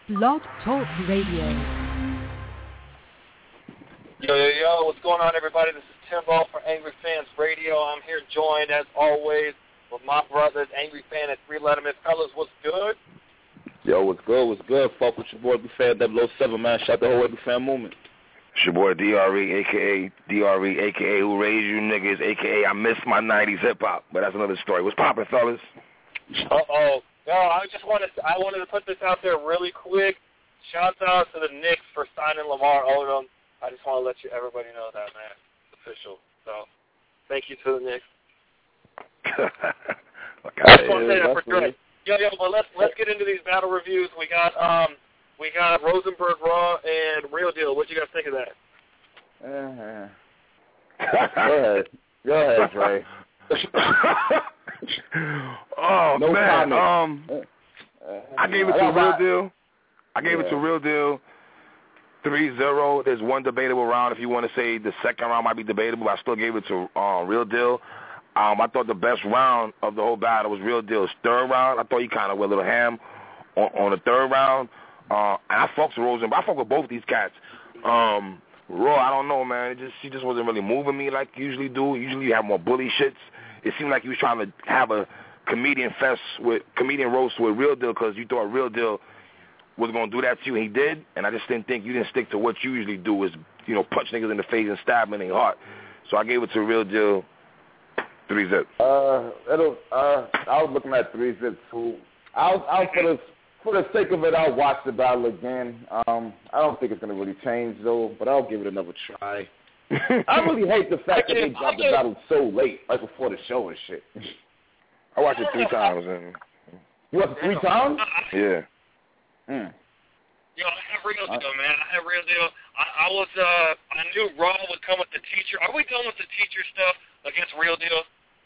Blog Talk Radio. Yo, what's going on, everybody? This is Timbo for Angry Fans Radio. I'm here joined, as always, with my brothers, Angry Fan and Three Letterman. Fellas, what's good? Yo, what's good? Fuck with your boy, Big Fan 007, man. Shout the whole Big Fan movement. It's your boy, D.R.E., a.k.a. Who Raised You Niggas, a.k.a. I Miss My 90s Hip-Hop. But that's another story. What's poppin', fellas? Uh-oh. No, I wanted to put this out there really quick. Shout out to the Knicks for signing Lamar Odom. I just want to let everybody know that, man. It's official. So, thank you to the Knicks. I just want to say that for Dre. Yo, well, let's get into these battle reviews. We got Rosenberg Raw and Real Deal. What you guys think of that? Go ahead, Dre. Oh, no man. Comment. I gave it to Real Deal. I gave it to Real Deal 3-0. There's one debatable round. If you want to say the second round might be debatable, I still gave it to Real Deal. I thought the best round of the whole battle was Real Deal's third round. I thought he kind of went a little ham on the third round. And I fucks with Rosenberg. I fuck with both these cats. Raw, I don't know, man. She just wasn't really moving me like you usually do. Usually you have more bully shits. It seemed like he was trying to have a comedian roast with Real Deal because you thought Real Deal was going to do that to you, and he did. And I just didn't think you didn't stick to what you usually do is, punch niggas in the face and stab them in their heart. So I gave it to Real Deal 3-0. I was looking at 3-0 too. I'll for the sake of it, I'll watch the battle again. I don't think it's going to really change, though, but I'll give it another try. I really hate the fact that they dropped the battle so late, right before the show and shit. I watched it 3 times. You watched it 3 times? Yeah. Yo, I have Real Deal, man. I have Real Deal. I knew Raw would come with the teacher. Are we done with the teacher stuff against Real Deal?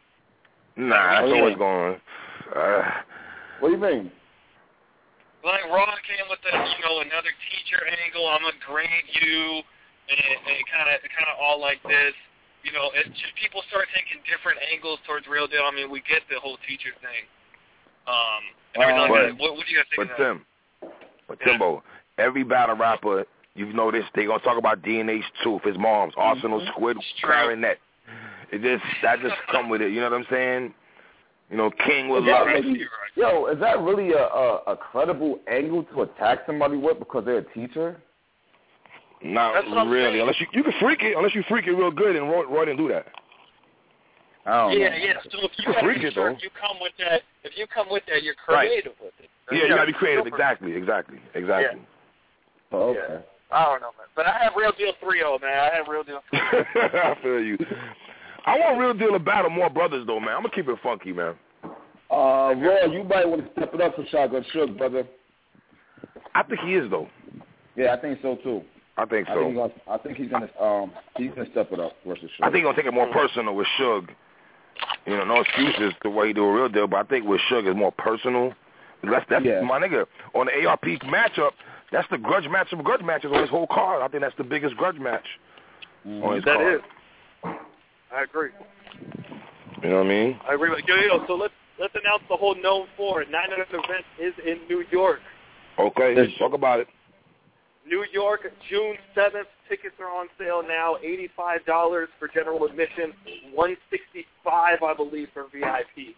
Nah, that's always going. What do you mean? Like, Raw came with the, another teacher angle. I'm gonna grade you, and kind of all like this. Should people start taking different angles towards Real Deal? I mean, we get the whole teacher thing. And everything like that. What do you guys think of that? But Timbo, every battle rapper, you've noticed, they gonna talk about DNA's Tooth, his mom's, Arsenal, Squid, Clarinet. That just come with it. You know what I'm saying? King will love it. Yo, is that really a credible angle to attack somebody with because they're a teacher? Not really. Unless you can freak it. Unless you freak it real good, and Roy didn't do that. Yeah. So if you freak it, though. If you come with that, you're creative with it. Right? Yeah, you gotta be creative. Exactly. Yeah. Oh, okay. Yeah. I don't know, man. But I have Real Deal 3-0, man. I have Real Deal 3-0. I feel you. I want Real Deal to battle more brothers, though, man. I'm gonna keep it funky, man. Roy, you might want to step it up for Shotgun Suge, brother. I think he is, though. Yeah, I think so too. I think so. I think he's gonna step it up versus Suge. I think he's gonna take it more personal with Suge. No excuses to what he do a Real Deal, but I think with Suge it's more personal. That's my nigga. On the ARP matchup, that's the grudge match of grudge matches on his whole card. I think that's the biggest grudge match on his card. That is. I agree. You know what I mean? I agree. Yo, so let's announce the whole Known For. 9 of the event is in New York. Okay, let's talk about it. New York, June 7th. Tickets are on sale now. $85 for general admission. $165, I believe, for VIP.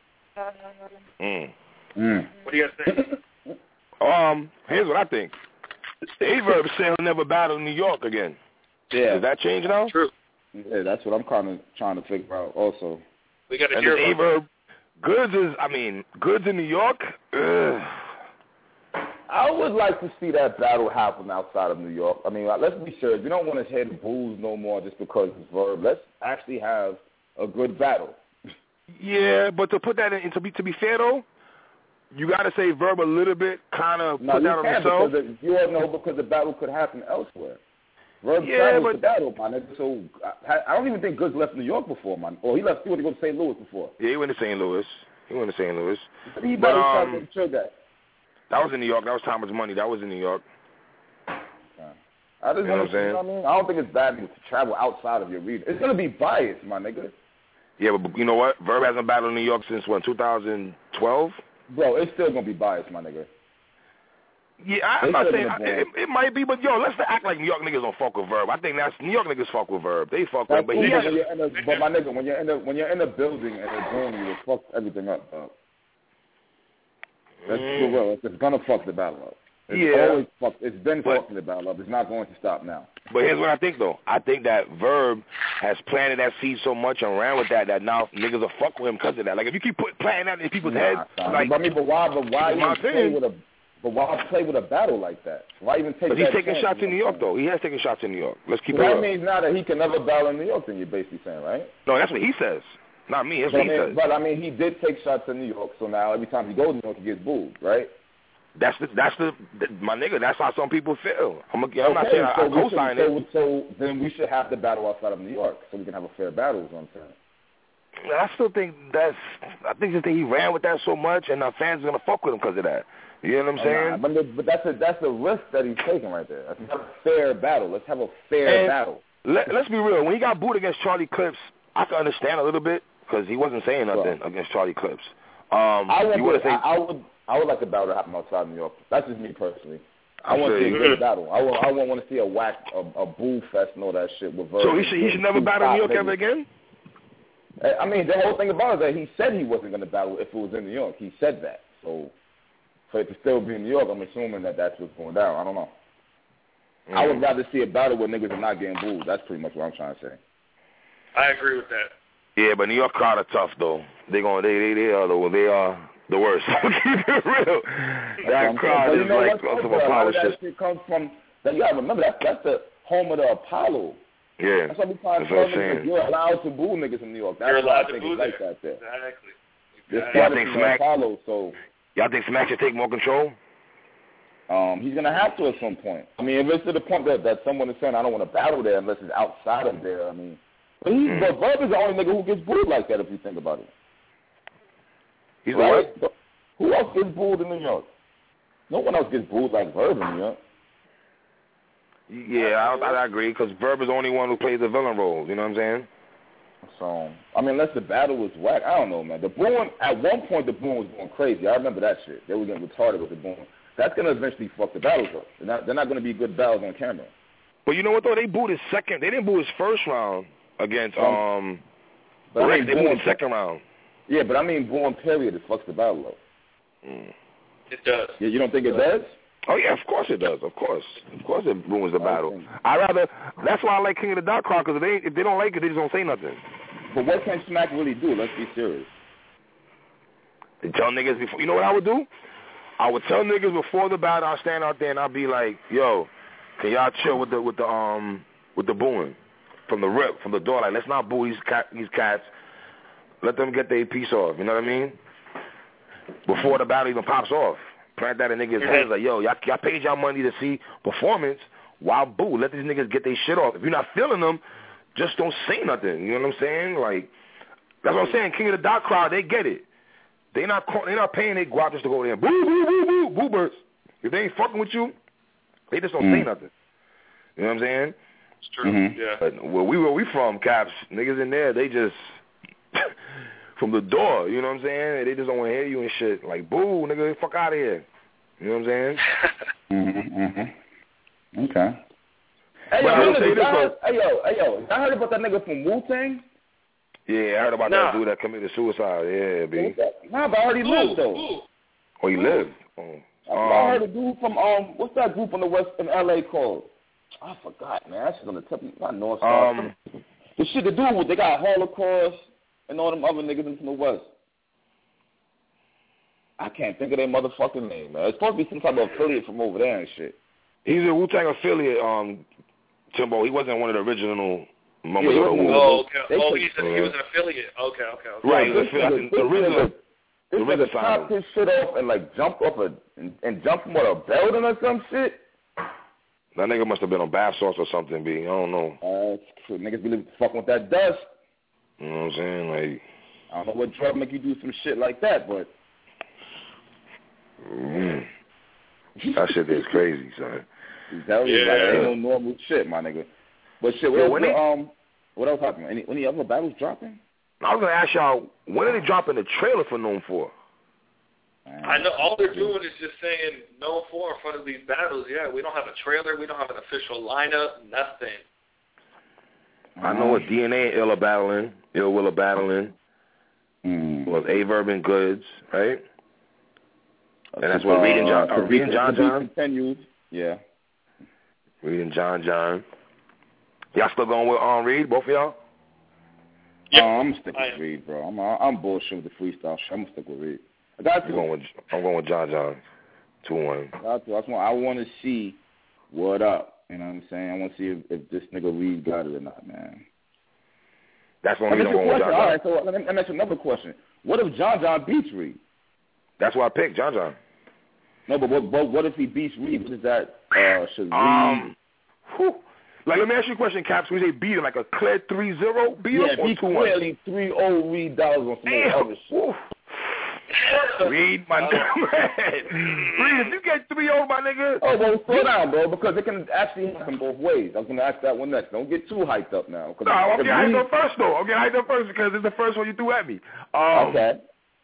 What do you guys think? Here's what I think. Averb said he'll never battle in New York again. Yeah. Does that change now? True. Yeah, that's what I'm kind of trying to figure out also. We got to hear about Averb. Goods in New York? I would like to see that battle happen outside of New York. I mean, let's be serious. We don't want to hear the booze no more just because it's Verb. Let's actually have a good battle. Yeah, but to put that in, to be fair though, you got to say Verb a little bit, kind of put that on himself. You all know because the battle could happen elsewhere. Verb traveled the battle, my nigga. So I don't even think Goods left New York before, man. Or he went to go to St. Louis before. Yeah, he went to St. Louis. He battled that. That was in New York. That was Thomas Money. That was in New York. I just want to say, I don't think it's bad to travel outside of your region. It's going to be biased, my nigga. Yeah, but you know what? Verb hasn't battled in New York since, 2012? Bro, it's still going to be biased, my nigga. Yeah, I'm not saying it might be, but yo, let's not act like New York niggas don't fuck with Verb. I think that's New York niggas fuck with Verb. They fuck with, but he has. But my nigga, when you're in a building and they're doing you, it fucks everything up, dog. That's for real. It's gonna fuck the battle up. It's been fucking the battle up. It's not going to stop now. But here's what I think though. I think that Verb has planted that seed so much and ran with that now niggas will fuck with him because of that. Like if you keep planting that in people's heads, like. But why play with a battle like that? Why even take? But he's taking shots in New York, though. He has taken shots in New York. Let's keep it real. That means now that he can never battle in New York, then you're basically saying, right? No, that's what he says. Not me. That's what he says. But, I mean, he did take shots in New York, so now every time he goes to New York, he gets booed, right? That's my nigga, that's how some people feel. I'm not saying I co-sign it. So then we should have the battle outside of New York, so we can have a fair battle, is what I'm saying. I still think he ran with that so much, and our fans are going to fuck with him because of that. You know what I'm saying? But that's a risk that he's taking right there. Let's have a fair battle. Let's have a fair battle. Let's be real. When he got booed against Charlie Clips, I can understand a little bit because he wasn't saying nothing against Charlie Clips. I would like a battle to happen outside New York. That's just me personally. I want to see a good battle. I won't want to see a boo fest and all that shit with Verb. So he should never battle New York ever again? I mean, the whole thing about it is that he said he wasn't going to battle if it was in New York. He said that. So for it to still be in New York, I'm assuming that that's what's going down. I don't know. I would rather see a battle where niggas are not getting booed. That's pretty much what I'm trying to say. I agree with that. Yeah, but New York crowd are tough though. They are the worst. Keep it real. That crowd is like some Apollo shit. That shit comes from. You gotta remember that's the home of the Apollo. Yeah. That's what we find. You're allowed to boo niggas in New York. That's why I think it's like that there. Exactly. Y'all think Smack? Apollo, so. Y'all think Smack should take more control? He's gonna have to at some point. I mean, if it's to the point that someone is saying I don't want to battle there unless it's outside of there. I mean, but Verb is the only nigga who gets booed like that if you think about it. He's right. Who else gets booed in New York? No one else gets booed like Verb in New York. Yeah, I agree because Verb is the only one who plays the villain role. You know what I'm saying? So, I mean, unless the battle was whack, I don't know, man. The booing, at one point, the booing was going crazy. I remember that shit. They were getting retarded with the booing. That's going to eventually fuck the battles up. They're not going to be good battles on camera. But you know what, though? They booed his second. They didn't boo his first round against, but they booed his second round. Yeah, but I mean, booing period, it fucks the battle up. It does. Yeah, you don't think it does? Oh, yeah, of course it does. Of course it ruins the battle. That's why I like King of the Dot Crowd, because if they don't like it, they just don't say nothing. But what can Smack really do? Let's be serious. They tell niggas before. You know what I would do? I would tell niggas before the battle. I'll stand out there and I'll be like, "Yo, can y'all chill with the booing from the rip, from the door? Like, let's not boo these cats. Let them get their piece off. You know what I mean? Before the battle even pops off, plant that in niggas' heads. Like, yo, y'all paid y'all money to see performance. Why boo? Let these niggas get their shit off. If you're not feeling them, just don't say nothing. You know what I'm saying? Like, that's what I'm saying. King of the Dot Crowd, they get it. They not paying their guap just to go there and boo, boo, boo, boo, boo birds. If they ain't fucking with you, they just don't say nothing. You know what I'm saying? It's true. Yeah. But where we from, Caps, niggas in there, they just from the door. You know what I'm saying? They just don't want to hear you and shit. Like, boo, nigga, fuck out of here. You know what I'm saying? Okay. Hey, yo, I heard about that nigga from Wu-Tang? Yeah, I heard about that dude that committed suicide. Yeah, B. Nah, but I heard he lived, though. Oh, he lived? I heard a dude from, what's that group in in L.A. called? I forgot, man. That shit's on the tip of my North Star. The shit to do with, they got Holocaust and all them other niggas from the West. I can't think of their motherfucking name, man. It's supposed to be some type of affiliate from over there and shit. He's a Wu-Tang affiliate, Timbo. He wasn't one of the original members of the Wu. Oh, okay. Oh, he was an affiliate. Okay. Right, he was the RZA chopped his shit off and, like, jumped off and jumped from a building or some shit. That nigga must have been on bath salts or something, B. I don't know. Niggas be fucking with that dust. You know what I'm saying? Like, I don't know what drug make you do some shit like that, but... That shit is crazy, son. Like, ain't no normal shit, my nigga. But shit, what else happened? Any other battles dropping? I was gonna ask y'all, when are they dropping the trailer for Known For? I know all they're doing is just saying no for in front of these battles. Yeah, we don't have a trailer. We don't have an official lineup. Nothing. I know what DNA and Ill Will are battling. Was Averb and Goods, right? And that's what Reed and John continues. Yeah. Reed and John. Y'all still going with Reed, both of y'all? Yeah. I'm gonna stick with Reed, bro. I'm bullshit with the freestyle shit. I'm gonna stick with Reed. I got to. I'm going with John. 2-1. I want to see what up. You know what I'm saying? I want to see if this nigga Reed got it or not, man. That's one reason I'm going with John. All right, so let me ask you another question. What if John beats Reed? That's why I picked John. No, but what if he beats Reed? What is that? Should Reed... Like, let me ask you a question, Caps. We say beat him, like a clear 3-0 beat him or 2-1? Yeah, clearly 3-0 Reed dollars on some other shit. Reed, my nigga, Reed, if you get 3-0, my nigga. Oh, well, slow down, bro, because it can actually happen both ways. I was going to ask that one next. Don't get too hyped up now. No, I'm getting hyped up first, though. I'm getting hyped up first because it's the first one you threw at me. Okay.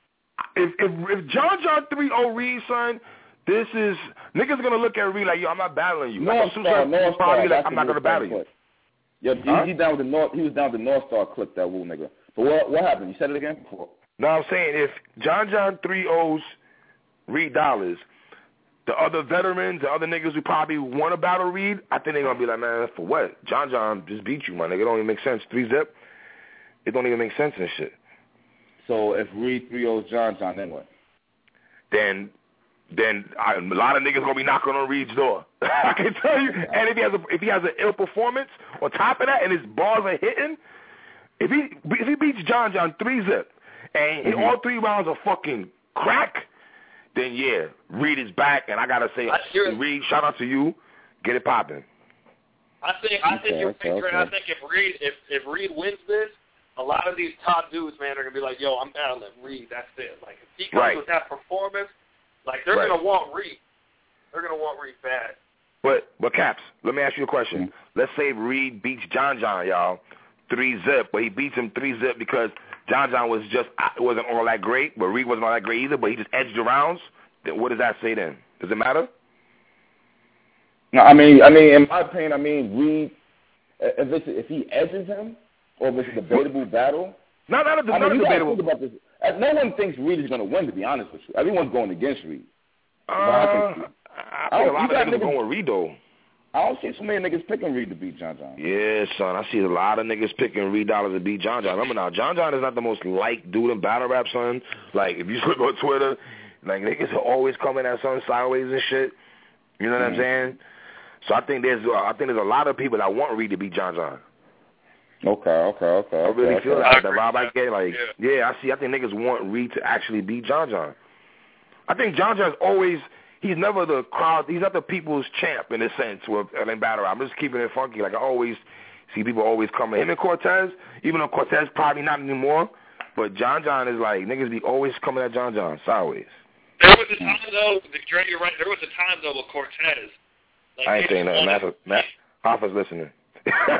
If John 3-0 Reed, son, this is niggas gonna look at Reed like, yo, I'm not battling you. North Star, I'm not gonna battle you. Yeah, he down with the North. He was down with the North Star clip that Woo nigga. But what happened? You said it again before. No, I'm saying if John 3-0's Reed dollars, the other veterans, the other niggas who probably want to battle Reed, I think they're gonna be like, man, for what? John just beat you, my nigga. It don't even make sense. 3-zip. It don't even make sense and shit. So if Reed 3-0's John, then what? Then a lot of niggas gonna be knocking on Reed's door. I can tell you. And if he has an ill performance on top of that, and his bars are hitting, if he beats John 3-zip, and all 3 rounds are fucking crack, then yeah, Reed is back, and I gotta say, Reed, shout out to you, get it popping. I think you're figuring. I think if Reed wins this, a lot of these top dudes, man, are gonna be like, yo, I'm battling Reed. That's it. Like if he comes with that performance. Like, they're going to want Reed. They're going to want Reed bad. But Caps, let me ask you a question. Let's say Reed beats John, y'all, 3-zip, but he beats him 3-zip because John wasn't all that great, but Reed wasn't all that great either, but he just edged the rounds. Then what does that say then? Does it matter? No, I mean, in my opinion, Reed, if he edges him, or if it's a debatable battle. Not a debatable. Think about this. No one thinks Reed is going to win, to be honest with you. Everyone's going against Reed. I think a lot of niggas going with Reed, though. I don't see so many niggas picking Reed to beat John. Yeah, son. I see a lot of niggas picking Reed dollars to beat John. Remember now, John is not the most liked dude in battle rap, son. Like, if you look on Twitter, like, niggas are always coming at son sideways and shit. You know what I'm saying? So I think there's a lot of people that want Reed to beat John. Okay. I really feel that. The vibe I get, like, I think niggas want Reed to actually beat John. I think John is always, he's never the crowd, he's not the people's champ in a sense in battle rap. I'm just keeping it funky. Like, I always see people always coming. Him and Cortez, even though Cortez probably not anymore, but John is like, niggas be always coming at John sideways. There was a time, though, Dre, you're right, there was a time, though, with Cortez. Like, I ain't saying that. Matt Hoffa's listening. My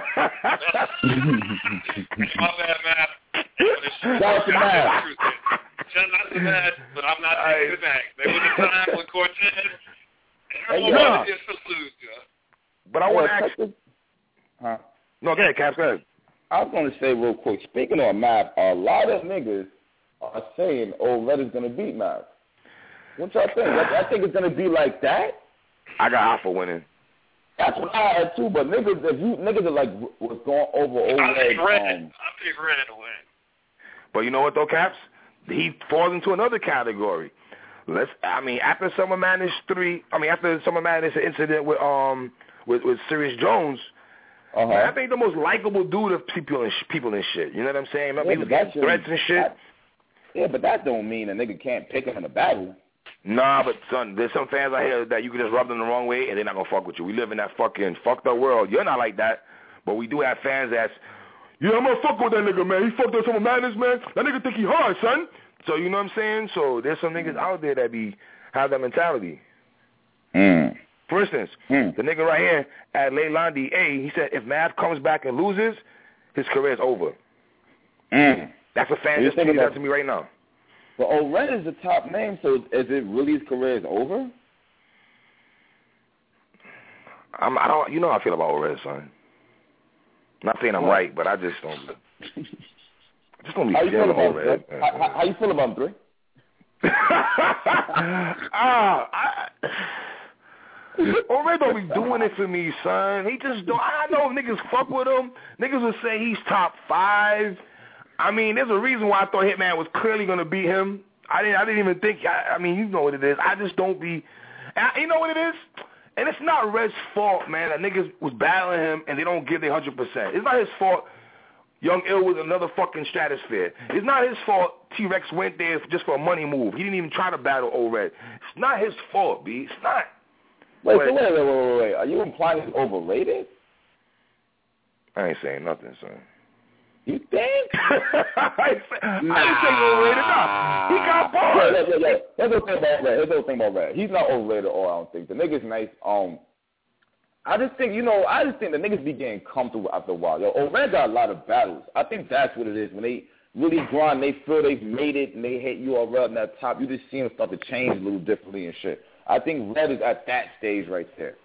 bad, Matt. Shout out to Matt. Shout out to Matt, but I'm not taking it back. There was a time when Cortez But I want to ask. Huh? No, go ahead, Caps. Go ahead. I was going to say real quick. Speaking of Matt, a lot of niggas are saying, Red's going to beat Matt. What y'all think? I think it's going to be like that. I got Hoffa winning. That's what I had too, but niggas are like was going over. I pick Red to win. But you know what though, Caps? He falls into another category. After Summer Madness 3, after Summer Madness incident with Serious Jones, man, I think the most likable dude of people and shit. You know what I'm saying? He was getting threats and shit. But that don't mean a nigga can't pick him in a battle. Nah, but son, there's some fans out here that you can just rub them the wrong way and they're not gonna fuck with you. We live in that fucking fucked up world. You're not like that, but we do have fans that's, I'm gonna fuck with that nigga, man. He fucked up Summer Madness, man. That nigga think he hard, son. So you know what I'm saying? So there's some niggas out there that have that mentality. For instance, the nigga right here at Leilani, he said if Mav comes back and loses, his career is over. That's a fan just tweeted that to me right now. But O-Red is the top name, so is it really his career is over? I don't. You know how I feel about O-Red, son. Not saying I'm right, but I just don't. I just don't be feeling O-Red. How you feel about him, Dre? O-Red don't be doing it for me, son. He just don't. I know if niggas fuck with him, niggas would say he's top 5. I mean, there's a reason why I thought Hitman was clearly gonna beat him. I didn't even think. I mean, you know what it is. I just don't be. You know what it is? And it's not Red's fault, man. That niggas was battling him and they don't give their 100%. It's not his fault. Young Ill was another fucking stratosphere. It's not his fault T-Rex went there just for a money move. He didn't even try to battle O-Red. It's not his fault, B. It's not. Wait. Are you implying he's overrated? I ain't saying nothing, son. You think? I didn't say overrated. No. He got bars. Yeah. Here's the thing about Red. He's not overrated at all, I don't think. The nigga's nice. I just think the niggas be getting comfortable after a while. Yo, O-Red got a lot of battles. I think that's what it is. When they really grind, they feel they've made it, and they hit URL in that top, you just see him start to change a little differently and shit. I think Red is at that stage right there.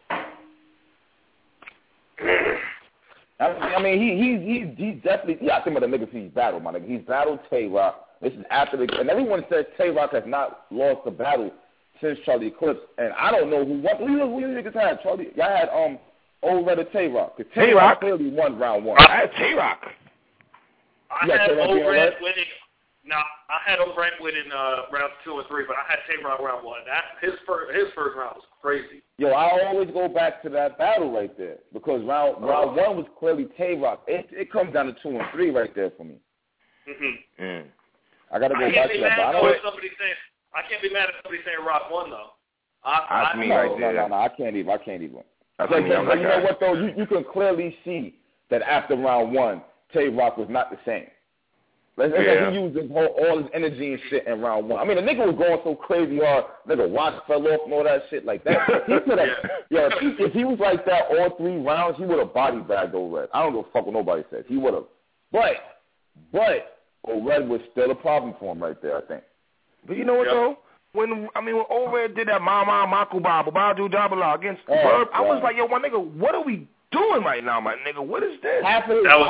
I mean, he's definitely, I think about the niggas he's battled, my nigga. He's battled Tay-Rock. This is after and everyone says Tay-Rock has not lost the battle since Charlie Eclipse, and I don't know who you niggas had. Charlie, y'all had O-Red or Tay-Rock. Because Tay-Rock clearly won round 1. I had Tay-Rock. I had O-Red winning. No, I had O-Red winning rounds 2 and 3, but I had Tay-Rock round 1. His first round was crazy. Yo, I always go back to that battle right there because round 1 was clearly Tay-Rock. It comes down to 2 and 3 right there for me. Mm-hmm. I got to go back to that. But I can't be mad at somebody saying Rock won though. No, I can't even. That's me. You know what though? You can clearly see that after round 1, Tay-Rock was not the same. He used all his energy and shit in round 1. I mean, the nigga was going so crazy hard. Nigga, watch fell off and all that shit like that. He could have. If he was like that all 3 rounds, he would have body bagged O-Red. I don't give a fuck what nobody says. He would have. But O-Red was still a problem for him right there, I think. But you know what though? When O-Red did that Mama Makuba Babadu Dabala against Verb, I was like, yo, my nigga, what are we doing right now, my nigga? What is this? Half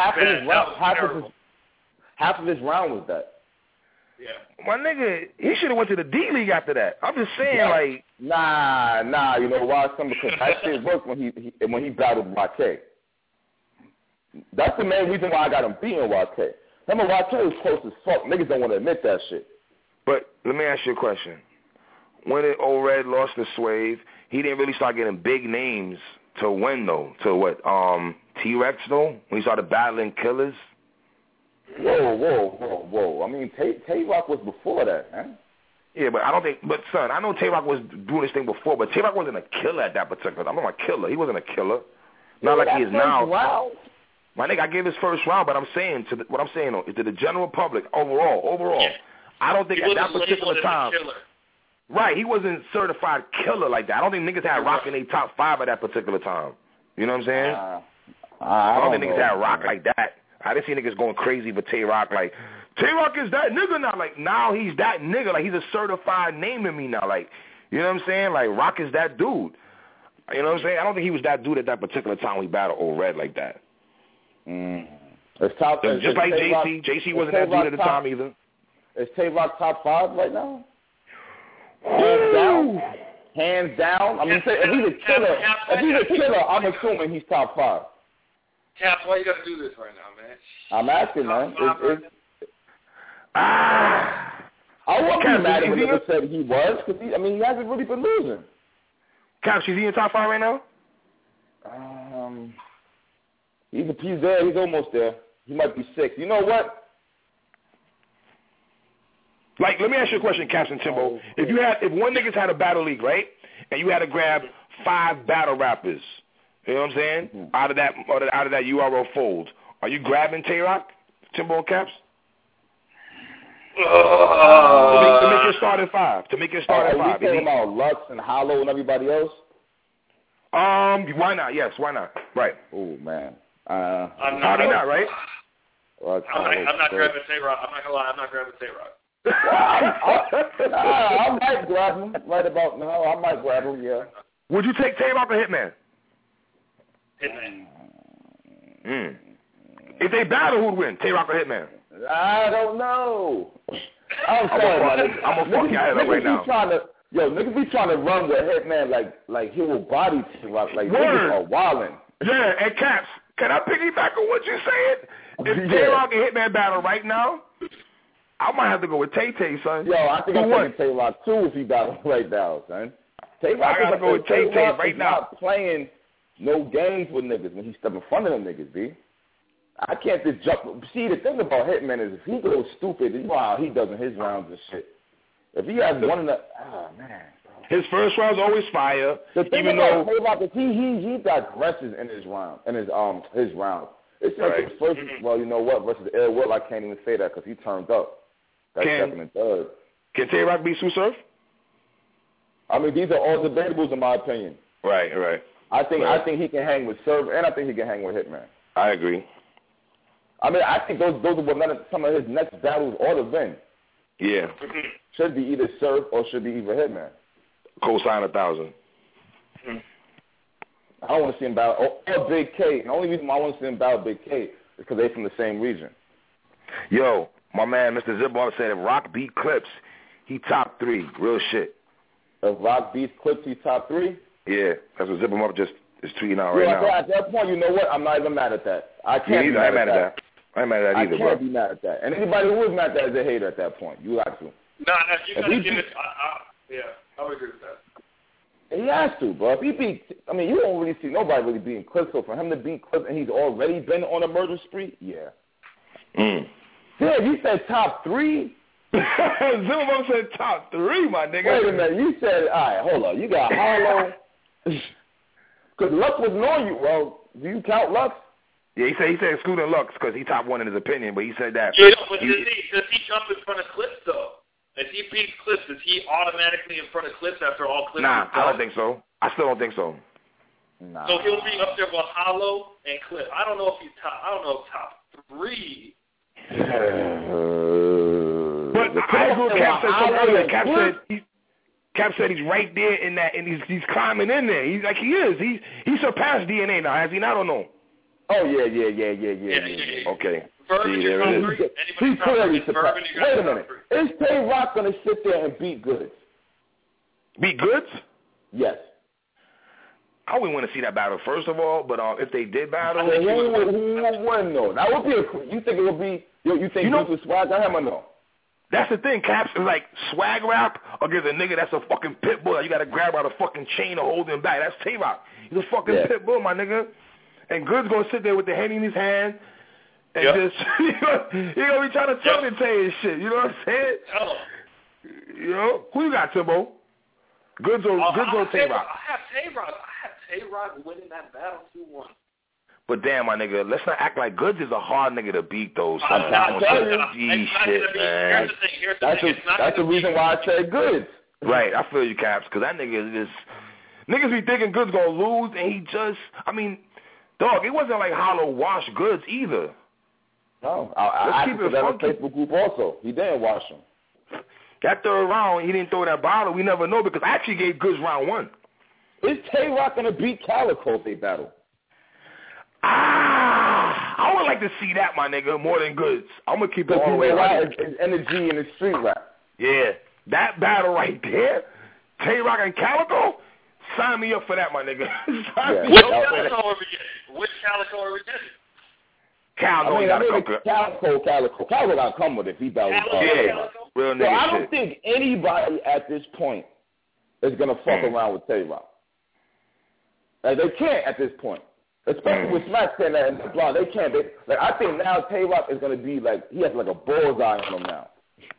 of his round was that. Yeah. My nigga, he should have went to the D-League after that. I'm just saying, like. Nah. You know why? Because that shit worked when he battled YK. That's the main reason why I got him beating YK. Remember, YK was close as fuck. Niggas don't want to admit that shit. But let me ask you a question. When O-Red lost to Swave, he didn't really start getting big names to win, though. To what? T-Rex, though? When he started battling killers? Whoa. I mean, Tay-Rock was before that, man. Yeah, but I don't think, but son, I know Tay-Rock was doing this thing before, but Tay-Rock wasn't a killer at that particular time. I'm not a killer. He wasn't a killer. Not like he is now. Round. My nigga, I gave his first round, but what I'm saying though, is to the general public, overall, I don't think at that particular time. Right, he wasn't certified killer like that. I don't think niggas had Rock in their top 5 at that particular time. You know what I'm saying? I don't think niggas had Rock like that. I didn't see niggas going crazy for Tay-Rock, like, Tay-Rock is that nigga now. Like, now he's that nigga. Like, he's a certified name to me now. Like, you know what I'm saying? Like, Rock is that dude. You know what I'm saying? I don't think he was that dude at that particular time when he battled O-Red like that. Just like JC. JC wasn't that dude at the time either. Is Tay-Rock top 5 right now? Hands down. I mean, if he's a killer, I'm assuming he's top 5. Caps, why you got to do this right now, man? I'm asking, man. I wouldn't be mad if he said he was, because he hasn't really been losing. Caps, is he in top 5 right now? He's there. He's almost there. He might be 6. You know what? Like, let me ask you a question, Caps and Timbo. If one niggas had a battle league, right, and you had to grab 5 battle rappers, you know what I'm saying? Out of that URL fold, are you grabbing Tay-Rock, Timbo and Caps? To make your start at 5. To make your start at 5. Are you talking about Lux and Hollow and everybody else? Why not? Yes, why not? Right. Oh man. I'm not right. I'm not grabbing Tay-Rock. I'm not gonna lie. I'm not grabbing Tay-Rock. I might grab him right about now. I might grab him, yeah. Would you take Tay-Rock or Hitman? Hitman. If they battle, who'd win? Tay-Rock or Hitman? I don't know. I'm sorry, I'm gonna fuck your head up right now. Niggas be trying to run with Hitman like he will body Tay-Rock. Like, niggas are wildin'. Yeah, and Caps, can I piggyback on what you said? If Tay-Rock and Hitman battle right now, I might have to go with Tay-Tay, son. Yo, I think I'm taking Tay-Rock too if he battles right now, son. Tay-Rock I gotta go with Tay-Tay right now. Not playing no games with niggas when he step in front of them niggas, B. I can't just jump. See, the thing about Hitman is if he goes stupid, you know how he does in his rounds and shit. If he has one of the, man, bro. His first round's always fire. The thing about Tay-Rock is he digresses in his round, his round. It's like his first. Well, you know what? Versus Air Will, I can't even say that because he turned up. That's second and third. Can Tay-Rock beat Sue Surf? I mean, these are all debatables in my opinion. Right. I think he can hang with Surf, and I think he can hang with Hitman. I agree. I mean, I think those are what some of his next battles ought to been. Yeah. Should be either Surf or should be either Hitman. Co-sign 1,000. I don't want to see him battle or Big K. And the only reason why I want to see him battle Big K is because they're from the same region. Yo, my man, Mr. Zipballer said if Rock beat Clips, he top 3. Real shit. If Rock beats Clips, he top 3? Yeah, that's what Zip him up just is tweeting out right now. At that point, you know what? I'm not even mad at that. I can't be mad mad at that. I ain't mad at that either, bro. I can't be mad at that. And anybody who is mad at that is a hater at that point. You got to. No, you got to give it. I would agree with that. He has to, bro. If he beat, I mean, you don't really see nobody really beating Clips. So for him to beat Clips and he's already been on a murder spree, yeah. Yeah, you said top 3? Zimmerman said top 3, my nigga. Wait a minute. You said, all right, hold on. You got Harlow. Because Lux was on you. Well, do you count Lux? Yeah, he said excluding Lux because he top 1 in his opinion, but he said that. Yeah, but does he jump in front of Clips, though? If he beats Clips, is he automatically in front of Clips after all Clips? Nah, I don't think so. I still don't think so. Nah. So he'll be up there with Hollow and Clip. I don't know if he's top. I don't know if top 3. But I agree with Cap said something earlier. Cap said he's right there in that, and he's climbing in there. He's like he is. He surpassed DNA now, has he not or no? Oh yeah. Okay. See, there it is. He clearly surpassed. Wait a minute. Is Tay-Rock gonna sit there and beat Goods? Beat Goods? Yes. I wouldn't want to see that battle first of all, but if they did battle, who would win though? That would be you think it would be? You think Goods would swag on him or no? That's the thing, Caps, is like swag rap against a nigga that's a fucking pit bull. You got to grab out a fucking chain to hold him back. That's Tay-Rock. He's a fucking pit bull, my nigga. And Good's going to sit there with the Henny in his hand and just, he going to be trying to tell me Tay and shit. You know what I'm saying? You know? Who you got, Timbo? Goods or Tay-Rock? I have Tay-Rock winning that battle 2-1. But damn, my nigga, let's not act like Goods is a hard nigga to beat, though. That's the reason why I said Goods. Right, I feel you, Caps, because that nigga is niggas be thinking Goods gonna lose, and he just, I mean, dog, it wasn't like Hollow washed Goods either. No, I keep it on the Facebook group also. He didn't wash him. That third round, he didn't throw that bottle. We never know because I actually gave Goods round 1. Is Tay-Rock gonna beat Calico if they battle? I would like to see that, my nigga, more than Goods. I'm going to keep it all the way right. His energy in the street rap. Yeah. That battle right there, Tay-Rock and Calico, sign me up for that, my nigga. Which Calico are we getting? Calico got to come with it if he battles. Real nigga I don't think anybody at this point is going to fuck around with Tay-Rock. Like, they can't at this point. Especially with Smack saying that in the blog, they can't. I think now Tay-Rock is going to be like, he has like a bullseye on him now.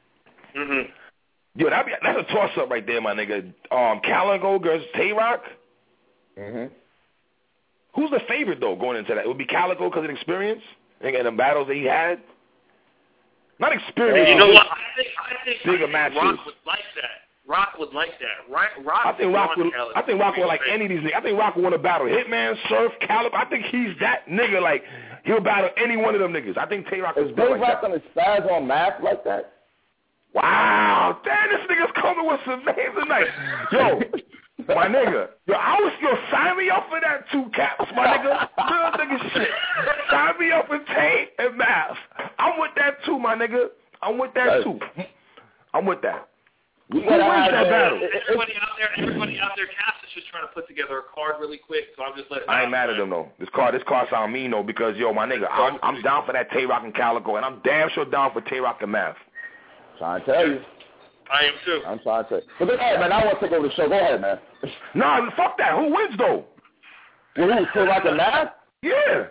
Yo, that's a toss-up right there, my nigga. Calico versus Tay-Rock? Who's the favorite, though, going into that? It would be Calico because of experience and the battles that he had? Not experience. You know what? I think bigger matches. Rock would like that. Rock would like that. I think Rock would like any of these niggas. I think Rock would want to battle Hitman, Surf, Calico. I think he's that nigga. Like, he'll battle any one of them niggas. I think Tay-Rock is built like that. Tay-Rock going to spaz on math like that? Wow, damn, this nigga's coming with some names tonight. Yo, my nigga, sign me up for that too, Caps, my nigga. Real nigga shit. Sign me up for Tate and Math. I'm with that too, my nigga. I'm with that too. I'm with that. Who wins that battle? Everybody out there, Caps is just trying to put together a card really quick, so I'm just letting. I ain't mad at them though. This card sound mean though because yo, my nigga, I'm down for that Tay-Rock and Calico, and I'm damn sure down for Tay-Rock and Math. Trying to tell you. I am too. I'm trying to tell you. But go ahead, man. I want to take over the show. Go ahead, man. Nah, fuck that. Who wins though? Who? Tay-Rock and Math? Yeah.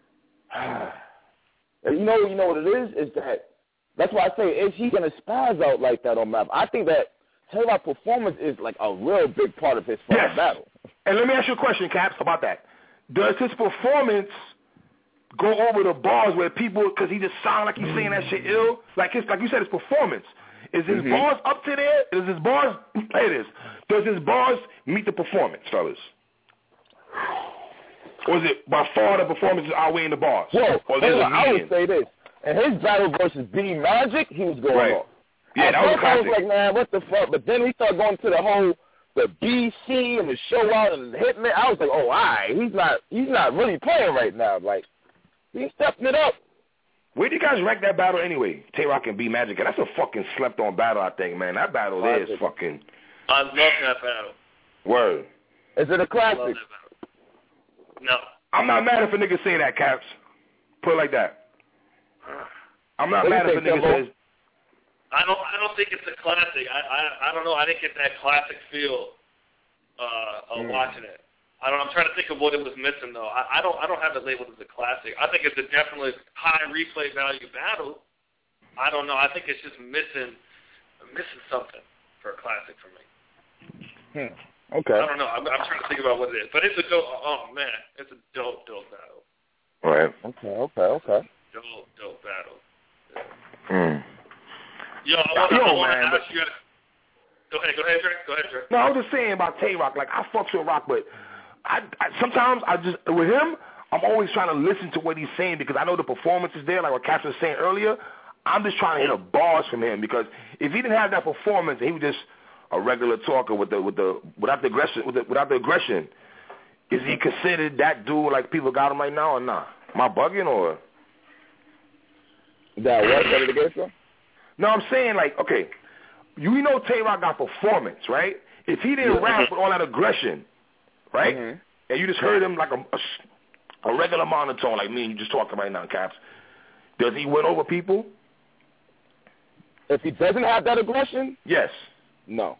You know what it is that's why I say, is he gonna spaz out like that on Math? I think that Tay-Rock's performance is like a real big part of his battle. And let me ask you a question, Caps, about that. Does his performance go over the bars where people, because he just sound like he's saying that shit ill? Like you said, his performance. Is his bars up to there? Does his bars meet the performance, fellas? Or is it by far the performance is outweighing the bars? Well, I would say this. In his battle versus B Magic, he was going off. Yeah, that was classic. I was like, man, what the fuck? But then he started going to the BC and the show out and the Hitman. I was like, oh, all right, he's not really playing right now. Like, he's stepping it up. Where do you guys rank that battle anyway? Tay-Rock and B Magic. That's a fucking slept on battle, I think, man. That battle there is fucking. I love that battle. Word. Is it a classic? I love that battle. No. I'm not mad if a nigga say that, Caps. Put it like that. I'm not mad if a nigga says. I don't think it's a classic. I don't know. I didn't get that classic feel of watching it. I'm trying to think of what it was missing though. I don't have it labeled as a classic. I think it's a definitely high replay value battle. I don't know. I think it's just missing something for a classic for me. Okay. I don't know. I'm trying to think about what it is, but it's a dope. Oh man, it's a dope battle. Right. Okay. Dope battle. Yeah. Yo, I want to ask you. Go ahead, Dre. No, I was just saying about Tay-Rock. Like, I fucks with Rock, but I sometimes with him, I'm always trying to listen to what he's saying because I know the performance is there, like what Cass was saying earlier. I'm just trying to hit a bars from him because if he didn't have that performance and he was just a regular talker without the aggression, is he considered that dude like people got him right now or not? Am I bugging or? That what? What did it get from? No, I'm saying like, okay, you know Tay-Rock got performance, right? If he didn't rap with all that aggression, right, and you just heard him like a regular monotone like me and you just talking right now, Caps, does he win over people? If he doesn't have that aggression? Yes. No.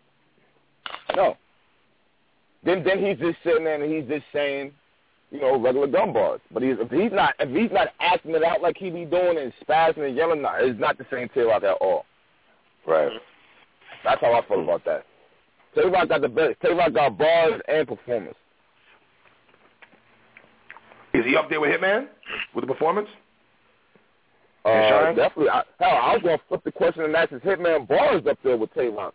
Then he's just sitting there and he's just saying, regular gun bars. But if he's not acting it out like he be doing and spazzing and yelling, it's not the same Tay-Rock at all. Right. That's how I feel about that. Tay-Rock got the best. Tay-Rock got bars and performance. Is he up there with Hitman with the performance? Definitely. I was going to flip the question and ask, is Hitman bars up there with Tay-Rock?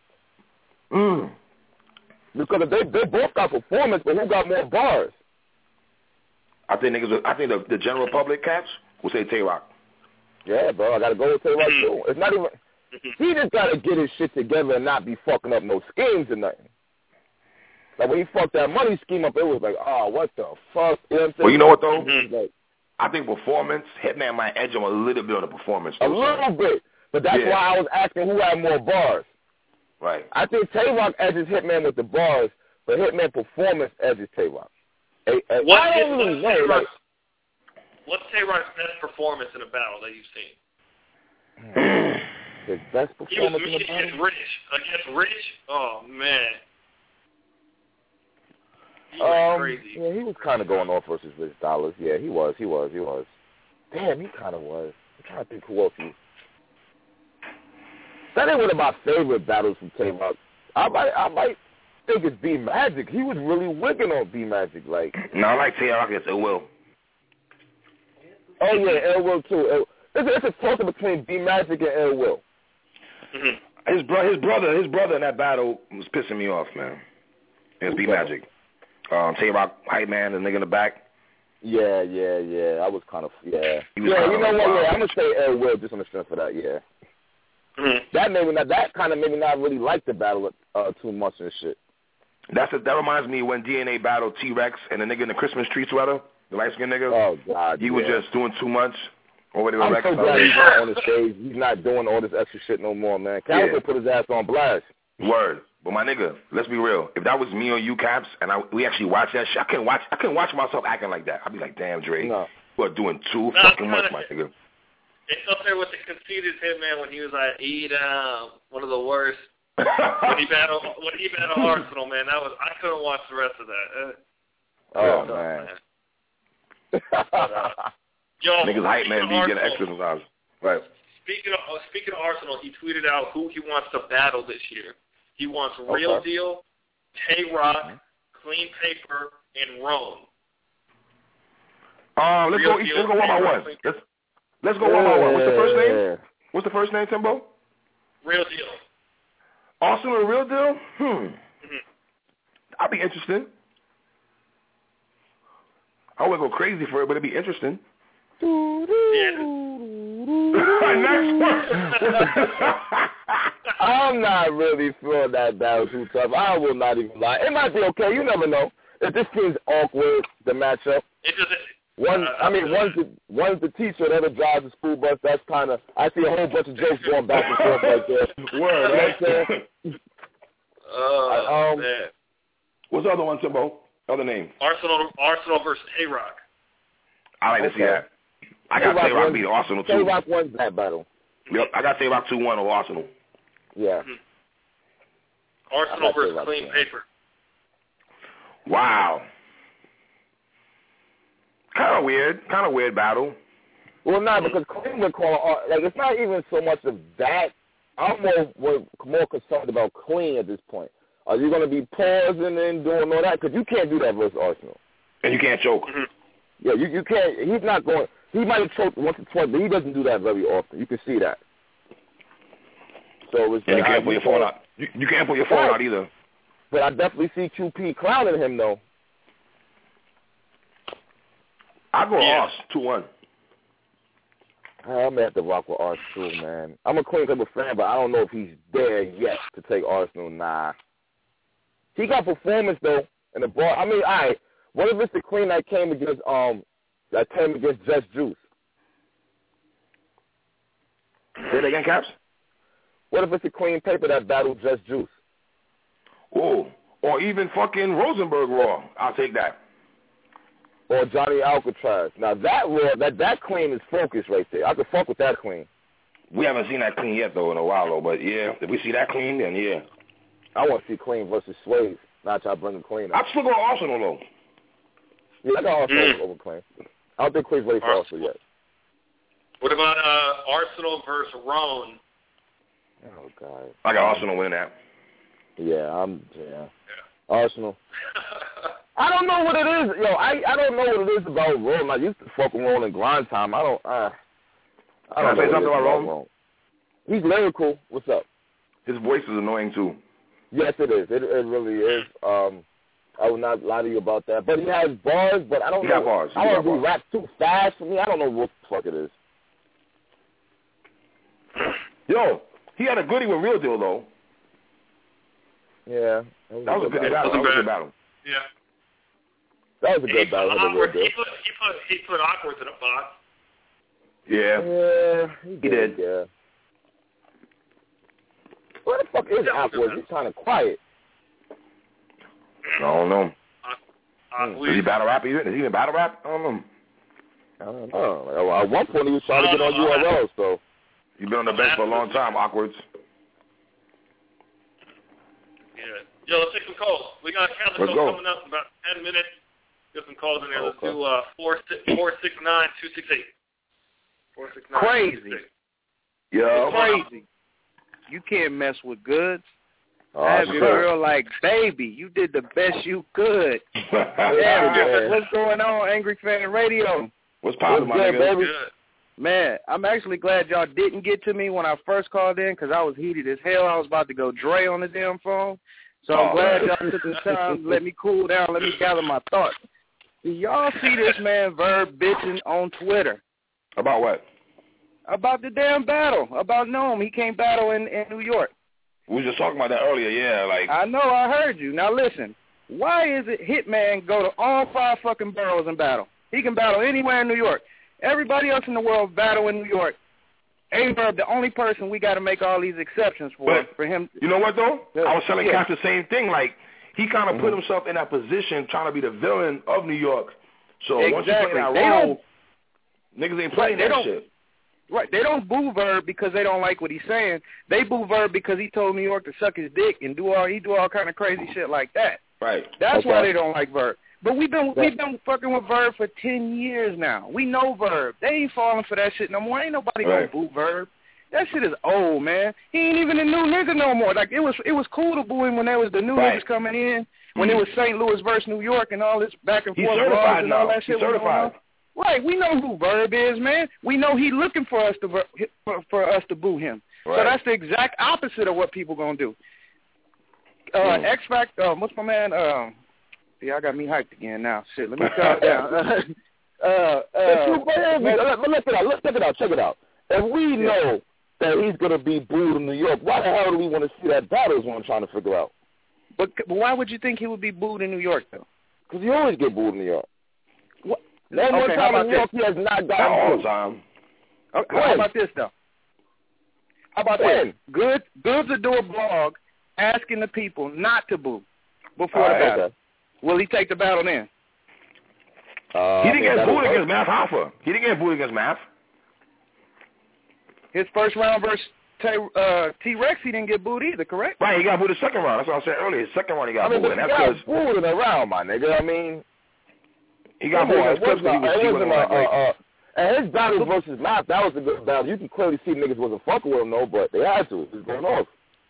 Because they both got performance, but who got more bars? I think the general public, Caps, will say Tay-Rock. Yeah, bro, I got to go with Tay-Rock too. It's not even. He just got to get his shit together and not be fucking up no schemes or nothing. Like when he fucked that money scheme up, it was like, oh, what the fuck? You know what I'm saying? Well, you know what though? Like, I think performance, Hitman might edge him a little bit on the performance. A little bit, but that's why I was asking who had more bars. Right. I think Tay-Rock edges Hitman with the bars, but Hitman performance edges Tay-Rock. What's Tay-Rock's best performance in a battle that you've seen? His best performance in a battle? Against Rich? Oh, man. He was crazy. Yeah, he was kind of going off versus Rich Dollars. Yeah, he was. Damn, he kind of was. I'm trying to think who else he... That ain't one of my favorite battles from Tay-Rock. I might think it's B Magic. He was really wigging on B Magic. Like, no, I like Tay-Rock against Ill Will. Oh yeah, Ill Will too. It's a toss between B Magic and Ill Will. His brother in that battle was pissing me off, man. It's B Magic. Tay-Rock, hype man, the nigga in the back. Yeah. I was kind of, yeah. You know what? Yeah, I'm gonna say Ill Will just on the strength of that. Yeah. That kind of made me not really like the battle too much and shit. That reminds me when DNA battled T-Rex and the nigga in the Christmas tree sweater, the light-skinned nigga. Oh, God, he was just doing too much. Or whatever. I'm so glad he's not on the stage. He's not doing all this extra shit no more, man. Calico put his ass on blast. Word. But my nigga, let's be real. If that was me or you, Caps, and we actually watched that shit, I couldn't watch myself acting like that. I'd be like, damn, Dre, you are doing too fucking much, my nigga. It's up there with the conceited Hitman when he was like, one of the worst. when he battled Arsenal, man, I couldn't watch the rest of that. Man. Yo, niggas hype man be getting extra sometimes. Right. Speaking of Arsenal, he tweeted out who he wants to battle this year. He wants Real Deal, Tay-Rock, Clean Paper, and Rome. Let's go one by one. Let's go one by one. What's the first name? What's the first name, Timbo? Real Deal. Arsenal and Real Deal? I'll be interested. I wouldn't go crazy for it, but it'd be interesting. Next one. I'm not really feeling that battle too tough. I will not even lie. It might be okay. You never know. If this seems awkward, the matchup. One's the teacher, the other drives the school bus. That's kind of, I see a whole bunch of jokes going back and forth right there. Word, right? Man. What's the other one, Timbo? Other name? Arsenal versus Tay-Rock. I like to see that. I got Tay-Rock beat Arsenal, too. Tay-Rock wins that battle. Yep, I got Tay-Rock 2-1 over Arsenal. Yeah. Arsenal versus Clean Paper. Wow. Kind of weird battle. Well, because Clean would call it's not even so much of that. I'm more concerned about Clean at this point. Are you going to be pausing and doing all that? Because you can't do that versus Arsenal. And you can't choke. Yeah, you can't. He's not going. He might have choked once or twice, but he doesn't do that very often. You can see that. So it's you can't put your phone out. You can't put your phone out either. But I definitely see QP clowning him though. I go Ars 2-1. I'm gonna have to rock with Ars too, man. I'm a Clean Paper fan, but I don't know if he's there yet to take Arsenal. Nah. He got performance though in the ball. I mean, all right. What if it's the Clean that came against Just Juice? Say it again, Caps. What if it's the Clean Paper that battled Just Juice? Oh, or even fucking Rosenberg Raw. I'll take that. Or Johnny Alcatraz. Now that Raw, that Clean is focused right there. I could fuck with that Clean. We haven't seen that Clean yet though in a while though, but yeah, if we see that Clean, then yeah. I want to see Clean versus Swayze. Not try to bring the Clean up. I'd still go Arsenal though. Yeah, I got Arsenal over Clean. I don't think Clean's ready for Arsenal yet. What about Arsenal versus Roan? Oh God. I got Arsenal winning that. Yeah, Arsenal. I don't know what it is. Yo, I don't know what it is about Roan. I used to fuck with Roan in grind time. I don't Can I say something about Roan? He's lyrical. What's up? His voice is annoying too. Yes, it is. It really is. I will not lie to you about that. But he has bars, but I don't know. Got bars. I don't know if he raps too fast for me. I don't know what the fuck it is. Yo, he had a goodie with Real Deal, though. Yeah. That was a good battle. Yeah. That was a good battle. He put Awkward in a box. Yeah. Yeah, he did. Yeah. Where the fuck is Awkward? He's kind of quiet. I don't know. Is he battle rap even? Is he even battle rap? I don't know. At one point he was trying to get on URL, so. You've been on the bench for a long time, Awkwards. Yeah. Yo, let's take some calls. We got Calico coming up in about 10 minutes. Get some calls in there. Let's do 469-268. 469-268. Crazy. Yo. Crazy. You can't mess with goods. Have your girl like, baby, you did the best you could. Yeah, what's going on, Angry Fan Radio? What's poppin', my nigga? Baby? Man, I'm actually glad y'all didn't get to me when I first called in because I was heated as hell. I was about to go Dre on the damn phone. So I'm glad y'all took the time to let me cool down, let me gather my thoughts. Do y'all see this man Verb bitching on Twitter? About what? About the damn battle. About Noam. He can't battle in New York. We were just talking about that earlier, yeah. Like I know, I heard you. Now listen, why is it Hitman go to all 5 fucking boroughs and battle? He can battle anywhere in New York. Everybody else in the world battle in New York. Averb, the only person we got to make all these exceptions for him. You know what, though? Yeah. I was telling Cap the same thing. Like, he kind of put himself in that position trying to be the villain of New York. So once you play that role, niggas ain't playing that shit. Right. They don't boo Verb because they don't like what he's saying. They boo Verb because he told New York to suck his dick and do all kind of crazy shit like that. Right. That's why they don't like Verb. But we've been fucking with Verb for 10 years now. We know Verb. They ain't falling for that shit no more. Ain't nobody gonna boo Verb. That shit is old, man. He ain't even a new nigga no more. Like it was cool to boo him when there was the new niggas coming in, when it was St. Louis versus New York and all this back and forth. He's certified and all now. that shit. He's certified. Right, we know who Verb is, man. We know he looking for us to boo him. Right. So that's the exact opposite of what people gonna do. X Factor, what's my man? Yeah, I got me hyped again now. Shit, let me calm down. Let's check it out. Check it out. If we know that he's gonna be booed in New York, why the hell do we want to see that battle? Is what I'm trying to figure out. But why would you think he would be booed in New York though? Because he always get booed in New York. What? One more time in New York, he has not gotten all the time. How about this though? How about this? Goods will do a blog asking the people not to boo before the battle. Okay. Will he take the battle then? He didn't get booed against Math Hoffa. He didn't get booed against Math. His first round versus T-Rex, he didn't get booed either, correct? Right, he got booed the second round. That's what I said earlier. His second round he got booed. But he got booed in a round, my nigga. I mean, he got booed against Clips because he wasn't and his battle versus Math, that was a good battle. You can clearly see niggas wasn't fucking with him, though, but they had to. It was going off.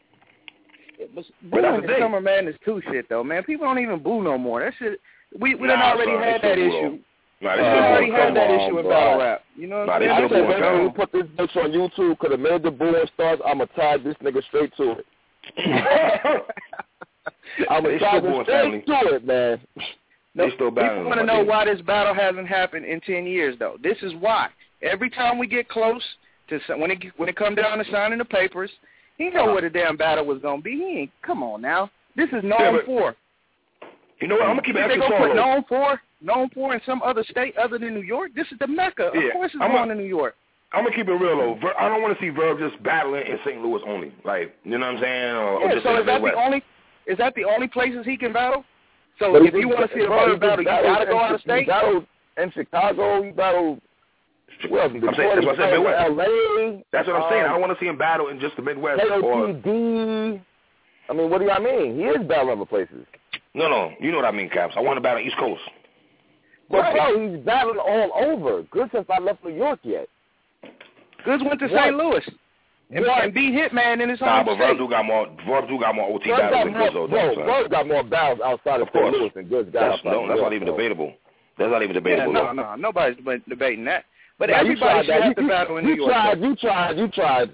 Booing in Summer Madness 2 shit, though, man. People don't even boo no more. That shit, we done already had that issue. We already had that issue in battle rap. You know what I'm saying? When we put this bitch on YouTube, could have made the booing stars. I'm going to tag this nigga straight to it. I'm going to tag him straight to it, man. They still people want to know why this battle hasn't happened in 10 years, though. This is why. Every time we get close to when it come down to signing the papers, he know what the damn battle was gonna be. He ain't. Come on now. This is known for. You know what? I'm gonna keep asking. They gonna put known for in some other state other than New York. This is the Mecca. Of course, it's going to New York. I'm gonna keep it real though. I don't want to see Verb just battling in St. Louis only. Like, you know what I'm saying? Or just so is that the only places he can battle? So if you want to see a Verb battle, you gotta go out of state. He battled in Chicago. He battled. Well, that's what I said, Midwest. LA. That's what I'm saying. I don't want to see him battle in just the Midwest. KOTD. I mean, what do I mean? He is battling other places. No. You know what I mean, Caps. I want to battle East Coast. But bro, he's battling all over. Good since I left New York yet. Goods went to St. Louis. And beat Hitman in his home state. But Verb do got more OT battles than Goods. Verb got more battles outside of St. Louis than Goods got. That's not even debatable. That's not even debatable. Yeah, no, nobody's debating that. But everybody should have to battle in New York. You tried.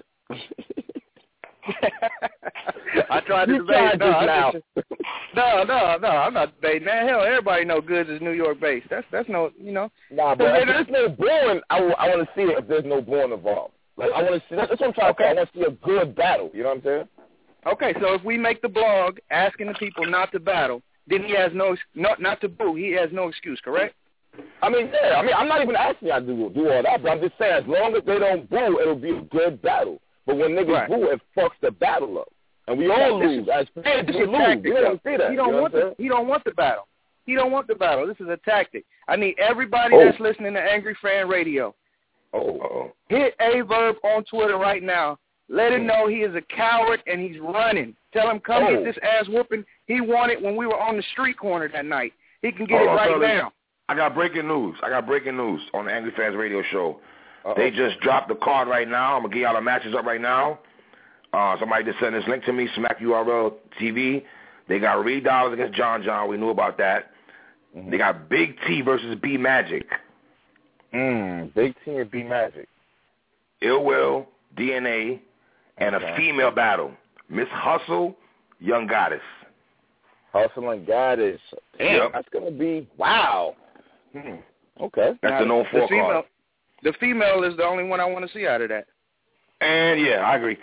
I tried to debate. No, I'm not debating that. Hell, everybody know Goods is New York based. That's no, you know. Nah, but if there's no booing, I want to see it if there's no booing involved. Like I want to see. That's what I'm trying to say. I want to see a good battle. You know what I'm saying? Okay, so if we make the blog asking the people not to battle, then he has not to boo. He has no excuse, correct? I mean, I'm not even asking y'all to do all that, but I'm just saying, as long as they don't boo, it'll be a good battle. But when niggas boo, it fucks the battle up. And we all lose. As fans, we lose. We don't see that. He don't want the battle. He don't want the battle. This is a tactic. I need everybody that's listening to Angry Fan Radio. Hit Averb on Twitter right now. Let him know he is a coward and he's running. Tell him come get this ass whooping he wanted when we were on the street corner that night. He can get it right now. I got breaking news on the Angry Fans Radio Show. They just dropped the card right now. I'm going to get y'all the matches up right now. Somebody just sent this link to me, Smack URL TV. They got Reed Dollars against John. We knew about that. They got Big T versus B Magic. Big T and B Magic. Ill Will, DNA, and a female battle. Miss Hustle, Young Goddess. Hustle and Goddess. Damn, that's going to be, wow. Okay. That's the known four card. the female is the only one I want to see out of that. And yeah, I agree.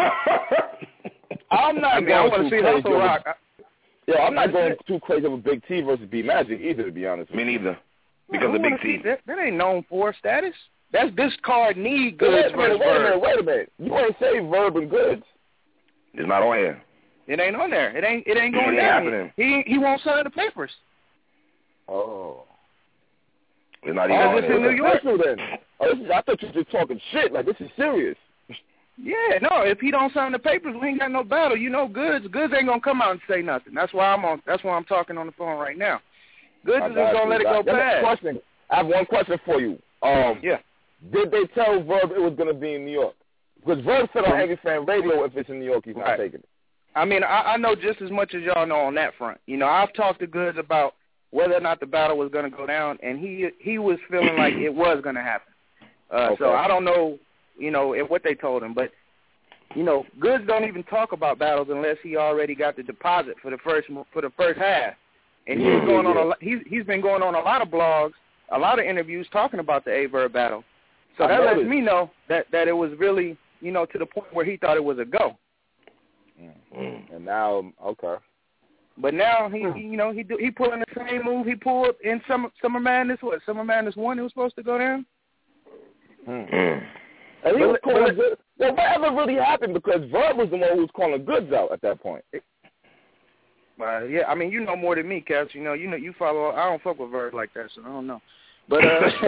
I'm not I want to see Hustle Rock. I'm not going too crazy over Big T versus B Magic either, to be honest. Me neither. Because of Big T. That ain't known for status. That's this card need Goods. Wait a minute. You ain't say Verb and Goods. It's not on here. It ain't on there. It ain't going down. Happening. He won't sign the papers. Oh. It's not even on there. In New York. Then. I thought you were just talking shit. Like, this is serious. Yeah, no. If he don't sign the papers, we ain't got no battle. You know, Goods ain't gonna come out and say nothing. That's why I'm talking on the phone right now. Goods is just gonna let it go past. I have one question for you. Yeah. Did they tell Verb it was gonna be in New York? Because Verb said on Angry Fan Radio, if it's in New York, he's not taking it. I mean, I know just as much as y'all know on that front. You know, I've talked to Goods about whether or not the battle was going to go down, and he was feeling like it was going to happen. So I don't know, you know, what they told him. But, you know, Goods don't even talk about battles unless he already got the deposit for the first half. And he's been going on a lot of blogs, a lot of interviews talking about the A-Verb battle. So that lets me know that it was really, you know, to the point where he thought it was a go. And now, but now he pulling the same move he pulled in Summer Madness. What, Summer Madness 1? It was supposed to go down. And he was calling Goods. Well, whatever really happened? Because Verb was the one who was calling Goods out at that point. Yeah, I mean, you know more than me, Caps. You know, you follow. I don't fuck with Verb like that, so I don't know. But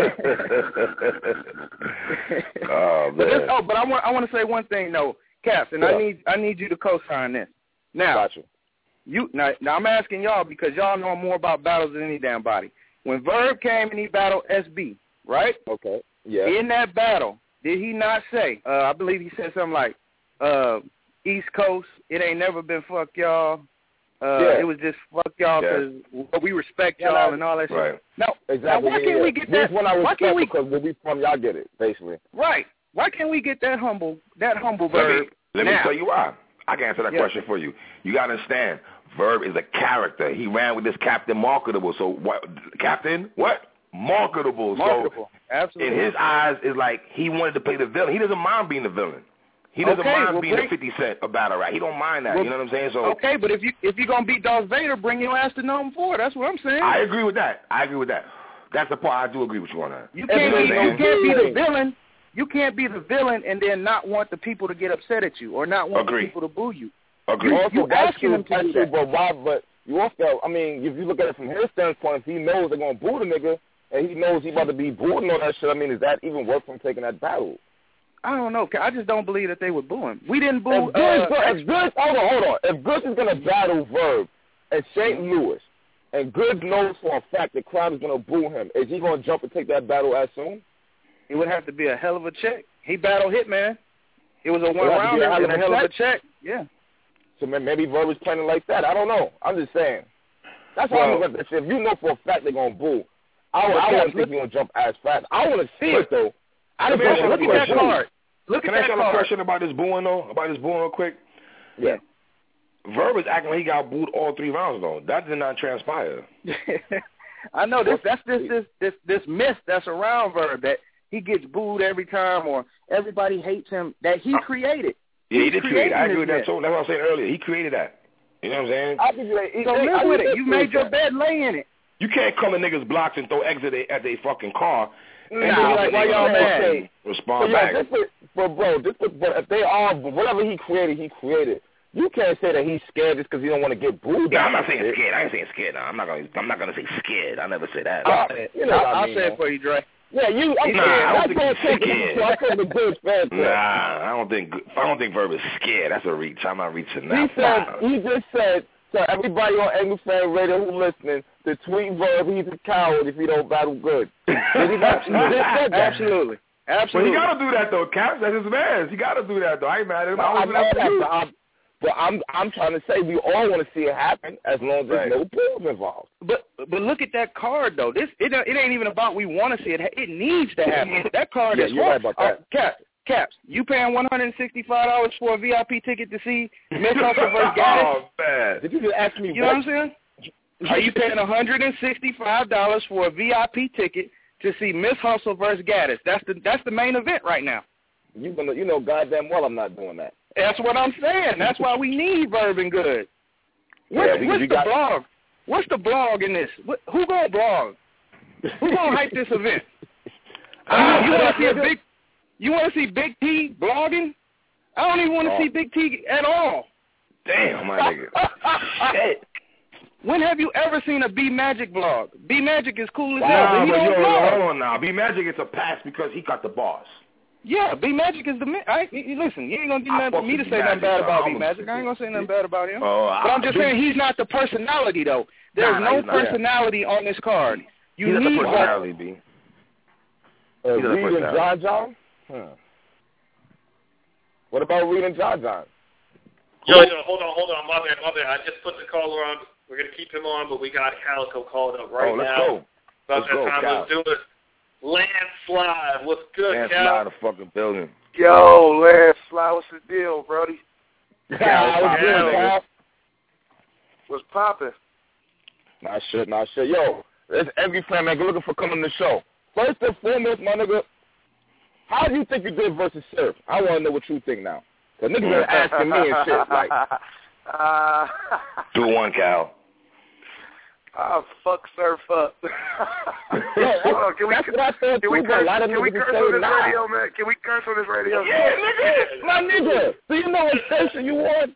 but I want to say one thing though, Caps, and I need you to co-sign this. Now, gotcha. Now I'm asking y'all because y'all know more about battles than any damn body. When Verb came and he battled SB, right? Okay. Yeah. In that battle, did he not say? I believe he said something like, "East Coast, it ain't never been fuck y'all. It was just fuck y'all because we respect y'all and all that right. shit." No, exactly. Now why can't we get that? Why can't we? Because when we from, y'all get it, basically. Right. Why can't we get that humble Verb? Let me tell you why. I can answer that question for you. You got to understand, Verb is a character. He ran with this Captain Marketable. So what? Captain? What? Marketable. So absolutely. In his eyes, it's like he wanted to play the villain. He doesn't mind being the villain. He doesn't mind being a 50 Cent a battle rap. He don't mind that. You know what I'm saying? So but if you're gonna beat Darth Vader, bring your ass to number 4. That's what I'm saying. I agree with that. That's the part I do agree with you on that. You can't be the villain. You can't be the villain and then not want the people to get upset at you or not want the people to boo you. Agree. You asking them to do that. But you also, I mean, if you look at it from his standpoint, if he knows they're going to boo the nigga and he knows he's about to be booed and all that shit, I mean, is that even worth him taking that battle? I don't know. I just don't believe that they would boo him. We didn't boo. Hold on. If Goods is going to battle Verb at St. Louis and Goods knows for a fact that Crime is going to boo him, is he going to jump and take that battle as soon? It would have to be a hell of a check. He battled Hitman. It was a one-rounder and a hell of a check. Yeah. So maybe Verb is playing like that. I don't know. I'm just saying. That's why I'm looking at that shit. If you know for a fact they're going to boo, I wouldn't think you're going to jump as fast. I want to see it, though. Look at that card. Can I ask you a question about this booing, though? About this booing real quick? Yeah. Verb is acting like he got booed all 3 rounds, though. That did not transpire. I know. That's this myth that's around Verb that he gets booed every time or everybody hates him that he created. Yeah, he did create it. I agree with that, too. That's what I was saying earlier. He created that. You know what I'm saying? So live with it. You made your bed, lay in it. You can't come in niggas' blocks and throw eggs at their fucking car. And be like, why y'all mad? Respond back. But if they are, whatever he created. You can't say that he's scared just because he don't want to get booed. Yeah, I'm not saying scared. I ain't saying scared. No, I'm not gonna say scared. I never say that. I'll say it for you, Dre. Yeah, I don't think he's scared. I don't think Verb is scared. That's a reach. I'm not reaching that. He just said to everybody on Angry Fan Radio who's listening to tweet Verb, he's a coward if he don't battle good. Absolutely. But he got to do that, though, Caps. That's his man. He got to do that, though. I ain't mad at him. But I'm trying to say we all want to see it happen as long as there's no bulls involved. But look at that card though. It ain't even about we want to see it. It needs to happen. That card is you're right about that. Caps, you paying $165 for a VIP ticket to see Miss Hustle vs. Gaddis? Oh man! Did you just ask me? You know what I'm saying? Are you paying $165 for a VIP ticket to see Miss Hustle versus Gaddis. That's the main event right now. You know goddamn well I'm not doing that. That's what I'm saying. That's why we need Verb and Good. What's the blog? What's the blog in this? Who gonna blog? Who gonna hype this event? You want to see Big T blogging? I don't even want to see Big T at all. Damn, my nigga. Shit. When have you ever seen a B Magic blog? B Magic is cool as hell, but he don't blog. Hold on now. B Magic is a pass because he got the bars. Yeah, B Magic is the man. Listen, you ain't gonna do nothing for me to say nothing bad about B Magic. I ain't gonna say nothing bad about him. But I'm just saying he's not the personality though. There's no personality on this card. He's not the personality, B. Reed and John? What about Reed and John? Yo, hold on, my bad. I just put the caller on. We're gonna keep him on, but we got Calico called up right now. Let's go. Let's do it. Landslide, what's good, Landslide, the fucking building. Yo, Landslide, what's the deal, Brody? What's poppin'? Nah, shit. Yo, there's every fan, man, looking for coming to the show. First and foremost, my nigga, how do you think you did versus Surf? I want to know what you think now. Because niggas are asking me and shit, like. 2-1, Cal. I'll fuck Surf up. Can we curse on this radio, man? Can we curse on this radio? Yeah, nigga. My nigga. Do you know what station you want?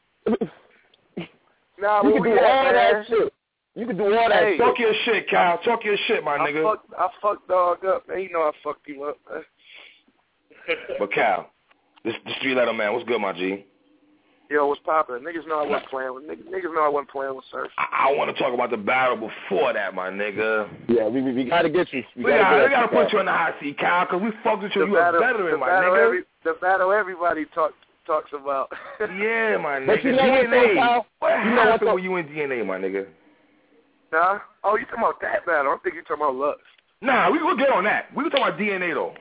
Nah, you can do all that shit. You can do all that shit. Talk your shit, Cal. Talk your shit, my nigga. I fucked dog up, man. You know I fucked him up, man. But Cal, this 3-letter man, what's good, my G? Yo, what's poppin'? Niggas know I wasn't playing with niggas know I wasn't playing with Surf. I want to talk about the battle before that, my nigga. Yeah, we gotta get you. We gotta put you in the hot seat, Cal, because we fucked with you. You a veteran, my nigga. The battle everybody talks about. Yeah, my nigga. But you know DNA. What happened when you in DNA, my nigga? Nah? Oh, you talking about that battle? I'm thinking you talking about Lux. Nah, we'll get on that. We were talking about DNA, though.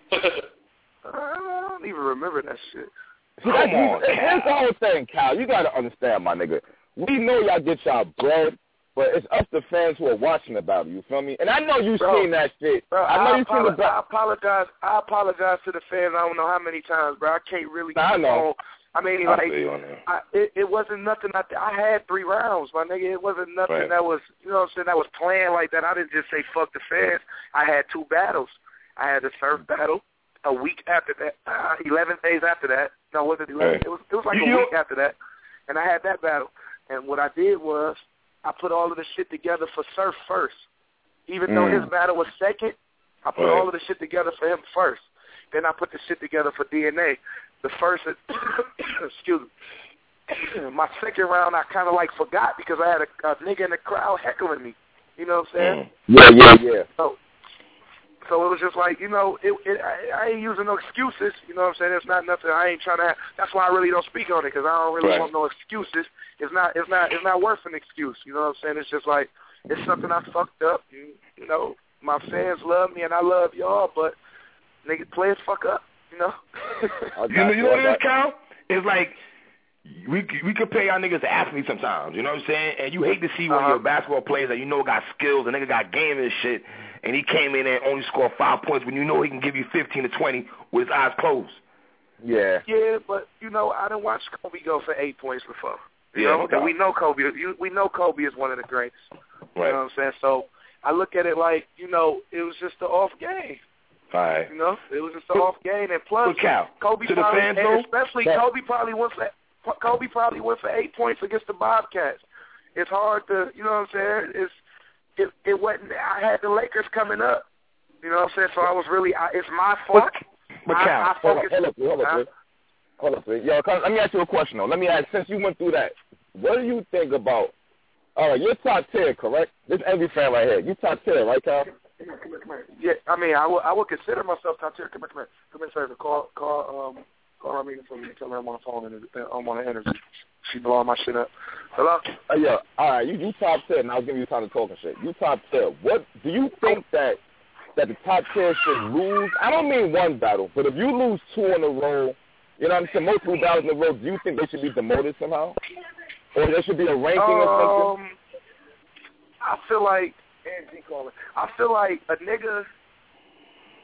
I don't even remember that shit. Come on, here's the whole thing, Cal. You got to understand, my nigga. We know y'all get y'all bread, but it's us, the fans, who are watching the battle. You feel me? And I know you've seen that shit. Bro, I know you've seen the battle. I apologize to the fans. I don't know how many times, bro. I can't really. I know. I mean, it wasn't nothing. I had 3 rounds, my nigga. It wasn't nothing that was, you know what I'm saying, that was planned like that. I didn't just say fuck the fans. I had 2 battles. I had the Surf battle a week after that, 11 days after that. No, was it 11? It was like a week after that, and I had that battle. And what I did was I put all of the shit together for Surf first. Even though his battle was second, I put all of the shit together for him first. Then I put the shit together for DNA. The first, excuse me, my second round I kind of like forgot because I had a nigga in the crowd heckling me. You know what I'm saying? Yeah. So it was just like, you know, I ain't using no excuses. You know what I'm saying? It's not nothing. I ain't trying to have. That's why I really don't speak on it because I don't really want no excuses. It's not worth an excuse. You know what I'm saying? It's just like it's something I fucked up. You know, my fans love me and I love y'all, but nigga, players fuck up. You know. You know what it is, Cal? It's like we compare our niggas to athletes sometimes. You know what I'm saying? And you hate to see one of your basketball players that you know got skills, and nigga got game and shit, and he came in and only scored 5 points when you know he can give you 15 to 20 with his eyes closed. Yeah. Yeah, but you know I done watched Kobe go for 8 points before. You know? Okay. And we know Kobe. We know Kobe is one of the greatest. Right. You know what I'm saying? So I look at it like, you know, it was just an off game. Right. You know, it was just an off game, and plus Kobe to probably, the fans, and especially Kobe probably went for 8 points against the Bobcats. It's hard to, you know what I'm saying? It wasn't. I had the Lakers coming up. You know what I'm saying? So I was really. It's my fault. But Cal, hold up, yo, let me ask you a question though. Let me ask, since you went through that, what do you think about? You're top tier, correct? This is every fan right here. You top tier, right, Cal? Come here. Yeah, I mean, I would consider myself top tier. Come here, sir. Call her meeting for me. Tell her I'm on the phone and I'm on the interview. She blowing my shit up. Hello? Yeah. All right. You top tier, and I'll give you time to talk and shit. You top tier. What do you think that the top tier should lose? I don't mean one battle, but if you lose 2 in a row, you know what I'm saying, multiple battles in a row, do you think they should be demoted somehow? Or there should be a ranking or something? I feel like a nigga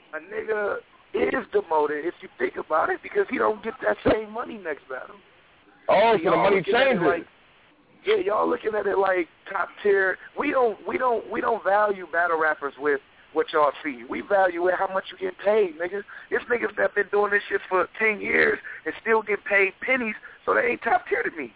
a nigga is demoted if you think about it because he don't get that same money next battle. Oh, so the money changes. Like, yeah, y'all looking at it like top tier. We don't value battle rappers with what y'all see. We value it how much you get paid, nigga. There's niggas that been doing this shit for 10 years and still get paid pennies, so they ain't top tier to me.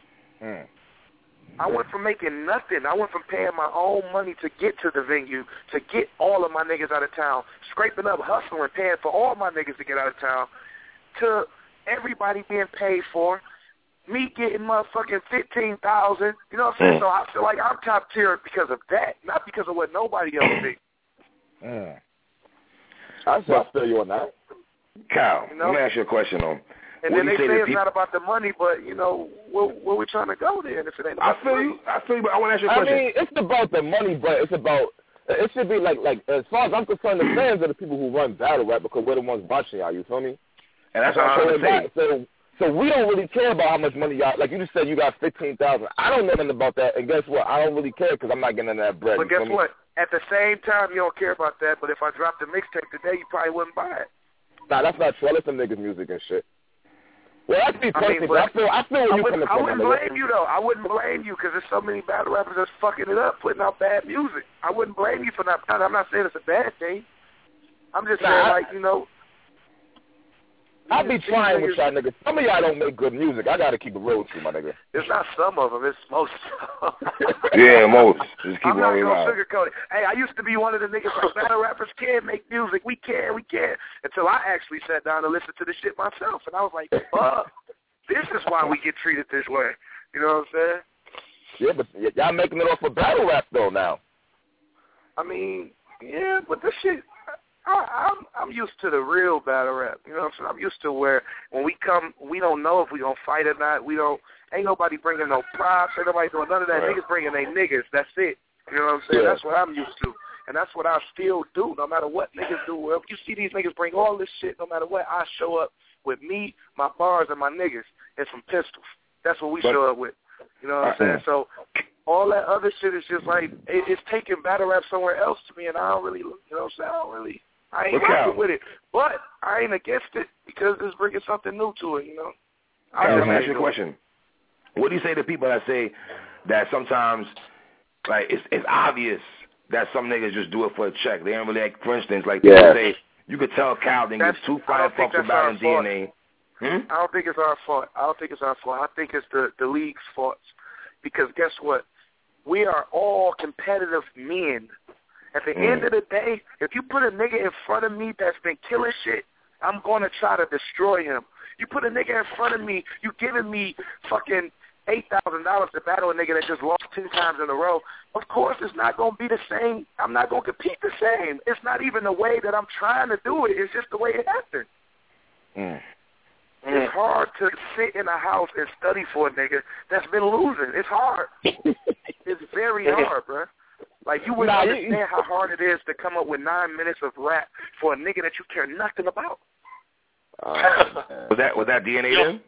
I went from making nothing. I went from paying my own money to get to the venue, to get all of my niggas out of town, scraping up, hustling, paying for all my niggas to get out of town, to everybody being paid for, me getting motherfucking $15,000. You know what I'm saying? So I feel like I'm top tier because of that, not because of what nobody else thinks. I feel you on that. Kyle, let me ask you a question on. And then they say it's not about the money, but, you know, where we trying to go then if it ain't about the money? I feel you, but I want to ask you a question. I mean, it's about the money, but it should be like as far as I'm concerned, the fans are the people who run battle rap because we're the ones watching y'all, you feel me? And that's what I'm trying to say. So we don't really care about how much money y'all, like you just said you got $15,000. I don't know nothing about that, and guess what? I don't really care because I'm not getting that bread. But guess what? At the same time, you don't care about that, but if I dropped the mixtape today, you probably wouldn't buy it. Nah, that's not true. I listen to niggas' music and shit. Well, that's me personally, but I feel where you coming from. I wouldn't blame you, though. I wouldn't blame you because there's so many battle rappers that's fucking it up, putting out bad music. I wouldn't blame you for not. I'm not saying it's a bad thing. I'm just saying, like, you know. I be trying with y'all niggas. Some of y'all don't make good music. I got to keep it real with you, my nigga. It's not some of them. It's most of them. Yeah, most. Just keep I'm not going to sugarcoat it. Hey, I used to be one of the niggas like battle rappers can't make music. We can. Until I actually sat down and listened to the shit myself. And I was like, fuck. This is why we get treated this way. You know what I'm saying? Yeah, but y'all making it off of battle rap, though, now. I mean, yeah, but this shit, I'm used to the real battle rap. You know what I'm saying? I'm used to where when we come, we don't know if we going to fight or not. Ain't nobody bringing no props. Ain't nobody doing none of that. Right. Niggas bringing their niggas. That's it. You know what I'm saying? Yeah. That's what I'm used to. And that's what I still do, no matter what niggas do. Well, you see these niggas bring all this shit, no matter what, I show up with me, my bars, and my niggas, and some pistols. That's what we show up with. You know what I'm saying? So all that other shit is just like, it's taking battle rap somewhere else to me, and I don't really, you know what I'm saying? I ain't rocking with it. But I ain't against it because it's bringing something new to it, you know? Let me ask you a question. What do you say to people that say that sometimes, like, it's obvious that some niggas just do it for a check? They don't really, like, for instance, like, people say, you could tell Cal didn't get 2 fire puffs about in DNA. I don't think it's our fault. I think it's the league's fault. Because guess what? We are all competitive men. At the end of the day, if you put a nigga in front of me that's been killing shit, I'm going to try to destroy him. You put a nigga in front of me, you giving me fucking $8,000 to battle a nigga that just lost 10 times in a row. Of course, it's not going to be the same. I'm not going to compete the same. It's not even the way that I'm trying to do it. It's just the way it happened. It's hard to sit in a house and study for a nigga that's been losing. It's hard. It's very hard, bro. Like, you wouldn't understand how hard it is to come up with 9 minutes of rap for a nigga that you care nothing about. Was that DNA then?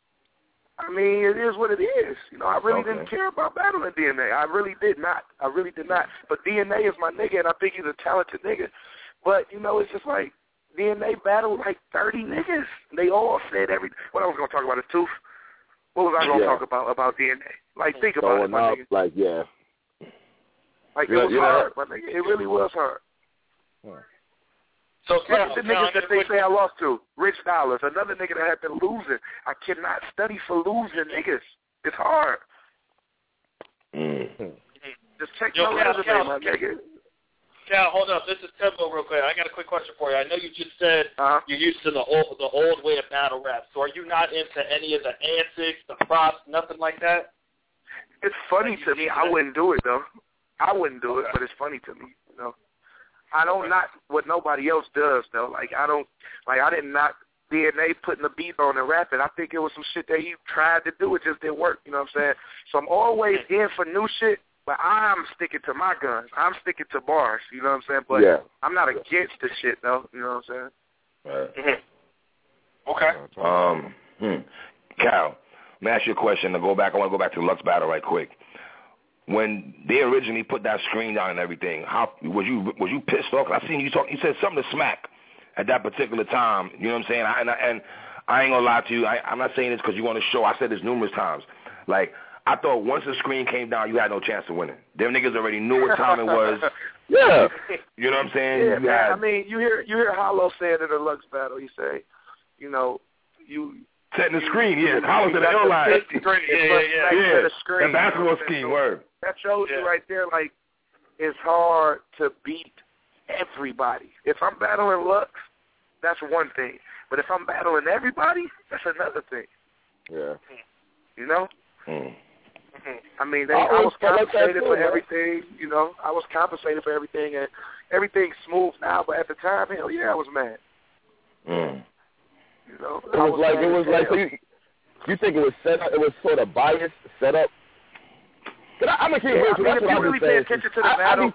I mean, it is what it is. You know, I really didn't care about battling DNA. I really did not. But DNA is my nigga, and I think he's a talented nigga. But, you know, it's just like DNA battled like 30 niggas. They all said what I was going to talk about is tooth. What was I going to talk about DNA? Like, think about it, my nigga. Like, yeah. Like, it was hard, my nigga. It really was hard. So, look at the niggas that they say I lost to. Rich Dollars, another nigga that had been losing. I cannot study for losing niggas. It's hard. Just check my resume, my nigga. Cal, hold up. This is Tempo real quick. I got a quick question for you. I know you just said you're used to the old way of battle rap. So are you not into any of the antics, the props, nothing like that? It's funny to me. I wouldn't do it, though. I wouldn't do it, but it's funny to me, you know. I don't knock what nobody else does, though. Like, I didn't knock DNA putting the beat on and rapping. I think it was some shit that he tried to do. It just didn't work, you know what I'm saying? So I'm always in for new shit, but I'm sticking to my guns. I'm sticking to bars, you know what I'm saying? But I'm not against the shit, though, you know what I'm saying? Okay. Cal, let me ask you a question. I want to go back to the Lux battle right quick. When they originally put that screen down and everything, how was you pissed off? I seen you talk. You said something to Smack at that particular time. You know what I'm saying? And I ain't gonna lie to you. I'm not saying this because you on the show. I said this numerous times. Like, I thought once the screen came down, you had no chance of winning. Them niggas already knew what time it was. Yeah. You know what I'm saying? Yeah, man. I mean, you hear Hollow saying in the Lux battle, he say, you know, you setting the screen, yeah. Hollow said the L line. Yeah. The basketball scheme, word. That shows you right there, like, it's hard to beat everybody. If I'm battling Lux, that's one thing. But if I'm battling everybody, that's another thing. Yeah. You know? Mm. I mean, I was compensated for everything, you know. I was compensated for everything, and everything's smooth now. But at the time, hell yeah, I was mad. Mm. You know, it was like you think it was set up? It was sort of biased, set up. I'm gonna keep if you really pay attention to the battle,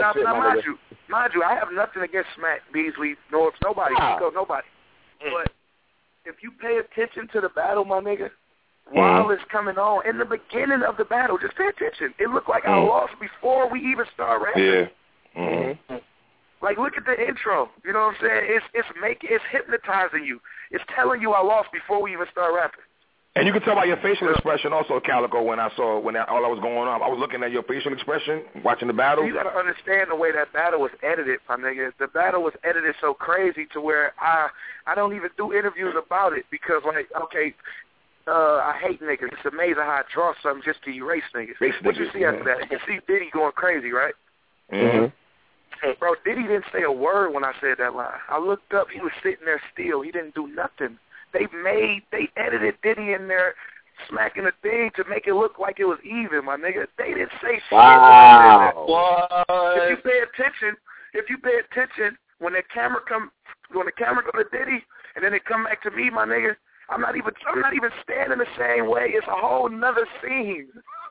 mind you, I have nothing against Smack, Beasley, Norbs, nobody, Nico, nobody. But if you pay attention to the battle, my nigga, while it's coming on, in the beginning of the battle, just pay attention. It looked like I lost before we even started rapping. Yeah. Mm-hmm. Like, look at the intro. You know what I'm saying? It's hypnotizing you. It's telling you I lost before we even start rapping. And you can tell by your facial expression also, Calico, when all that was going on. I was looking at your facial expression, watching the battle. You got to understand the way that battle was edited, my nigga. The battle was edited so crazy to where I don't even do interviews about it because, like, okay, I hate niggas. It's amazing how I draw something just to erase niggas. What you see after that? You see Diddy going crazy, right? Mm-hmm. Hey, bro, Diddy didn't say a word when I said that line. I looked up. He was sitting there still. He didn't do nothing. They edited Diddy in there smacking the thing to make it look like it was even, my nigga. They didn't say shit. Wow. If you pay attention, when the camera go to Diddy and then it come back to me, my nigga, I'm not even standing the same way. It's a whole nother scene.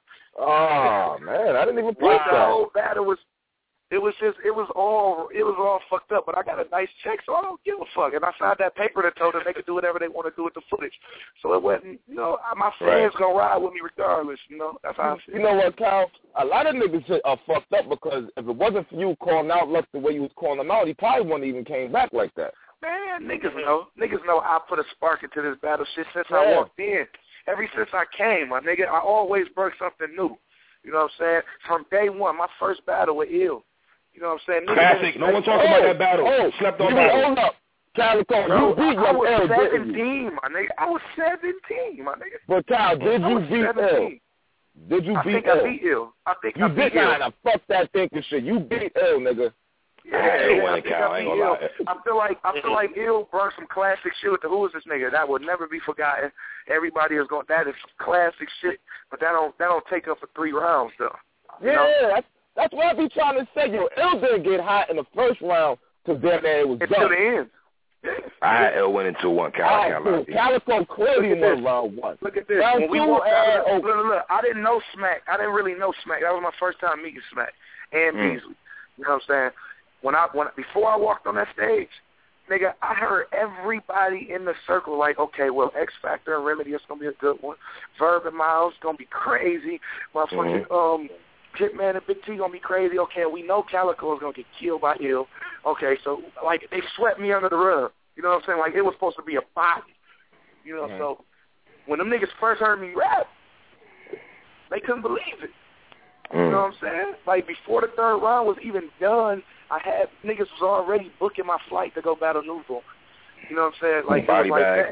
Oh man, I didn't even put that. The whole battle was. It was all fucked up, but I got a nice check, so I don't give a fuck. And I signed that paper that told them they could do whatever they want to do with the footage. So it wasn't, you know, my fans gonna ride with me regardless, you know. That's how I feel. You know what, Cal? A lot of niggas are fucked up because if it wasn't for you calling out Lux the way you was calling them out, he probably wouldn't even came back like that. Man, niggas know. Niggas know I put a spark into this battle shit since I walked in. Ever since I came, my nigga, I always brought something new. You know what I'm saying? From day one, my first battle with Ill. You know what I'm saying? Classic. No one talking about that battle. Slept on battle. Hold up. Calico, you beat I was L, 17, my nigga. I was 17, my nigga. But Cal, did you beat L? Did you beat L? I think I beat Ill. You did not. Fuck that thinking shit. You beat L, nigga. I feel like Ill brought some classic shit with the Who Is This Nigga that will never be forgotten. Everybody is going. That is classic shit, but that don't take up for 3 rounds though. Yeah, that's what I be trying to say. Yo, Ill didn't get hot in the first round because damn it was done. Until the end. I had Ill winning 2-1. Calico clearly won round 1. Look at this. Round when we walked out, look, I didn't know Smack. I didn't really know Smack. That was my first time meeting Smack and Beasley. You know what I'm saying? Before I walked on that stage, nigga, I heard everybody in the circle like, okay, well, X Factor and Remedy is gonna be a good one. Verb and Miles gonna be crazy. Motherfucking Hitman and Big T gonna be crazy. Okay, we know Calico is gonna get killed by Ill. Okay, so like they swept me under the rug. You know what I'm saying? Like it was supposed to be a body. You know, so when them niggas first heard me rap, they couldn't believe it. You know what I'm saying? Like before the 3rd round was even done, I had niggas was already booking my flight to go battle Nuvo. You know what I'm saying? Like body it was like bag. that.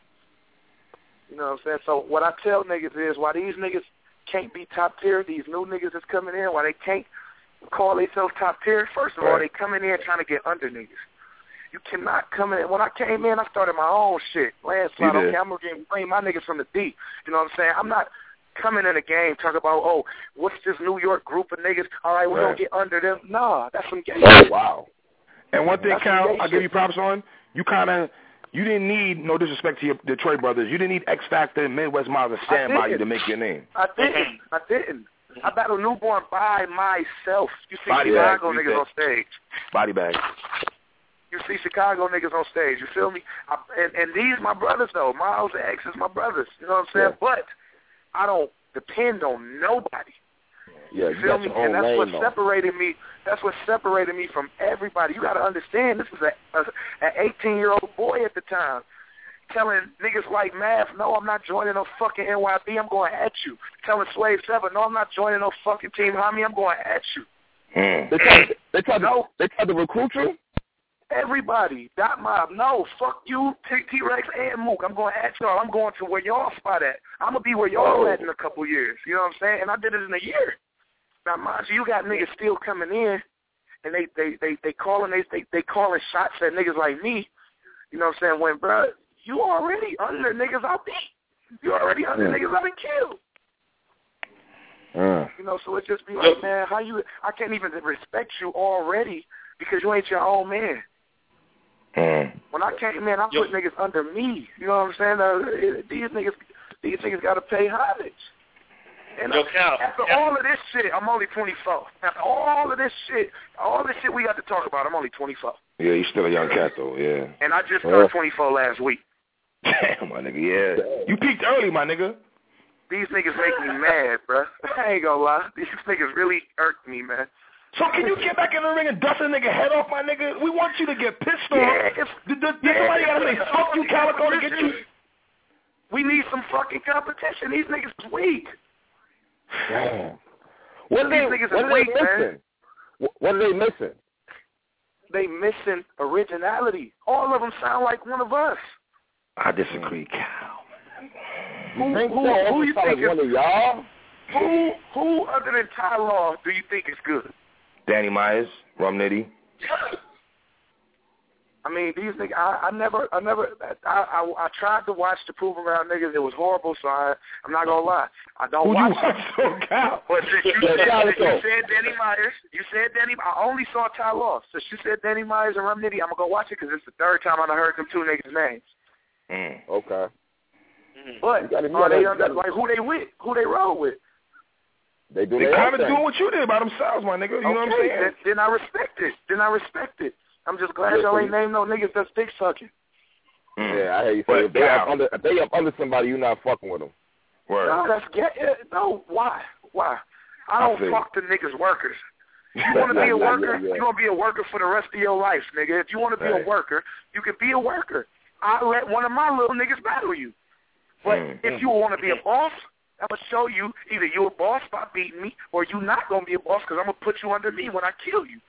You know what I'm saying? So what I tell niggas is why these niggas can't be top tier, these new niggas that's coming in, why they can't call themselves top tier, first of all, they coming in trying to get under niggas. You cannot come in. When I came in, I started my own shit. Landslide, okay, I'm going to bring my niggas from the deep. You know what I'm saying? I'm not coming in the game talking about, oh, what's this New York group of niggas? All right, we're going to get under them. Nah, that's some gay shit. Wow. And one thing, Cal, I'll give you props on, you didn't need, no disrespect to your Detroit brothers, you didn't need X Factor and Midwest Miles to stand by you to make your name. I didn't. I battled Newborn by myself. You see Body Chicago bag, niggas on stage. Body bag. You see Chicago niggas on stage. You feel me? And these my brothers, though. Miles and X is my brothers. You know what I'm saying? Yeah. But I don't depend on nobody. Yeah, you feel me? And that's what separated me. That's what separated me from everybody. You got to understand, this was an 18-year-old boy at the time telling niggas like Mav, no, I'm not joining no fucking NYB, I'm going at you. Telling Swave 7, no, I'm not joining no fucking Team Homie, I'm going at you. They tried to recruit you? Everybody. Dot Mob, no, fuck you, T-Rex and Mook. I'm going at y'all. I'm going to where y'all spot at. I'm going to be where y'all at in a couple years. You know what I'm saying? And I did it in a year. Now, mind you, you got niggas still coming in, and they calling shots at niggas like me. You know what I'm saying? When, bro, you already under niggas I beat. You already under niggas I done killed. You know, so it just be like, man, I can't even respect you already because you ain't your own man. When I came in, I put niggas under me. You know what I'm saying? These niggas got to pay homage. And after all of this shit, I'm only 24. After all this shit we got to talk about, I'm only 24. Yeah, you're still a young cat, though, yeah. And I just turned 24 last week. Damn, my nigga, yeah. You peaked early, my nigga. These niggas make me mad, bruh. I ain't gonna lie. These niggas really irked me, man. So can you get back in the ring and dust a nigga head off, my nigga? We want you to get pissed off. Did somebody gotta say, fuck you, Calico, to get you? We need some fucking competition. These niggas is weak. Damn. What are they missing? What are they missing? They missing originality. All of them sound like one of us. I disagree, Cal. Who you think is one of y'all? Who other than Ty Law do you think is good? Danny Myers, Rum Nitty. I mean, these niggas. I tried to watch the Prove Around niggas. It was horrible, so I'm not gonna lie. I don't watch it. But since you said Danny Myers, I only saw Ty Law. So you said Danny Myers and Rum Nitty. I'm gonna go watch it because it's the third time I heard them two niggas' names. Okay. But are they like who they with? Who they roll with? They kind of doing what you did by themselves, my nigga. You know what I'm saying? Then I respect it. I'm just glad y'all ain't named no niggas that's dick sucking. Yeah, I hear you say if they up under somebody, you not fucking with them. Word. No, why? I don't fuck the niggas workers. You want to be a worker? You want to be a worker for the rest of your life, nigga. If you want to be a worker, you can be a worker. I'll let one of my little niggas battle you. But if you want to be a boss, I'm going to show you either you're a boss by beating me or you're not going to be a boss because I'm going to put you under me when I kill you.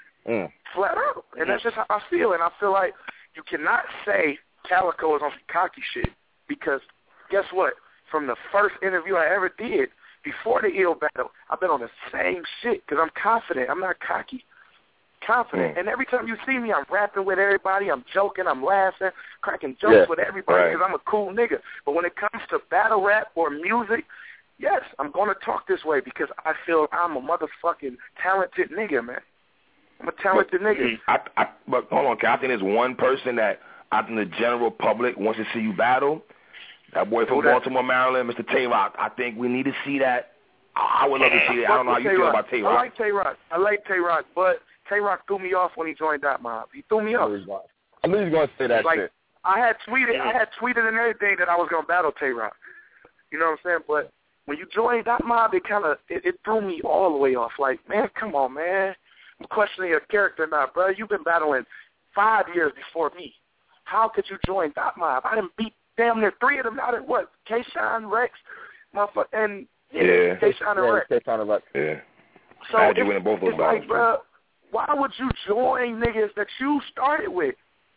Flat out. And that's just how I feel. And I feel like you cannot say Calico is on some cocky shit because guess what? From the first interview I ever did, before the ill battle, I've been on the same shit because I'm confident. I'm not cocky. Confident. And every time you see me, I'm rapping with everybody. I'm joking. I'm laughing, cracking jokes with everybody because I'm a cool nigga. But when it comes to battle rap or music, yes, I'm going to talk this way because I feel I'm a motherfucking talented nigga, man. I'm a talented nigga. But hold on, I think there's one person that I think the general public wants to see you battle. That boy from Baltimore, Maryland, Mr. Tay-Rock. I think we need to see that. I would love to see that. I don't know how you feel about Tay-Rock. I like Tay-Rock, but Tay-Rock threw me off when he joined Dot Mob. He threw me off. I knew he was going to say that shit. I had tweeted and everything that I was going to battle Tay-Rock. You know what I'm saying? But when you joined Dot Mob, it threw me all the way off. Like, man, come on, man. I'm questioning your character now, bro. You've been battling 5 years before me. How could you join Dot Mob? I didn't beat damn near 3 of them out at what? K-Shine, Rex, motherfucker, and K-Shine and Rex. K-Shine and Rex. Yeah. So I had you winning both those battles. Like, bro, why would you join niggas that you started with?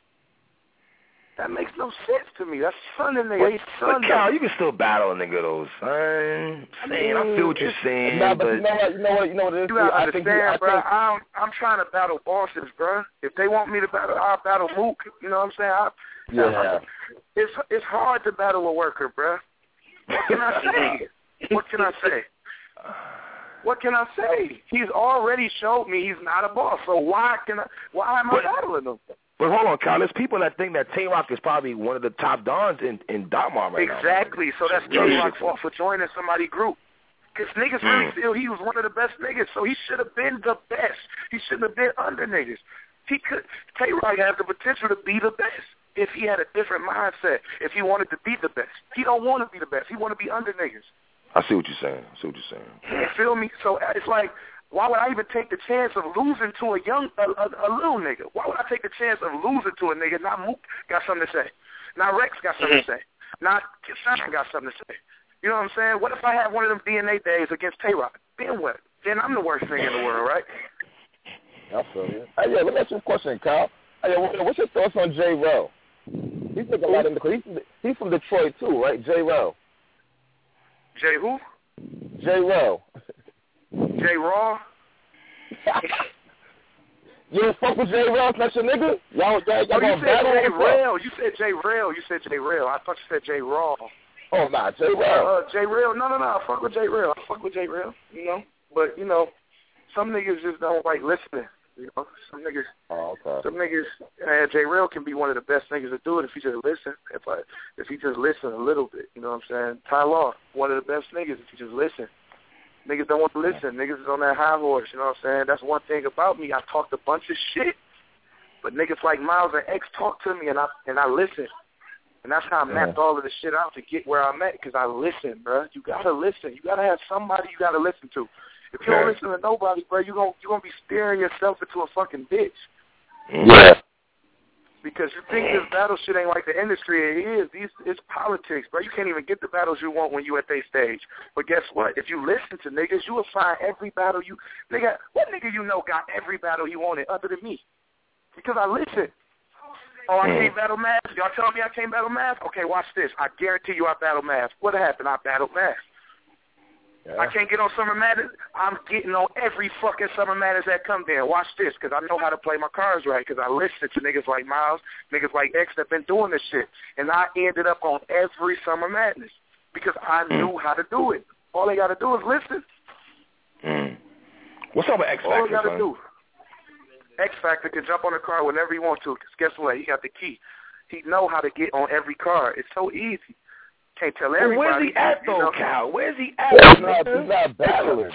That makes no sense to me. That's sunning nigga. But Cal, you can still battle a nigga though, son. I feel what you're saying. Nah, but you know what it is? You gotta understand, bro. I'm trying to battle bosses, bro. If they want me to battle, I'll battle Mook. You know what I'm saying? It's hard to battle a worker, bro. What can I say? What can I say? He's already showed me he's not a boss. So why am I battling him? But hold on, Kyle. There's people that think that Tay-Rock is probably one of the top dons in Dot Mob right now. Exactly. So that's Tay-Rock's fault for joining somebody's group. Because niggas really feel he was one of the best niggas, so he should have been the best. He shouldn't have been under niggas. Tay-Rock has the potential to be the best if he had a different mindset, if he wanted to be the best. He don't want to be the best. He want to be under niggas. I see what you're saying. You feel me? So it's like, why would I even take the chance of losing to a little nigga? Why would I take the chance of losing to a nigga? Not Mook got something to say. Not Rex got something to say. Not Simon got something to say. You know what I'm saying? What if I have one of them DNA days against Tay-Rock? Then what? Then I'm the worst thing in the world, right? I feel you. Hey, yeah, let me ask you a question, Kyle. Hey, what's your thoughts on J. Rel? He's like a lot in the he's from Detroit too, right? J. Rel. J. who? J. Rel. J. Raw. You don't fuck with J. Rel? That's your nigga? Y'all you said J. Rel. You said J. Rel. You said J. Rel. I thought you said J. Raw. Oh, nah, J. Rel. J. Rel. No. I fuck with J. Rel. I fuck with J. Rel. You know, but you know, some niggas just don't like listening. You know, some niggas. Oh, okay. Some niggas. J. Rel can be one of the best niggas to do it if you just listen. If you just listen a little bit. You know what I'm saying? Ty Law, one of the best niggas if you just listen. Niggas don't want to listen. Niggas is on that high horse, you know what I'm saying? That's one thing about me. I talked a bunch of shit, but niggas like Miles and X talk to me, and I listen. And that's how I mapped all of the shit out to get where I'm at, because I listen, bro. You got to listen. You got to have somebody you got to listen to. If you don't listen to nobody, bro, you're gonna be staring yourself into a fucking bitch. Yeah. Because you think this battle shit ain't like the industry it is. It's politics, bro. You can't even get the battles you want when you at their stage. But guess what? If you listen to niggas, you will find every battle you... Nigga, what nigga you know got every battle you wanted other than me? Because I listen. Oh, I can't battle Math? Y'all telling me I can't battle Math? Okay, watch this. I guarantee you I battle Math. What happened? I battled Math. Yeah. I can't get on Summer Madness. I'm getting on every fucking Summer Madness that come there. Watch this, because I know how to play my cards right, because I listen to niggas like Miles, niggas like X that been doing this shit. And I ended up on every Summer Madness because I knew how to do it. All they got to do is listen. What's up with X Factor, all they got to do. X Factor can jump on the card whenever he wants to, because guess what? He got the key. He know how to get on every card. It's so easy. Can't tell everybody. Where's he at, though, Cal? Where's he at? He's not battling.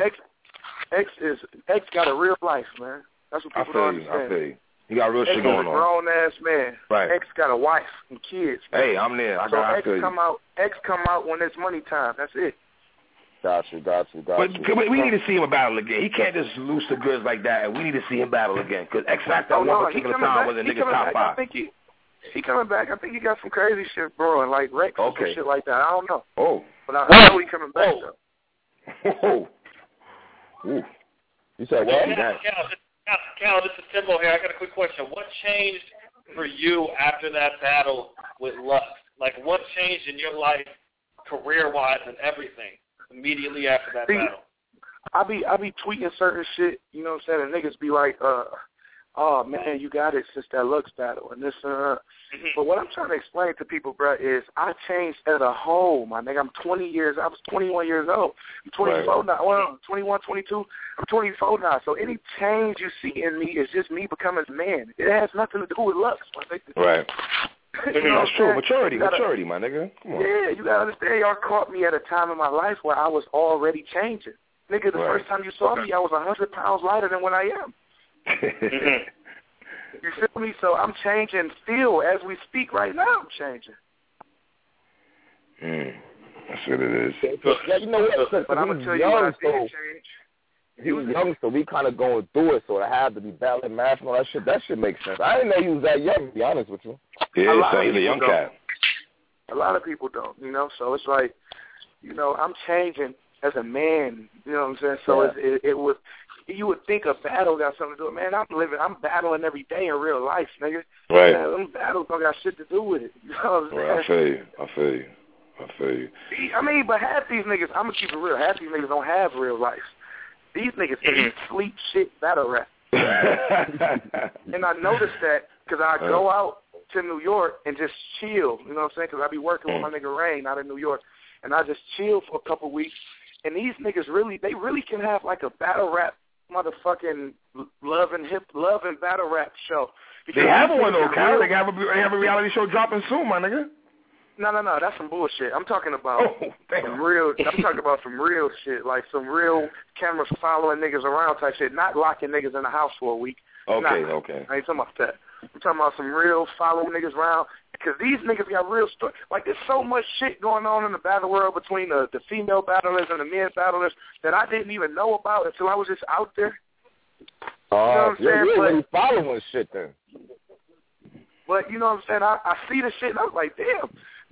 X got a real life, man. That's what people don't understand. I feel you. He got real shit going on. X is a grown-ass man. Right. X got a wife and kids. Man. Hey, I'm there. I feel you. X come out when it's money time. That's it. Got you. But we need to see him battle again. He can't just lose the goods like that, and we need to see him battle again. Because X Factor at one particular time was a nigga top 5. I think he coming back. I think he got some crazy shit brewing, like Rex and shit like that. I don't know. Oh. But I know he coming back, though. Ooh. You said what? Cal, this is Timbo here. I got a quick question. What changed for you after that battle with Lux? Like, what changed in your life, career-wise and everything, immediately after that battle? I be tweeting certain shit, you know what I'm saying? And niggas be like, oh, man, you got it since that Lux battle and this and that. But what I'm trying to explain to people, bro, is I changed as a whole, my nigga. I was 21 years old. I'm 24 now. Well, 21, 22. I'm 24 now. So any change you see in me is just me becoming a man. It has nothing to do with Lux. Right. You know that's true. Maturity, my nigga. Come on. Yeah, you got to understand, y'all caught me at a time in my life where I was already changing. Nigga, the first time you saw me, I was 100 pounds lighter than what I am. You feel me? So I'm changing still as we speak right now. I'm changing. That's what it is. Yeah, you know what? But I'm going to tell you what I did change. He was young, so we kind of going through it, so I had to be battling math and all that shit. That shit makes sense. I didn't know you was that young, to be honest with you. Yeah, so he's a young cat. A lot of people don't, you know? So it's like, you know, I'm changing as a man, you know what I'm saying? So it was... You would think a battle got something to do with it. Man, I'm battling every day in real life, nigga. Right. Man, them battles don't got shit to do with it. You know what I'm saying? Right, I feel you. I mean, but half these niggas, I'm going to keep it real, half these niggas don't have real life. These niggas sleep shit battle rap. And I noticed that because I go out to New York and just chill, you know what I'm saying? Because I be working with my nigga Rain out in New York. And I just chill for a couple weeks. And these niggas they really can have like a battle rap motherfucking love and battle rap show. They have one though, Kyle. They have a reality show dropping soon, my nigga. No, that's some bullshit. I'm talking about some real. I'm talking about some real shit, like some real cameras following niggas around type shit. Not locking niggas in the house for a week. Okay. I ain't talking about that. I'm talking about some real follow niggas around. Because these niggas got real story. Like, there's so much shit going on in the battle world between the female battlers and the men battlers that I didn't even know about until I was just out there. Oh, you're really following shit then. But, you know what I'm saying? I see the shit, and I was like, damn.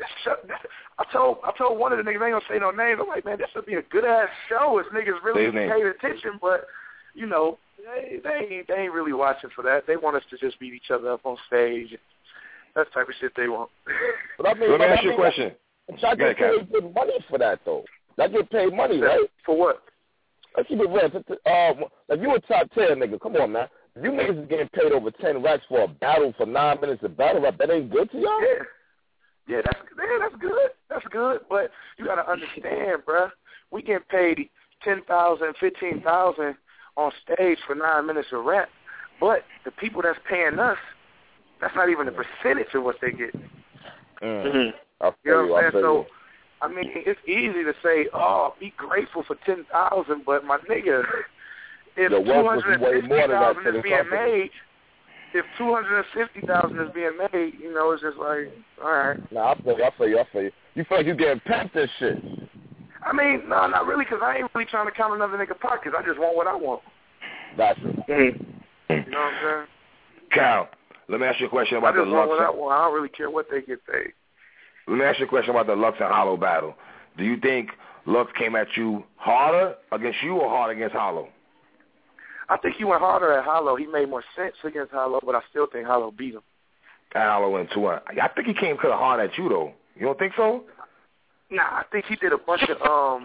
I told one of the niggas, I ain't going to say no names, I'm like, man, this would be a good-ass show if niggas really paid attention. But, you know, they ain't really watching for that. They want us to just beat each other up on stage. That type of shit they want. But I mean, let me ask you a question. I get paid good money for that, though. I get paid money, right? For what? Let's keep it real. If you a top 10 nigga, come on, man. You niggas is getting paid over 10 racks for a battle for 9 minutes of battle rap. That ain't good to y'all? Yeah, that's good. That's good. But you got to understand, bruh. We get paid $10,000, $15,000 on stage for 9 minutes of rap. But the people that's paying us, that's not even a percentage of what they get. Mm-hmm. You know what I'm saying? So, I mean, it's easy to say, oh, be grateful for $10,000, but my nigga, if $250,000 is being made, if $250,000 is being made, you know, it's just like, all right. Nah, I feel you. You feel like you getting packed this shit. I mean, no, not really, because I ain't really trying to count another nigga pockets. I just want what I want. That's it. Mm-hmm. You know what I'm saying? Cal, let me ask you a question about the Lux. I just want what I want. I don't really care what they get paid. Let me ask you a question about the Lux and Hollow battle. Do you think Lux came at you harder against you or harder against Hollow? I think he went harder at Hollow. He made more sense against Hollow, but I still think Hollow beat him. And Hollow went 2-1. I think he came kind of hard at you, though. You don't think so? Nah, I think he did a bunch of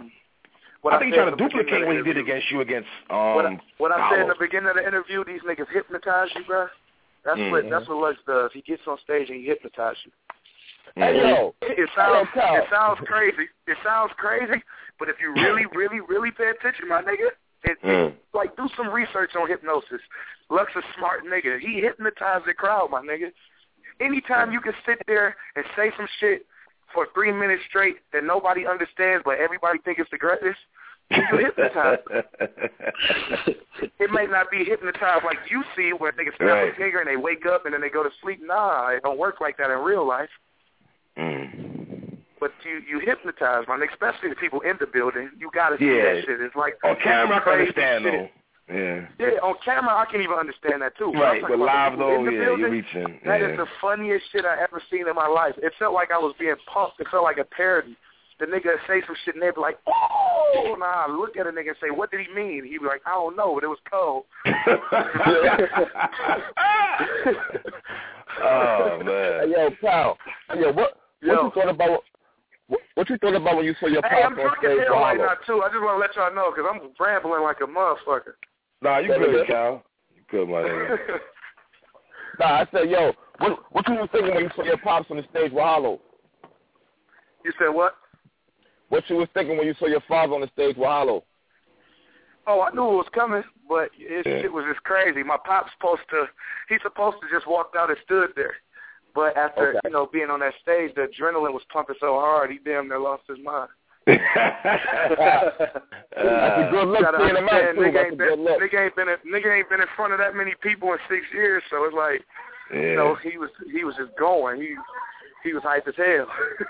I think he tried to duplicate what he did against you against what I said in the beginning of the interview, these niggas hypnotize you, bro. That's what Lux does. He gets on stage and he hypnotizes you. Hey, yo. It sounds crazy. It sounds crazy, but if you really, really, really pay attention, my nigga, like, do some research on hypnosis. Lux a smart nigga. He hypnotized the crowd, my nigga. Anytime you can sit there and say some shit for 3 minutes straight that nobody understands but everybody think it's the greatest, you hypnotize. It may not be hypnotized like you see where niggas snap a finger and they wake up and then they go to sleep. Nah, it don't work like that in real life. But you hypnotize, man, especially the people in the building. You got to see that shit. It's like on camera, I can understand, shit. Though. Yeah, on camera, I can even understand that, too. Right, but live, though, you're reaching. That is the funniest shit I ever seen in my life. It felt like I was being punked. It felt like a parody. The nigga say some shit, and they be like, oh, nah, look at a nigga and say, what did he mean? He be like, I don't know, but it was cold. Oh, man. Hey, yo, pal. Hey, what you thought about... What you thought about when you saw your pop on stage? I'm drunk as hell right now, too. I just want to let y'all know, because I'm rambling like a motherfucker. Nah, you good, Cal. You good, my nigga. Nah, I said, yo, what you was thinking when you saw your pops on the stage with Hollow? You said what? What you was thinking when you saw your father on the stage with Hollow? Oh, I knew it was coming, but it was just crazy. My pop's he's supposed to just walked out and stood there. But after, being on that stage, the adrenaline was pumping so hard, he damn near lost his mind. That's a good look. Nigga ain't been in front of that many people in 6 years, so it's like, he was just going. He was hype as hell.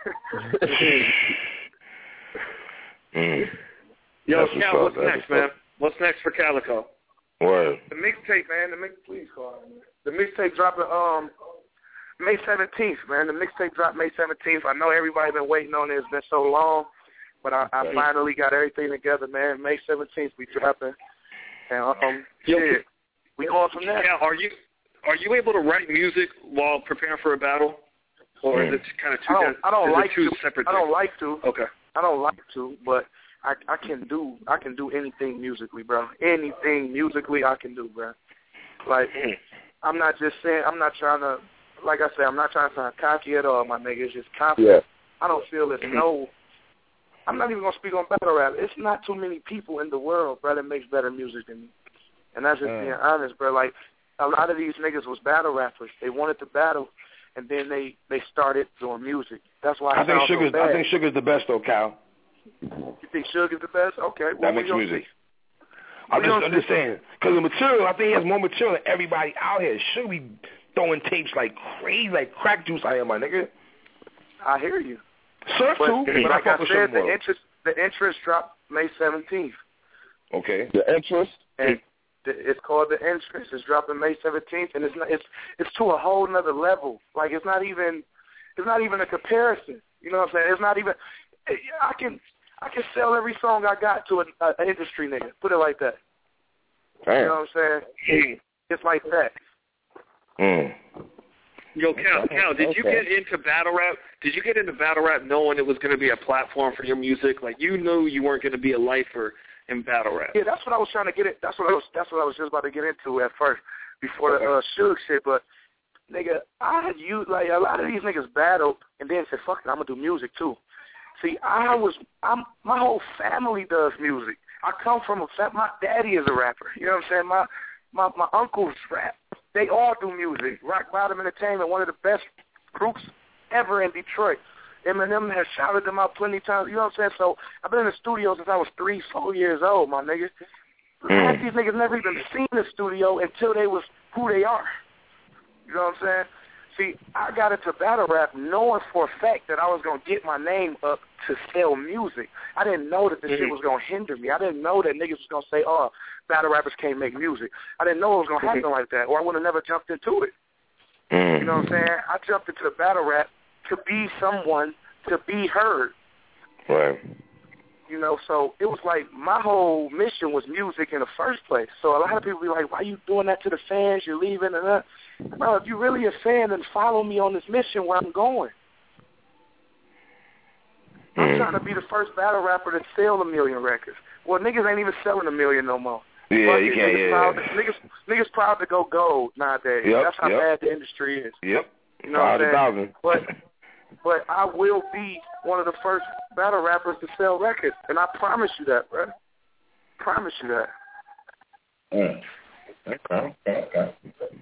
Yo, Cal, what's next, man? What's next for Calico? Word. The mixtape, man. Please call it. The mixtape dropping May 17th, man. The mixtape dropped May 17th. I know everybody been waiting on it. It's been so long, but I finally got everything together, man. May 17th we dropping, and we going from there. Yeah, are you able to write music while preparing for a battle, or is it kind of two separate things? I don't like to. Okay. I don't like to, but I can do anything musically, bro. Anything musically I can do, bro. Like I'm not trying to. Like I said, I'm not trying to sound cocky at all, my nigga. It's just confident. I don't feel there's I'm not even going to speak on battle rap. It's not too many people in the world, bro, that makes better music than me. And that's just being honest, bro. Like, a lot of these niggas was battle rappers. They wanted to battle, and then they started doing music. That's why I think Sugar's the best, though, Cal. You think Sugar's the best? Okay. Well, that makes music. I'm just saying, because the material, I think he has more material than everybody out here. Sugar be throwing tapes like crazy, like crack juice out here, my nigga. I hear you. Surf too. But like I said, the interest dropped May 17th. Okay. The interest? And it's called The Interest. It's dropping May 17th, and it's to a whole nother level. Like it's not even a comparison. You know what I'm saying? It's not even. I can sell every song I got to an industry nigga. Put it like that. Damn. You know what I'm saying? It's like that. Yo, Cal, did you get into battle rap? Did you get into battle rap knowing it was going to be a platform for your music? Like you knew you weren't going to be a lifer in battle rap. Yeah, that's what I was trying to get at. That's what I was just about to get into at first before the Suge shit. But nigga, I had used like a lot of these niggas battled and then said, "Fuck it, I'm gonna do music too." See, my whole family does music. I come from my daddy is a rapper. You know what I'm saying? My uncles rap. They all do music. Rock Bottom Entertainment, one of the best groups ever in Detroit. Eminem has shouted them out plenty of times. You know what I'm saying? So I've been in the studio since I was 3-4 years old, my nigga. Half these niggas never even seen the studio until they was who they are. You know what I'm saying? See, I got into battle rap knowing for a fact that I was going to get my name up to sell music. I didn't know that this shit was going to hinder me. I didn't know that niggas was going to say, oh, battle rappers can't make music. I didn't know it was going to happen like that, or I would have never jumped into it. You know what I'm saying? I jumped into the battle rap to be someone, to be heard. Right. You know, so it was like my whole mission was music in the first place. So a lot of people be like, why are you doing that to the fans? You're leaving and that. Bro, if you're really a fan, then follow me on this mission where I'm going. I'm trying to be the first battle rapper to sell 1 million records. Well, niggas ain't even selling 1 million no more. Yeah, you can't, Niggas proud to go gold nowadays. Yep, That's how bad the industry is. Yep. You know what I'm saying? But I will be one of the first battle rappers to sell records, and I promise you that, bro. Promise you that. Okay.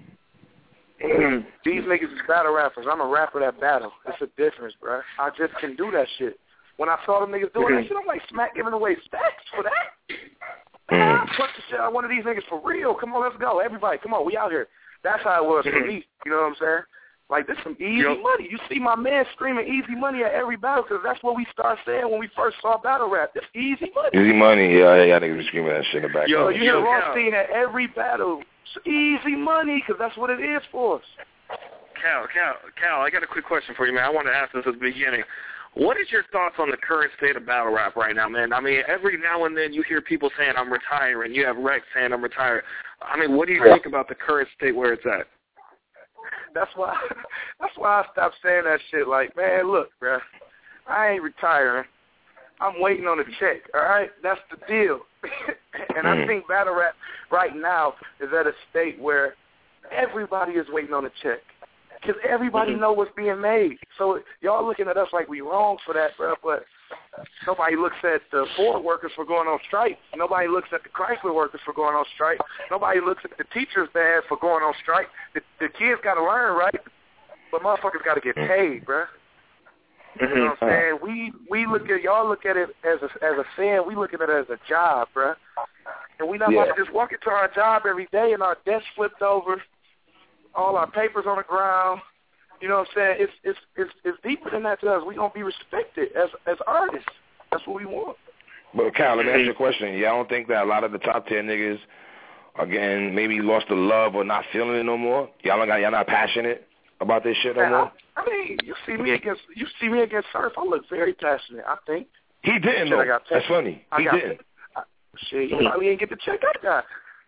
These niggas is battle rappers. I'm a rapper that battle. It's a difference, bro. I just can do that shit. When I saw them niggas doing that shit, I'm like, Smack giving away stacks for that? Fuck the shit out of one of these niggas for real. Come on, let's go. Everybody, come on, we out here. That's how it was for me. You know what I'm saying? Like, this some easy money. You see my man screaming easy money at every battle because that's what we start saying when we first saw battle rap. It's easy money. Easy money, yeah, niggas be screaming that shit in the back. You hear Rothstein at every battle. It's easy money because that's what it is for us. Cal, I got a quick question for you, man. I want to ask this at the beginning. What is your thoughts on the current state of battle rap right now, man? I mean, every now and then you hear people saying I'm retiring. You have Rex saying I'm retired. I mean, what do you think about the current state where it's at? That's why I stopped saying that shit. Like, man, look, bro, I ain't retiring. I'm waiting on a check, all right? That's the deal. And I think battle rap right now is at a state where everybody is waiting on a check because everybody know what's being made. So y'all looking at us like we wrong for that, bro, but nobody looks at the Ford workers for going on strike. Nobody looks at the Chrysler workers for going on strike. Nobody looks at the teachers bad for going on strike. The kids got to learn, right? But motherfuckers got to get paid, bro. You know what I'm saying? We y'all look at it as a fan. We look at it as a job, bro. And we not about to just walk into our job every day and our desk flipped over, all our papers on the ground. You know what I'm saying? It's deeper than that to us. We gonna be respected as artists. That's what we want. But Cal, let me ask you a question. Y'all don't think that a lot of the top tier niggas again maybe lost the love or not feeling it no more? Y'all not passionate about this shit no more? I mean, you see me against Surf. I look very passionate. I think he didn't though. That's funny. He didn't. Shit, you probably ain't get the check I got.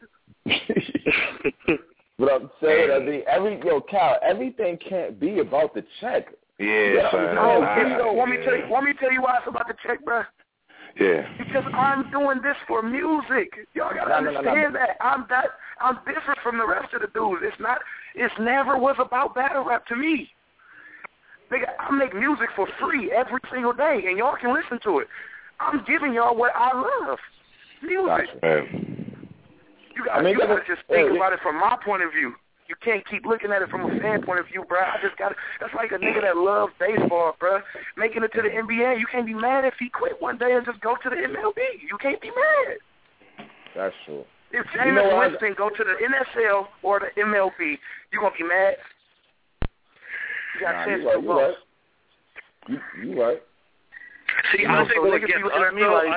But I'm saying, Cal, everything can't be about the check. Want me to tell you why it's about the check, bro? Yeah. Because I'm doing this for music. Y'all gotta understand that. I'm different from the rest of the dudes. It's never was about battle rap to me. Nigga, I make music for free every single day, and y'all can listen to it. I'm giving y'all what I love. Music. You gotta just think about it from my point of view. You can't keep looking at it from a fan point of view, bro. That's like a nigga that loves baseball, bro. Making it to the NBA. You can't be mad if he quit one day and just go to the MLB. You can't be mad. That's true. If Jameis Winston go to the NFL or the MLB, you gonna be mad? You got chance to vote. You right. See, I think what gets us,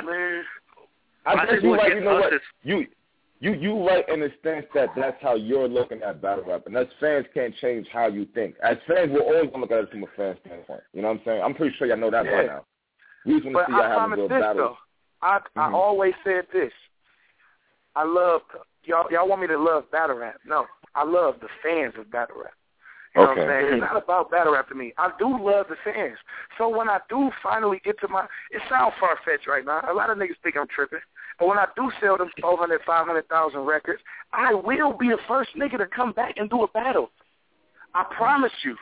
I think you're right. You know what? You right in the sense that that's how you're looking at battle rap, and us fans can't change how you think. As fans, we're always gonna look at it from a fan standpoint. You know what I'm saying? I'm pretty sure y'all know that by now. We just want to see y'all have a real battle. I always said this. I love y'all. Y'all want me to love battle rap? No, I love the fans of battle rap. You know what I'm saying? It's not about battle rap to me. I do love the fans. So when I do finally get to it sounds far-fetched right now. A lot of niggas think I'm tripping. But when I do sell them 400,000, 500,000 records, I will be the first nigga to come back and do a battle. I promise you.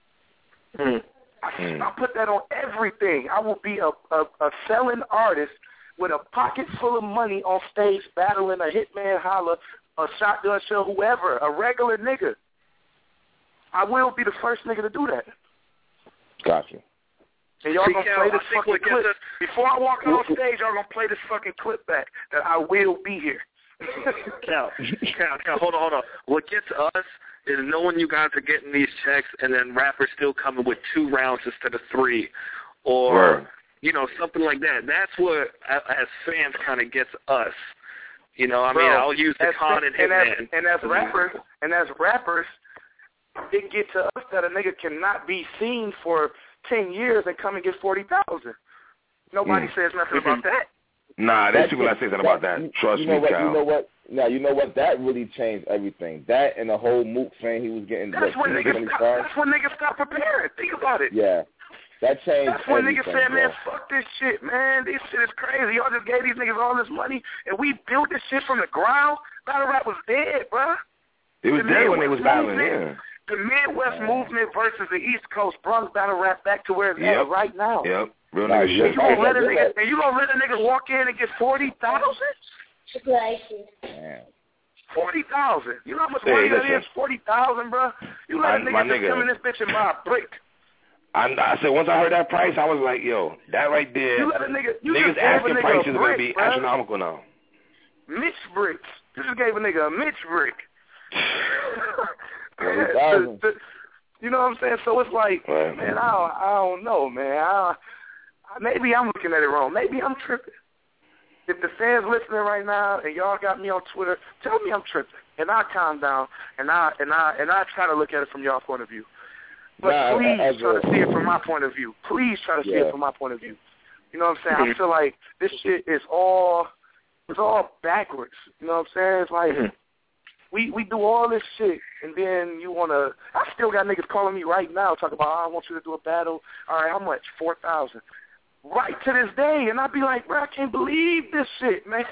I put that on everything. I will be a selling artist with a pocket full of money on stage battling a Hitman Holla, a Shotgun Shell, whoever, a regular nigga. I will be the first nigga to do that. Gotcha. And y'all gonna play this fucking clip. Before I walk on stage, y'all gonna play this fucking clip back that I will be here. Cal, hold on. What gets us is knowing you guys are getting these checks and then rappers still coming with 2 rounds instead of 3. Or, something like that. That's what, as fans, kind of gets us. I mean, I'll use the Con and Hitman. And as rappers, it gets to us that a nigga cannot be seen for 10 years and come and get 40,000. Nobody says nothing about that. Nah, there's people that say something about that. Trust me, Cal. You know what? Now, you know what? That really changed everything. That and the whole Mook thing he was getting. That's when niggas stop preparing. Think about it. Yeah. That changed That's when everything, niggas said, bro. man, fuck this shit, man. This shit is crazy. Y'all just gave these niggas all this money, and we built this shit from the ground. Battle rap was dead, bro. It was dead when they was battling, yeah. The Midwest movement versus the East Coast brought battle rap back to where it's at right now. Yep. Real nigga shit. You gonna let a nigga walk in and get 40,000? Damn. 40,000. You know how much money that is? 40,000, bro. You let a nigga just come in this bitch and buy a brick. I said once I heard that price, I was like, yo, that right there. You let a nigga. Niggas asking prices are gonna be astronomical now. Mitch bricks. You just gave a nigga a Mitch brick. You know what I'm saying? So it's like, man, I don't know, man. Maybe I'm looking at it wrong. Maybe I'm tripping. If the fans listening right now and y'all got me on Twitter, tell me I'm tripping, and I calm down and I try to look at it from y'all's point of view. But please try to see it from my point of view. Please try to see it from my point of view. You know what I'm saying? I feel like this shit is all backwards. You know what I'm saying? It's like we do all this shit, and then you want to – I still got niggas calling me right now talking about, I want you to do a battle. All right, how much? 4,000. Right to this day. And I'd be like, bro, I can't believe this shit, man.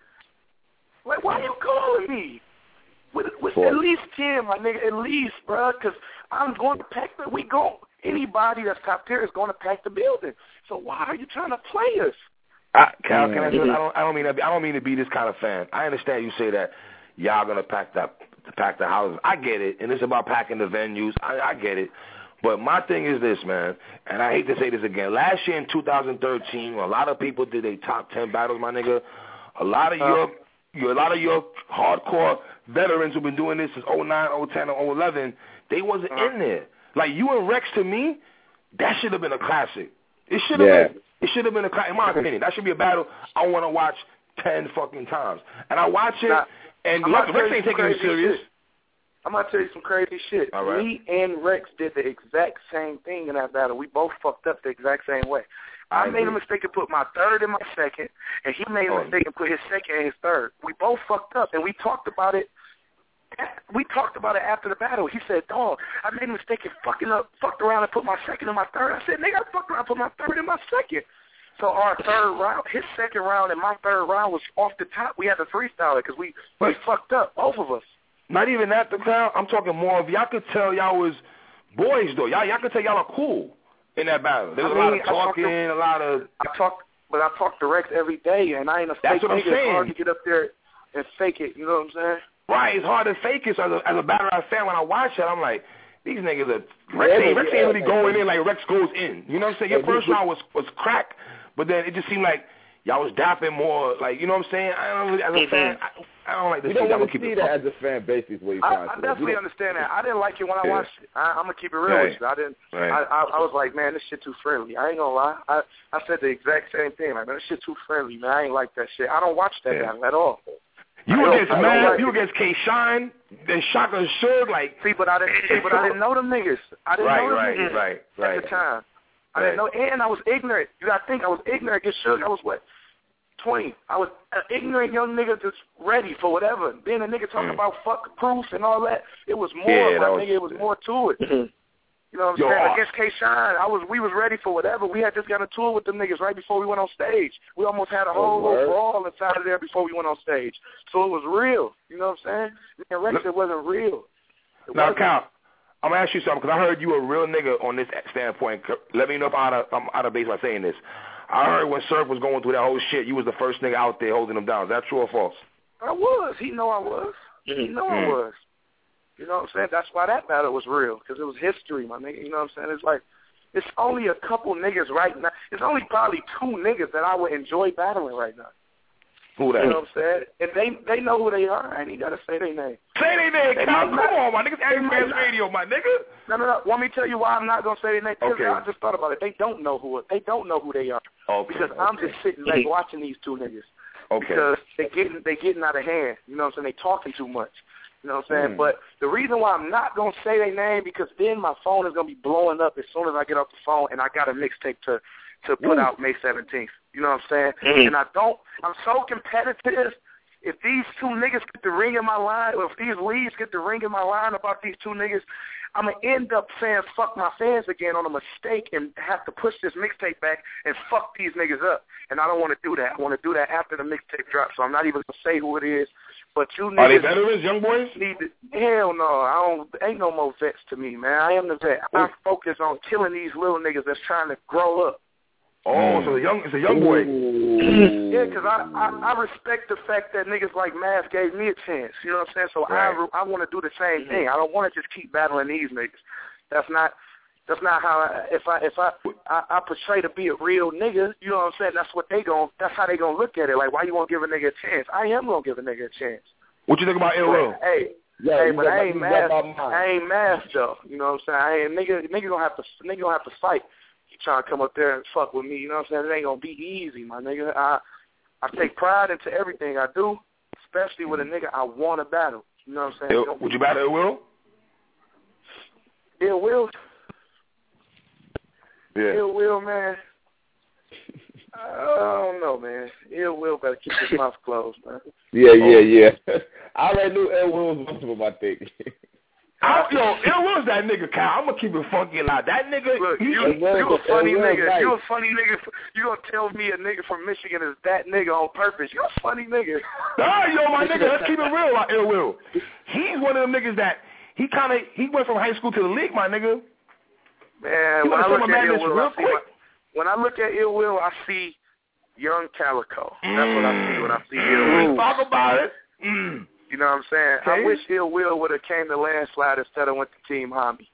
Like, why are you calling me? With at least 10, my nigga, at least, bro, because I'm going to pack anybody that's top tier is going to pack the building. So why are you trying to play us? Cal, can I say, I don't mean to be this kind of fan. I understand you say that y'all gonna pack the houses. I get it, and it's about packing the venues. I get it. But my thing is this, man, and I hate to say this again. Last year in 2013, when a lot of people did their top 10 battles, my nigga, a lot of your hardcore veterans who've been doing this since 09, 010, or 011, they wasn't in there. Like you and Rex, to me, that should have been a classic. It should have been. It should have been in my opinion. That should be a battle I want to watch 10 fucking times. And I watch it, and Rex ain't taking it serious. I'm going to tell you some crazy shit. All right. Me and Rex did the exact same thing in that battle. We both fucked up the exact same way. I made a mistake and put my third in my second, and he made a mistake and put his second in his third. We both fucked up, and we talked about it. We talked about it after the battle. He said, dog, I made a mistake and fucked around and put my second in my third. I said, nigga, I fucked around and put my third in my second. So our third round, his second round and my third round was off the top. We had to freestyle it because we fucked up, both of us. Not even that, the crowd. I'm talking more of y'all could tell y'all was boys, though. Y'all could tell y'all are cool in that battle. There was a lot of talking, a lot of... I talk to Rex every day, and I ain't a fake nigga. It's hard to get up there and fake it, you know what I'm saying? Right, it's hard to fake it. So as a battle rap fan, when I watch it, I'm like, these niggas are... Rex ain't really going in like Rex goes in. You know what I'm saying? Your first round was crack, but then it just seemed like y'all was dapping more, like, you know what I'm saying? I don't really, as a fan, I don't like this. You don't want to see that as a fan base is what you're trying to say. I definitely understand that. I didn't like it when I watched it. I'm going to keep it real with you. I didn't. I was like, man, this shit too friendly. I ain't going to lie. I said the exact same thing. Like, man, this shit too friendly, man. I ain't like that shit. I don't watch that battle at all. You against K-Shine, then Shaka Suge, like. But I didn't know them niggas. I didn't know them niggas at the time. I didn't know, and I was ignorant. You got to think, I was ignorant against Suge. I was what? 20. I was an ignorant young nigga that's ready for whatever. Then a nigga talking about fuck proof and all that. It was more, nigga. It was more to it. You know what I'm saying? Against K-Shine, we was ready for whatever. We had just got a tour with them niggas right before we went on stage. We almost had a whole little brawl inside of there before we went on stage. So it was real. You know what I'm saying? And Rex, it wasn't real. Now, Cal, I'm going to ask you something, because I heard you a real nigga on this standpoint. Let me know if I'm out of base by saying this. I heard when Surf was going through that whole shit, you was the first nigga out there holding him down. Is that true or false? I was. He know I was. He know I was. You know what I'm saying? That's why that battle was real, because it was history, my nigga. You know what I'm saying? It's like, it's only a couple niggas right now. It's only probably 2 niggas that I would enjoy battling right now. Who that? You know what I'm saying? And they know who they are. I ain't got to say their name. Say their name, Cal. Come on, my niggas. Angry Man's Radio, my nigga. No. Want me to tell you why I'm not going to say their name? Because I just thought about it. They don't know who they are. Because I'm just sitting back watching these 2 niggas. Because they getting out of hand. You know what I'm saying? They talking too much. You know what I'm saying? But the reason why I'm not going to say their name, because then my phone is going to be blowing up as soon as I get off the phone, and I got a mixtape to put out May 17th. You know what I'm saying? And I'm so competitive. If these 2 niggas get the ring in my line, or if these leads get the ring in my line about these 2 niggas, I'm going to end up saying fuck my fans again on a mistake and have to push this mixtape back and fuck these niggas up. And I don't want to do that. I want to do that after the mixtape drops, so I'm not even going to say who it is. But you niggas... Are they veterans, young boys? Hell no. Ain't no more vets to me, man. I am the vet. I focus on killing these little niggas that's trying to grow up. Oh, so it's a young boy. Yeah, because I respect the fact that niggas like Math gave me a chance. You know what I'm saying? So I want to do the same thing. I don't want to just keep battling these niggas. That's not how if I portray to be a real nigga. You know what I'm saying? That's how they gonna look at it. Like, why you won't give a nigga a chance? I am gonna give a nigga a chance. What you think about Ill Will? Hey, but I ain't Math. I ain't Math though. You know what I'm saying? Nigga gonna have to fight. You trying to come up there and fuck with me? You know what I'm saying? It ain't gonna be easy, my nigga. I take pride into everything I do, especially with a nigga I want to battle. You know what I'm saying? Would you battle Ill Will? Ill Will. Yeah. Ill Will, man. I don't know, man. Ill Will better keep his mouth closed, man. Yeah. I already knew Ill Will was one of them, I think. Ill Will's that nigga, Kyle. I'm gonna keep it funky and loud. That nigga, look, you a funny nigga. Nice. You a funny nigga. You gonna tell me a nigga from Michigan is that nigga on purpose? You a funny nigga. My nigga, let's keep it real about Ill Will. He's one of them niggas that he went from high school to the league, my nigga. Man, when I look at Ill Will, I see young Calico. That's what I see when I see Ill Will. Talk about it. You know what I'm saying? Okay. I wish Ill Will would have came to Landslide instead of went to Team Hobby.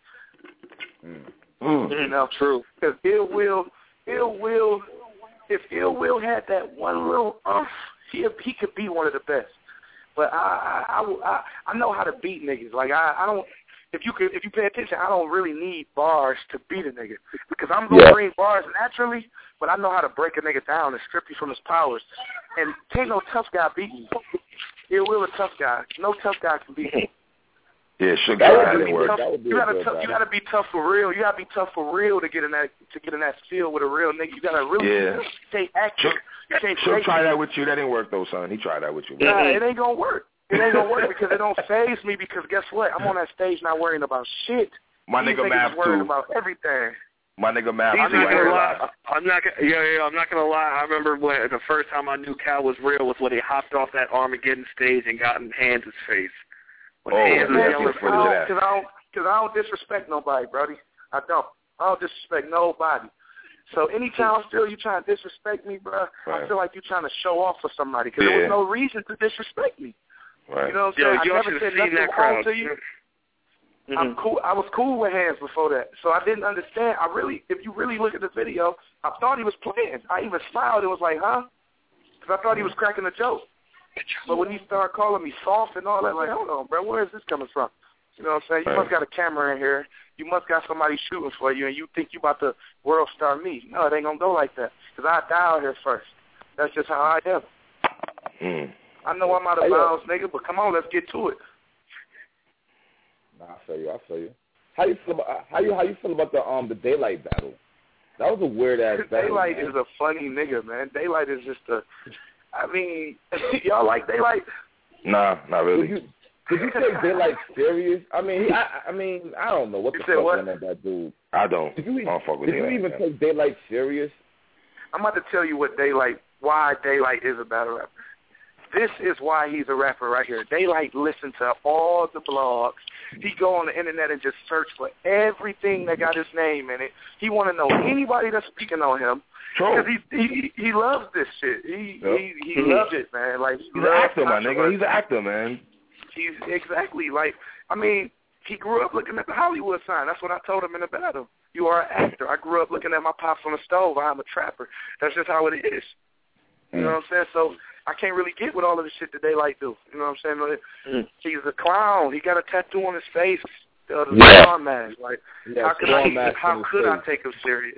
You know, true. Because Ill Will, if Ill Will had that one little he could be one of the best. But I know how to beat niggas. Like I don't. If you pay attention, I don't really need bars to beat a nigga because I'm gonna bring bars naturally. But I know how to break a nigga down and strip you from his powers. And can't no tough guy beat me. Ill Will a tough guy. No tough guy can beat me. Yeah, sure. That didn't work. You gotta be tough for real. You gotta be tough for real to get in that field with a real nigga. You gotta really stay active. She'll try that with you. That didn't work though, son. He tried that with you. Nah, it ain't gonna work. It ain't gonna work because it don't faze me. Because guess what? I'm on that stage not worrying about shit. My nigga Math worrying about everything. My nigga Math. I'm not gonna lie. I'm not gonna lie. I remember when the first time I knew Cal was real was when he hopped off that Armageddon stage and got in Hands' face. Because I don't disrespect nobody, brody. I don't disrespect nobody. So anytime I feel you trying to disrespect me, bro, I feel like you trying to show off for somebody because there was no reason to disrespect me. Right. You know what I'm saying? I never said nothing wrong to you. I'm cool. I was cool with Hands before that, so I didn't understand. If you really look at the video, I thought he was playing. I even smiled and was like, huh? Because I thought he was cracking a joke. But when he started calling me soft and all that, like, hold on, bro, where is this coming from? You know what I'm saying? You must got a camera in here. You must got somebody shooting for you, and you think you about to world star me. No, it ain't going to go like that. Because I die out here first. That's just how I am. I know I'm out of bounds, nigga, but come on, let's get to it. Nah, I feel you. How you feel about the Daylight battle? That was a weird ass battle. Daylight is a funny nigga, man. Daylight is just y'all like Daylight? Nah, not really. Did you take Daylight serious? I mean, I don't know what the fuck went on that dude. I don't. Did you even take Daylight serious? I'm about to tell you why Daylight is a battle rapper. This is why he's a rapper right here. Daylight listens to all the blogs. He go on the internet and just search for everything that got his name in it. He want to know anybody that's speaking on him. Because he loves this shit. He loves it, man. Like, he's an actor, my nigga. He's an actor, man. He's exactly like, I mean, he grew up looking at the Hollywood sign. That's what I told him in the battle. You are an actor. I grew up looking at my pops on the stove. I'm a trapper. That's just how it is. You know what I'm saying? So I can't really get with all of the shit that Daylight do. You know what I'm saying? He's a clown. He got a tattoo on his face. The clown mask. Like, how could I take him serious?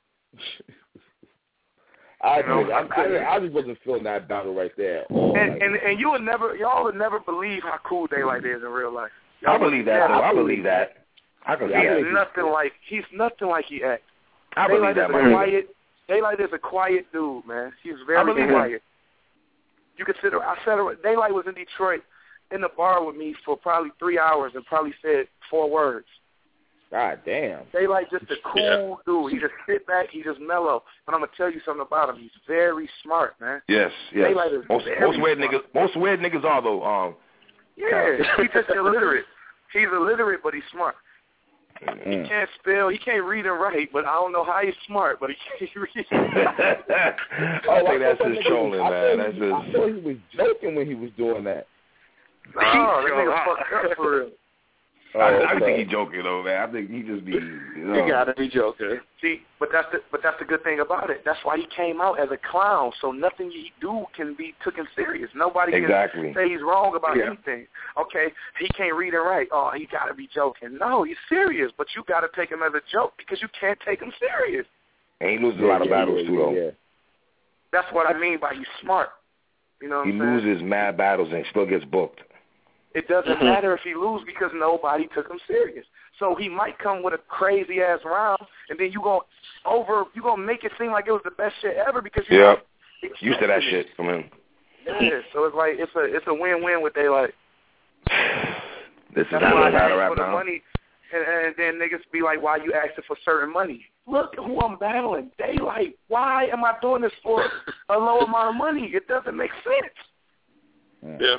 I just wasn't feeling that battle right there. And y'all would never believe how cool Daylight is in real life. I believe that. I believe that. I can see that. He's nothing like he acts. I believe that, man. Daylight is a quiet dude, man. He's very quiet. You could Daylight was in Detroit in the bar with me for probably 3 hours and probably said 4 words. God damn. Daylight just a cool dude. He just sit back. He just mellow. But I'm gonna tell you something about him. He's very smart, man. Yes. Daylight is most weird niggas are though. Yeah, he's just illiterate. He's illiterate, but he's smart. He can't spell. He can't read and write. But I don't know how he's smart. But he can't read. I think that's just trolling, man. I thought he was joking when he was doing that. No, that nigga fucked up for real. I think he's joking though, man. I think he just be. He gotta be joking. See, but that's the good thing about it. That's why he came out as a clown. So nothing he do can be taken serious. Nobody can say he's wrong about anything. Okay, he can't read and write. Oh, he gotta be joking. No, he's serious. But you gotta take him as a joke because you can't take him serious. And he loses a lot of battles too, though. Yeah. That's what I mean by he's smart. You know what I'm saying? He loses mad battles and still gets booked. It doesn't matter if he loses because nobody took him serious. So he might come with a crazy ass round, and then you gonna make it seem like it was the best shit ever because you used to that shit. Come in. Yeah, so it's like it's a win-win with Daylight. This is how they battle right now. Money, and then niggas be like, "Why you asking for certain money? Look who I'm battling, Daylight. Why am I doing this for a low amount of money? It doesn't make sense." Yeah.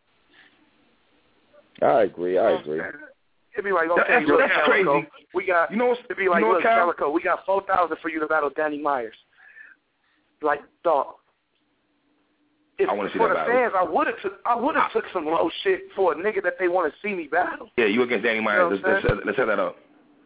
I agree. It'd be like, okay, that's crazy. We got, it'd be like, look, Calico, we got $4,000 for you to battle Danny Myers. Like, dog. I want to see for that the battle. fans, I would have took some low shit for a nigga that they want to see me battle. Yeah, you against Danny Myers. Let's set that up.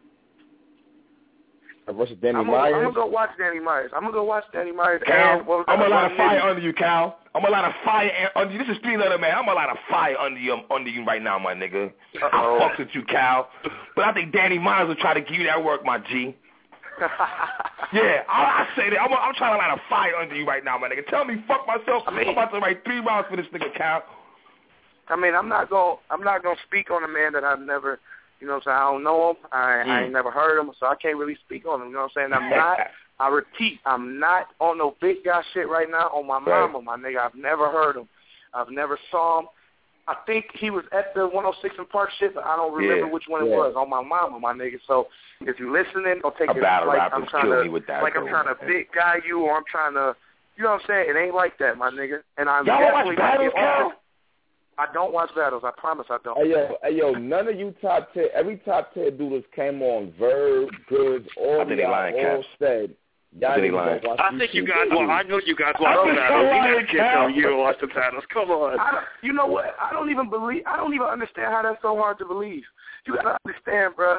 Versus Danny Myers. I'm gonna go watch Danny Myers. Cal, I'm a lot of fire under you, Cal. I'm a lot of fire under you. This is 3-letter man. I'm a lot of fire under you right now, my nigga. I fucks with you, Cal. But I think Danny Myers will try to give you that work, my G. Yeah, I say that. I'm trying to light a fire under you right now, my nigga. Tell me, fuck myself. I'm about to write 3 rounds for this nigga, Cal. I mean, I'm not gonna speak on a man that I've never. You know what I'm saying? I don't know him. I ain't never heard him, so I can't really speak on him. You know what I'm saying? I repeat, I'm not on no big guy shit right now on my mama, my nigga. I've never heard him. I've never saw him. I think he was at the 106 and Park shit, but I don't remember which one it was. On my mama, my nigga. So if you're listening, don't take it like I'm trying to big guy you, or I'm trying to, you know what I'm saying? It ain't like that, my nigga. And I'm definitely I don't watch battles. I promise I don't. Hey, yo, none of you top 10, every top 10 dudes came on Verb, Goods, all said. I think you guys, I know you guys watch the battles. You guys can't tell you watch the battles. Come on. You know what? I don't even understand how that's so hard to believe. You got to understand, bro.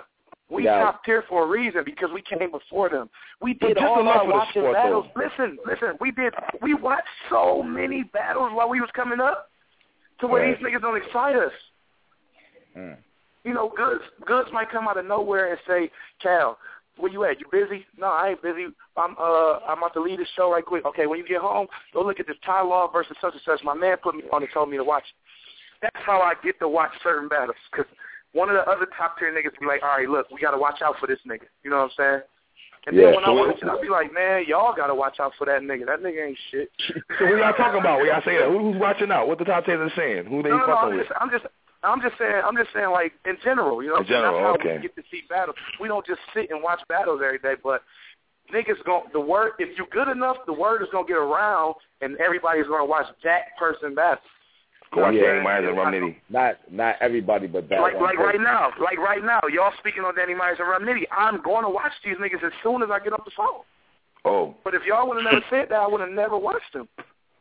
We top tier for a reason because we came before them. We did all our watching battles. Listen. We watched so many battles while we was coming up to where these niggas don't excite us. You know, Goods might come out of nowhere and say, Cal, where you at? You busy? No, I ain't busy. I'm about to leave the show right quick. Okay, when you get home, go look at this Ty Law versus such and such. My man put me on and told me to watch it. That's how I get to watch certain battles because one of the other top tier niggas be like, all right, look, we got to watch out for this nigga. You know what I'm saying? And then when I watch it, I'll be like, man, y'all got to watch out for that nigga. That nigga ain't shit. So what y'all talking about when y'all say that? Who's watching out? What the top 10 are saying? Who they fucking with? I'm just saying, like, in general, you know? In general, that's how we get to see battles. We don't just sit and watch battles every day, but niggas the word, if you're good enough, the word is going to get around, and everybody's going to watch that person battle. Go watch Danny Myers and Rum Nitty. Not everybody, but that like right now, y'all speaking on Danny Myers and Rum Nitty. I'm going to watch these niggas as soon as I get off the phone. Oh. But if y'all would have never said that, I would have never watched them.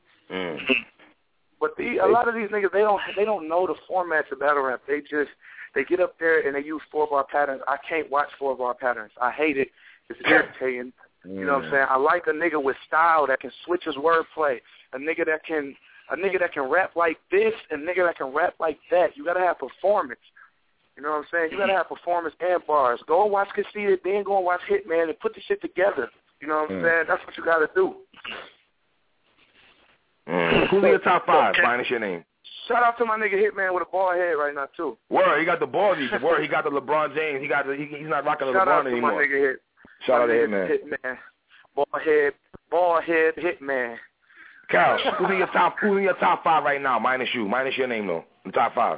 But a lot of these niggas, they don't know the formats of battle rap. They get up there and they use 4-bar patterns. I can't watch 4-bar patterns. I hate it. It's irritating. You know what I'm saying? I like a nigga with style that can switch his wordplay. A nigga that can rap like this and a nigga that can rap like that. You gotta have performance. You know what I'm saying? You gotta have performance and bars. Go and watch Conceited, then go and watch Hitman and put the shit together. You know what I'm saying? That's what you gotta do. Who's in your top 5? Minus your name. Shout out to my nigga Hitman with a bald head right now too. Word, he got the baldy. Word, he got the LeBron James. He's not rocking the LeBron anymore. Shout out to my nigga Shout out to Hitman. Bald head Hitman. Cal, who's in your top 5 right now? Minus you. Minus your name though. The top 5.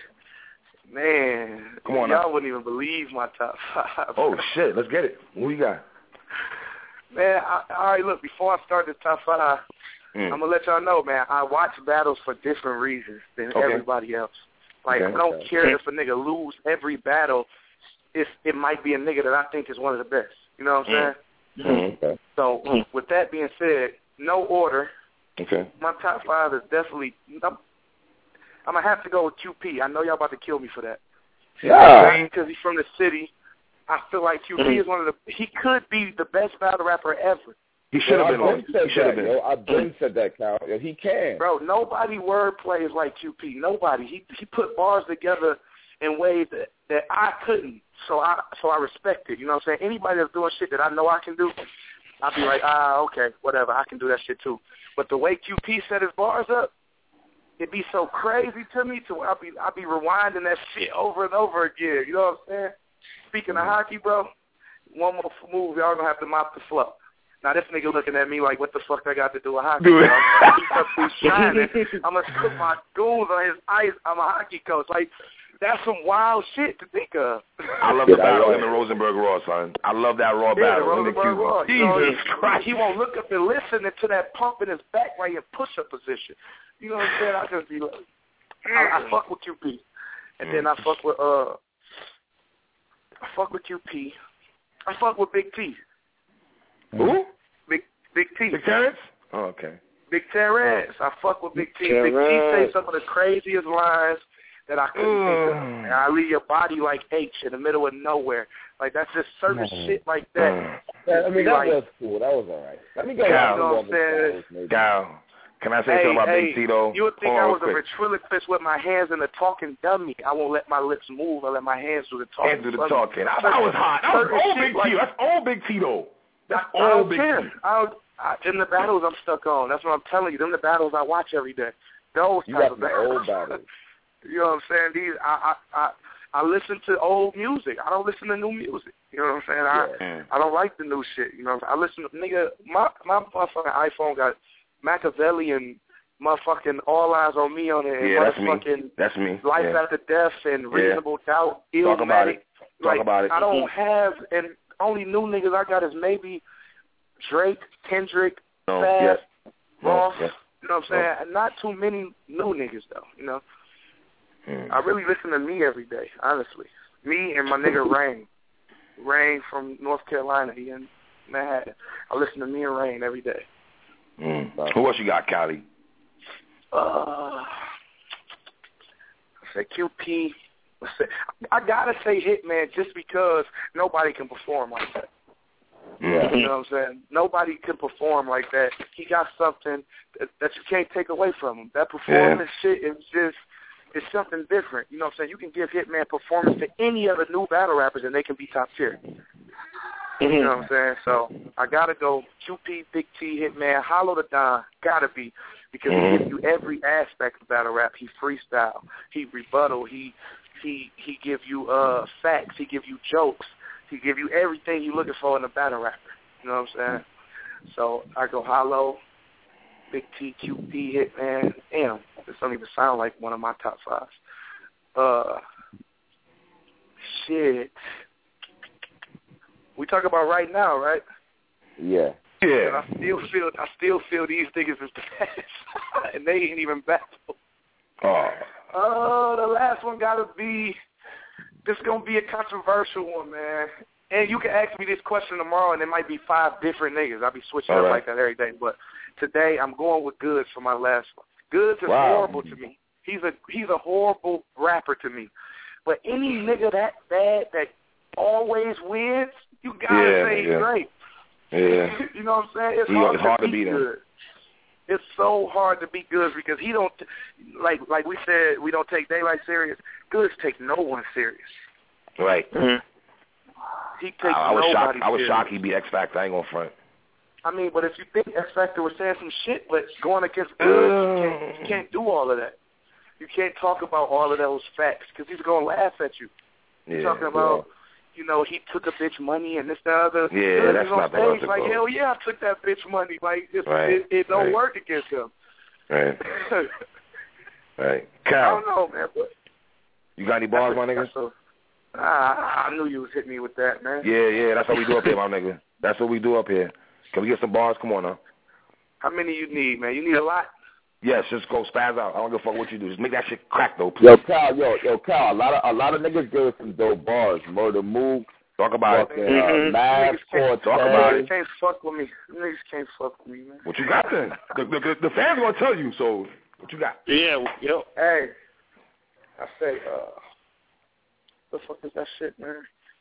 Man, come on y'all now. Wouldn't even believe my top 5. Oh shit, let's get it. Who you got? Man, all right, look, before I start this top 5, I'm going to let y'all know, man, I watch battles for different reasons than everybody else. Like, I don't care if a nigga lose every battle if it might be a nigga that I think is one of the best. You know what I'm saying? So, with that being said, no order. Okay. My top 5 is definitely, I'm going to have to go with QP. I know y'all about to kill me for that. Yeah. Because he's from the city. I feel like QP is he could be the best battle rapper ever. He should have been one. He should have been. I've been said that, Cal. Yo, he can. Bro, nobody word plays like QP. Nobody. He put bars together in ways that I couldn't. So I respect it. You know what I'm saying? Anybody that's doing shit that I know I can do, I'll be like, okay, whatever. I can do that shit too. But the way QP set his bars up, it'd be so crazy to me to I'll be rewinding that shit over and over again. You know what I'm saying? Speaking of hockey, bro, one more move, y'all gonna have to mop the floor. Now this nigga looking at me like, what the fuck I got to do with hockey? Bro? I'm gonna put my goons on his ice. I'm a hockey coach. Like, that's some wild shit to think of. I love the battle him and Rosenberg Raw, son. I love that Raw battle. Rosenberg Raw. Jesus Christ. He won't look up and listen to that pump in his back right in push-up position. You know what I'm saying? I just be like, I fuck with QP, and then I fuck with QP. I fuck with Big T. Who? Big T. Big Terrence? Oh, okay. Big Terrence. I fuck with Big T. Big T say some of the craziest lines that I couldn't think of. And I leave your body like H in the middle of nowhere. Like, that's just certain shit like that. I mean, that was cool. That was all right. Let me go. Gal, can I say something about Big T, though? You would think I was a ventriloquist with my hands in the talking dummy. I won't let my lips move. I let my hands do the talking. Hands do the talking. That was hot. That was all Big T. That's all Big T, though. That's all Big T. In the battles I'm stuck on. That's what I'm telling you. Them the battles I watch every day. Those type of battles. Old battles. You know what I'm saying? I listen to old music. I don't listen to new music. You know what I'm saying? I don't like the new shit. You know, I listen to my motherfucking iPhone got Machiavelli and motherfucking All Eyes on Me on it. And that's me. Life After Death and Reasonable Doubt. Talk about it. Talk about it. I don't have, and only new niggas I got is maybe Drake, Kendrick, Fab, Ross. You know what I'm saying? Not too many new niggas though. You know. I really listen to me every day, honestly. Me and my nigga Rain. Rain from North Carolina. He in Manhattan. I listen to me and Rain every day. Who else you got, Cali? I said QP, I gotta say Hitman just because nobody can perform like that. Yeah. You know what I'm saying? Nobody can perform like that. He got something that you can't take away from him. That performance shit is just, it's something different. You know what I'm saying? You can give Hitman performance to any other new battle rappers and they can be top tier. You know what I'm saying? So I gotta go QP, Big T, Hitman, Hollow the Don, gotta be, because he gives you every aspect of battle rap. He freestyle, he rebuttal, he give you facts, he give you jokes, he give you everything you're looking for in a battle rapper. You know what I'm saying? So I go Hollow, Big T, QP, Hitman. Damn, this don't even sound like one of my top fives. Shit. We talk about right now, right? Yeah. And I still feel these niggas is the best, and they ain't even battle. The last one gotta be. This gonna be a controversial one, man. And you can ask me this question tomorrow, and it might be 5 different niggas. I'll be switching up like that every day. But today, I'm going with Goods for my last one. Goods is horrible to me. He's a horrible rapper to me. But any nigga that bad that always wins, you gotta say he's great. Yeah. You know what I'm saying? It's hard to beat him. It's so hard to beat Goods because he don't, like we said, we don't take Daylight serious. Goods take no one serious. Right. Mm-hmm. He takes nobody serious. I was shocked he beat X Factor. I ain't gonna front. I mean, but if you think X Factor was saying some shit, but going against Goods, you can't do all of that. You can't talk about all of those facts because he's gonna laugh at you. You're talking about, you know, he took a bitch money and this, the other. Yeah, that's not the way to like, go. hell yeah, I took that bitch money. Like, it don't work against him. Right. Right. I Cal. don't know, man. But you got any bars, my nigga? I knew you was hitting me with that, man. Yeah, that's what we do up here, my nigga. That's what we do up here. Can we get some bars? Come on now. How many you need, man? You need a lot? Yes, just go spaz out. I don't give a fuck what you do. Just make that shit crack, though, please. Yo, Cal, a lot of niggas give us some dope bars. Murder Mook. Talk about it. Mass, Talk about it. Niggas can't fuck with me. Niggas can't fuck with me, man. What you got then? The fans gonna tell you, so what you got? Yeah, yo. Hey, I say, the fuck is that shit, man?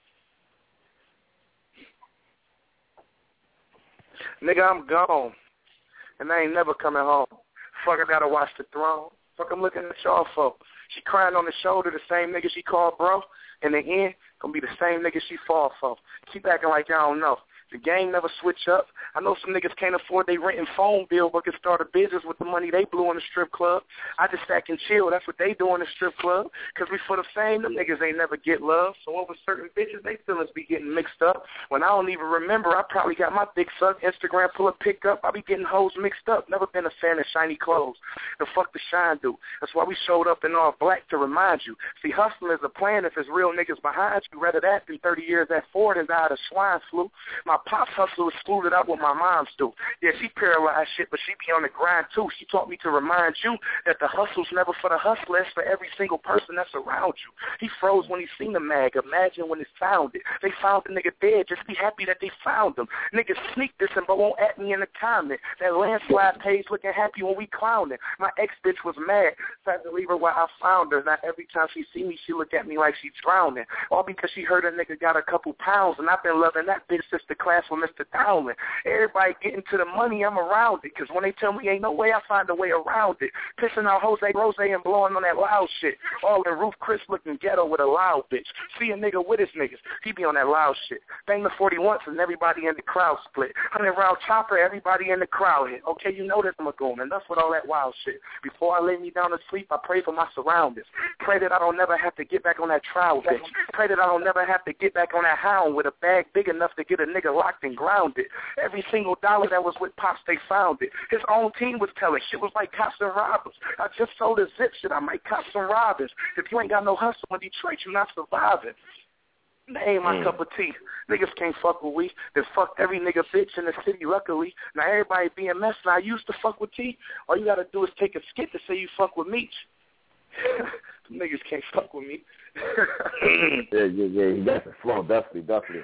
Nigga, I'm gone. And I ain't never coming home. Fuck, I gotta watch The Throne. Fuck, I'm looking at y'all for. She crying on the shoulder, the same nigga she called bro. In the end, gonna be the same nigga she fall for. Keep acting like y'all don't know. The game never switch up. I know some niggas can't afford they rent and phone bill but can start a business with the money they blew in the strip club. I just stack and chill. That's what they do in the strip club. Because we for the fame, them niggas ain't never get love. So over certain bitches, they feelings be getting mixed up. When I don't even remember, I probably got my dick sucked. Instagram pull a pick up. I be getting hoes mixed up. Never been a fan of shiny clothes. The fuck the shine do? That's why we showed up in all black to remind you. See, hustling is a plan if it's real niggas behind you. Rather that than 30 years at Ford and died of swine flu. My pop's hustle was screwed up what my mom's do. Yeah, she paralyzed shit, but she be on the grind too. She taught me to remind you that the hustle's never for the hustler, it's for every single person that's around you. He froze when he seen the mag. Imagine when it's found it. They found the nigga dead. Just be happy that they found him. Niggas sneak this and but won't at me in the comment. That landslide page looking happy when we clowning. My ex-bitch was mad. So I had to leave her where I found her. Now every time she see me, she look at me like she drowning. All because she heard a nigga got a couple pounds, and I've been loving that bitch since the class with Mr. Dowling. Everybody getting to the money, I'm around it. Because when they tell me ain't no way, I find a way around it. Pissing out Jose Rose and blowing on that loud shit. All in Roof Chris looking ghetto with a loud bitch. See a nigga with his niggas, he be on that loud shit. Bang the 40 once and everybody in the crowd split. 100 round chopper, everybody in the crowd hit. Okay, you know that I'm going. Enough with all that wild shit. Before I lay me down to sleep, I pray for my surroundings. Pray that I don't never have to get back on that trial bitch. Pray that I don't never have to get back on that hound with a bag big enough to get a nigga locked and grounded. Every single dollar that was with Pops, they found it. His own team was telling shit was like cops and robbers. I just sold a zip shit. I might cops and robbers. If you ain't got no hustle in Detroit, you're not surviving. That ain't my cup of tea. Niggas can't fuck with we. They fucked every nigga bitch in the city, luckily. Now everybody being messed. Now I used to fuck with T. All you gotta do is take a skit to say you fuck with Meech. Niggas can't fuck with me. Yeah. You got the flow, definitely.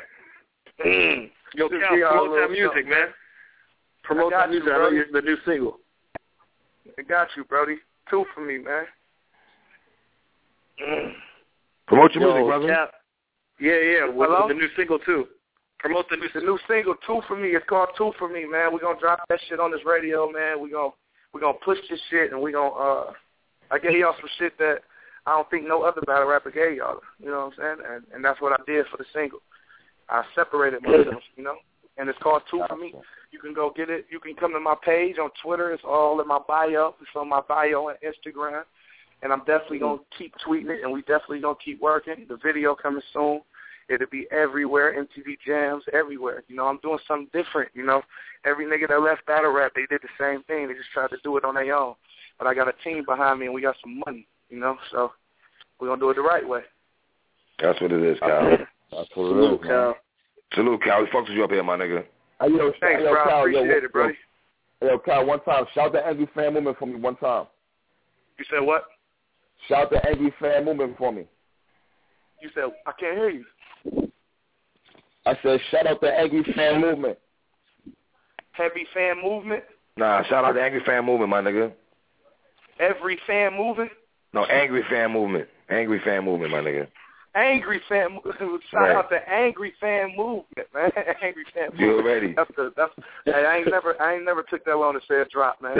Yo, Cal, promote that music, man. Promote that music. I know you're the new single. I got you, Brody. 2 for me, man. Promote your music, brother. Cap. Yeah. With the new single too. Promote the new single, 2 for Me. It's called 2 for Me, man. We're gonna drop that shit on this radio, man. We're gonna push this shit, and we're gonna I gave y'all some shit that I don't think no other battle rapper gave y'all. You know what I'm saying? And that's what I did for the single. I separated myself, you know. And it's called 2 for Me. You can go get it. You can come to my page on Twitter. It's all in my bio. It's on my bio on Instagram. And I'm definitely going to keep tweeting it, and we definitely going to keep working. The video coming soon. It'll be everywhere, MTV Jams, everywhere. You know, I'm doing something different, you know. Every nigga that left battle rap, they did the same thing. They just tried to do it on their own. But I got a team behind me, and we got some money, you know. So we're going to do it the right way. That's what it is, Kyle. Salute, Kyle. Salute, Kyle. We fucks with you up here, my nigga. Thanks, bro. I appreciate it, buddy. Yo, Kyle, one time, shout the Angry Fan Movement for me one time. You said what? Shout the Angry Fan Movement for me. You said, I can't hear you. I said, shout out the Angry Fan Movement. Heavy Fan Movement? Nah, shout out the Angry Fan Movement, my nigga. Every Fan Movement? No, Angry Fan Movement. Angry Fan Movement, my nigga. Angry Fan Movement. Shout out the Angry Fan Movement, man. Angry Fan Movement. You ready? Hey, I ain't never took that long to say a drop, man.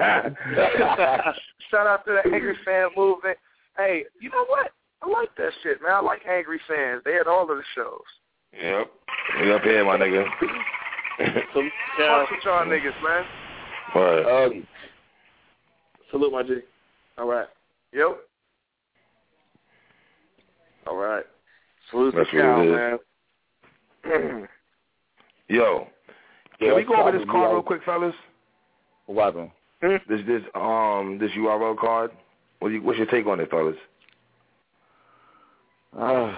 Shout out to the Angry Fan Movement. Hey, you know what? I like that shit, man. I like Angry Fans. They had all of the shows. Yep. We up here, my nigga. Fuck with y'all niggas, man. All right. Salute, my G. All right. Yep. All right. Salute to Cal, man. Yo. Can we go over this card real quick, fellas? What happened? This URL card. What's your take on it, fellas? I'm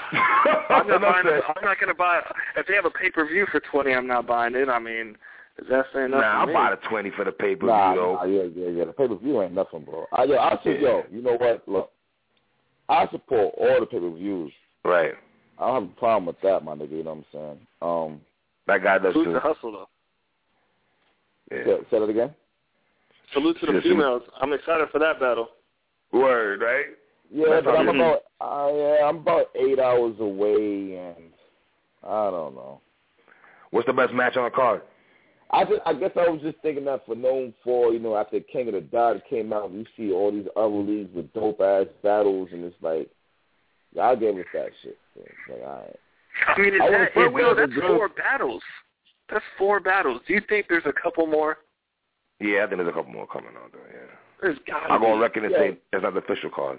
not gonna buy it. If they have a pay-per-view for $20, I'm not buying it. I mean, is that saying nothing? Nah, I'll buy the $20 for the pay-per-view, though. Yeah. The pay-per-view ain't nothing, bro. You know what? Look, I support all the pay-per-views. Right. I don't have a problem with that, my nigga. You know what I'm saying? That guy does too. Salute to Hustle, though. Yeah. Say that again? Salute to the females. I'm excited for that battle. Word, right? Yeah, but I'm about 8 hours away, and I don't know. What's the best match on the card? I guess I was just thinking that for known for, you know, after King of the Dot came out, you see all these other leagues with dope-ass battles, and it's like, y'all gave us that shit. So it's like, all right. I mean, that's 4 battles. That's 4 battles. Do you think there's a couple more? Yeah, I think there's a couple more coming out there, yeah. There's got to I'm going to reckon and say that's not the official card.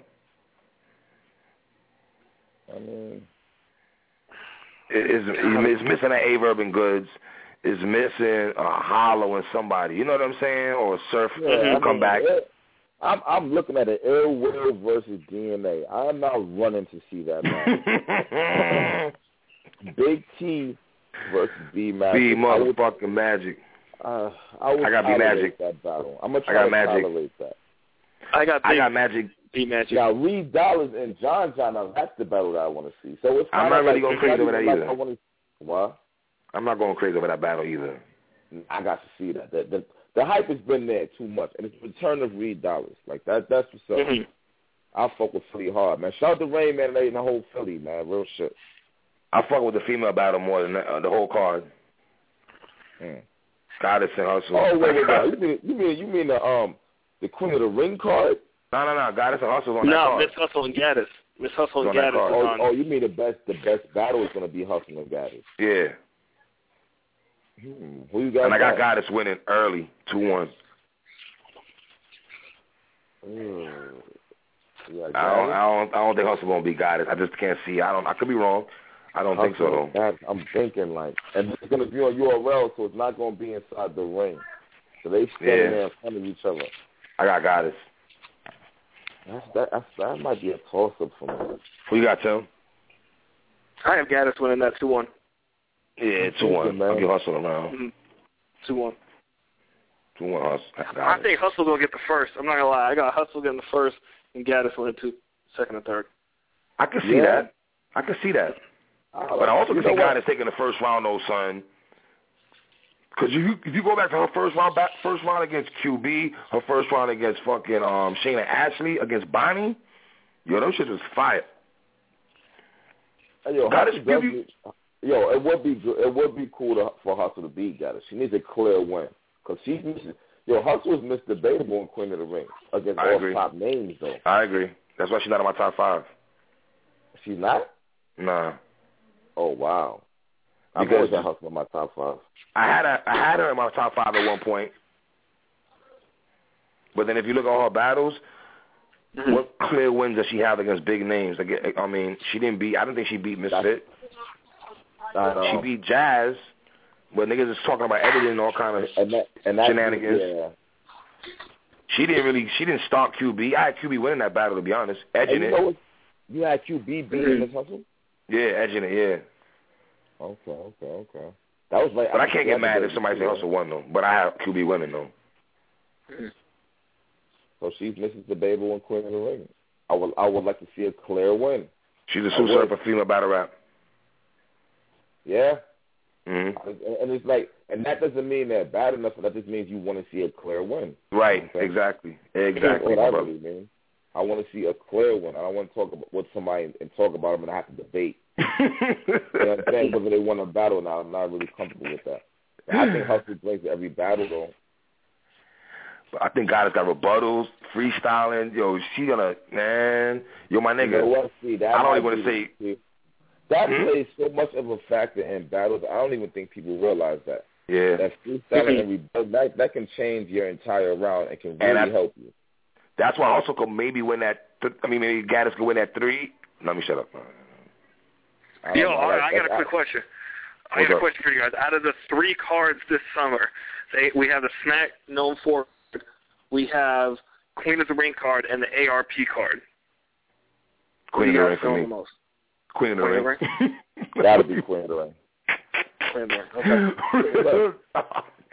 I mean, it's missing an A-Verb and Goods. It's missing a Hollow and somebody. You know what I'm saying? Or Surf come back. I'm looking at an Ill Will versus DNA. I'm not running to see that match. Big T versus B Magic. B motherfucking Magic. I got B Magic. That battle. I'm gonna try to tolerate that. I got Magic. B Magic. Now Reed Dollars and John. Now that's the battle that I want to see. So it's I'm not really going crazy over that either. What? I'm not going crazy over that battle either. I got to see that. The hype has been there too much, and it's the return of Reed Dollars. Like that's what's up. Mm-hmm. I fuck with Philly hard, man. Shout out to Rain Man and the whole Philly, man. Real shit. I fuck with the female battle more than the whole card. Goddess and Hustle. Oh wait. You mean the Queen of the Ring card? No. Goddess and Hustle on that card. No, Miss Hustle and Gaddis. Miss Hustle and Gaddis. Oh, you mean the best battle is going to be Hustle and Gaddis? Yeah. Who you got? And I got Goddess winning early, 2-1. I don't think Hustle gonna be Goddess. I just can't see. I could be wrong. I don't think so though. I'm thinking like, and it's gonna be on URL, so it's not gonna be inside the ring. So they standing there in front of each other. I got Goddess. That might be a toss up for me. Who you got, Tim? I have Gaddis winning that 2-1. Yeah, 2-1. I'll get Hustle around. 2-1. 2-1 Hustle. I think Hustle gonna get the first. I'm not gonna lie. I got Hustle getting the first and Gaddis winning second and third. I can see that. I can see that. But I also think Gaddis taking the first round though, son. Because if you go back to her first round against QB, her first round against fucking Shayna Ashley, against Bonnie, yo, those shit was fire. Yo, it would be good. It would be cool for Hustle to beat Gaddis. She needs a clear win because she's missing. Hustle is misdebatable in Queen of the Ring against all top names, though. I agree. That's why she's not in my top 5. She's not? Nah. Oh wow. I've always had Hustle in my top 5. I had her in my top 5 at one point. But then if you look at all her battles, what clear wins does she have against big names? I mean, I don't think she beat Miss Fit. She beat Jazz, but niggas is talking about editing and all kind of shenanigans. Yeah. She didn't start QB. I had QB winning that battle, to be honest, edging it. You had QB beating Miss Hustle? Yeah, edging it, yeah. Okay. That was right. But I can't get mad if somebody says Hustle won, though. But I have QB winning, though. So she's Mrs. Debatable and Queen of the Ring. I would like to see a clear win. She's a super for female battle rap. Yeah. Mm-hmm. And it's like, and that doesn't mean they're bad enough. That just means you want to see a clear win. Right. Exactly. That's what I really mean. I want to see a clear one. I don't want to talk with somebody and talk about them and I have to debate. You know what I'm saying? Whether they want a battle or not, I'm not really comfortable with that. But I think Hustle brings every battle, though. But I think God has got rebuttals, freestyling. Yo, she gonna, man. Yo, my nigga. You know what? See, I don't even want to say. That plays so much of a factor in battles. I don't even think people realize that. Yeah. That freestyling and rebuttal, that can change your entire round and can really help you. That's why also could maybe win that. Maybe Gaddis could win that 3. Let me shut up. Yo, I got a quick question. I got a question for you guys. Out of the 3 cards this summer, we have the Smack Known 4, we have Queen of the Ring card, and the ARP card. Queen of the Ring for me. Most? Queen of the Ring. Gotta be Queen of the Ring. Queen of the Ring. Okay.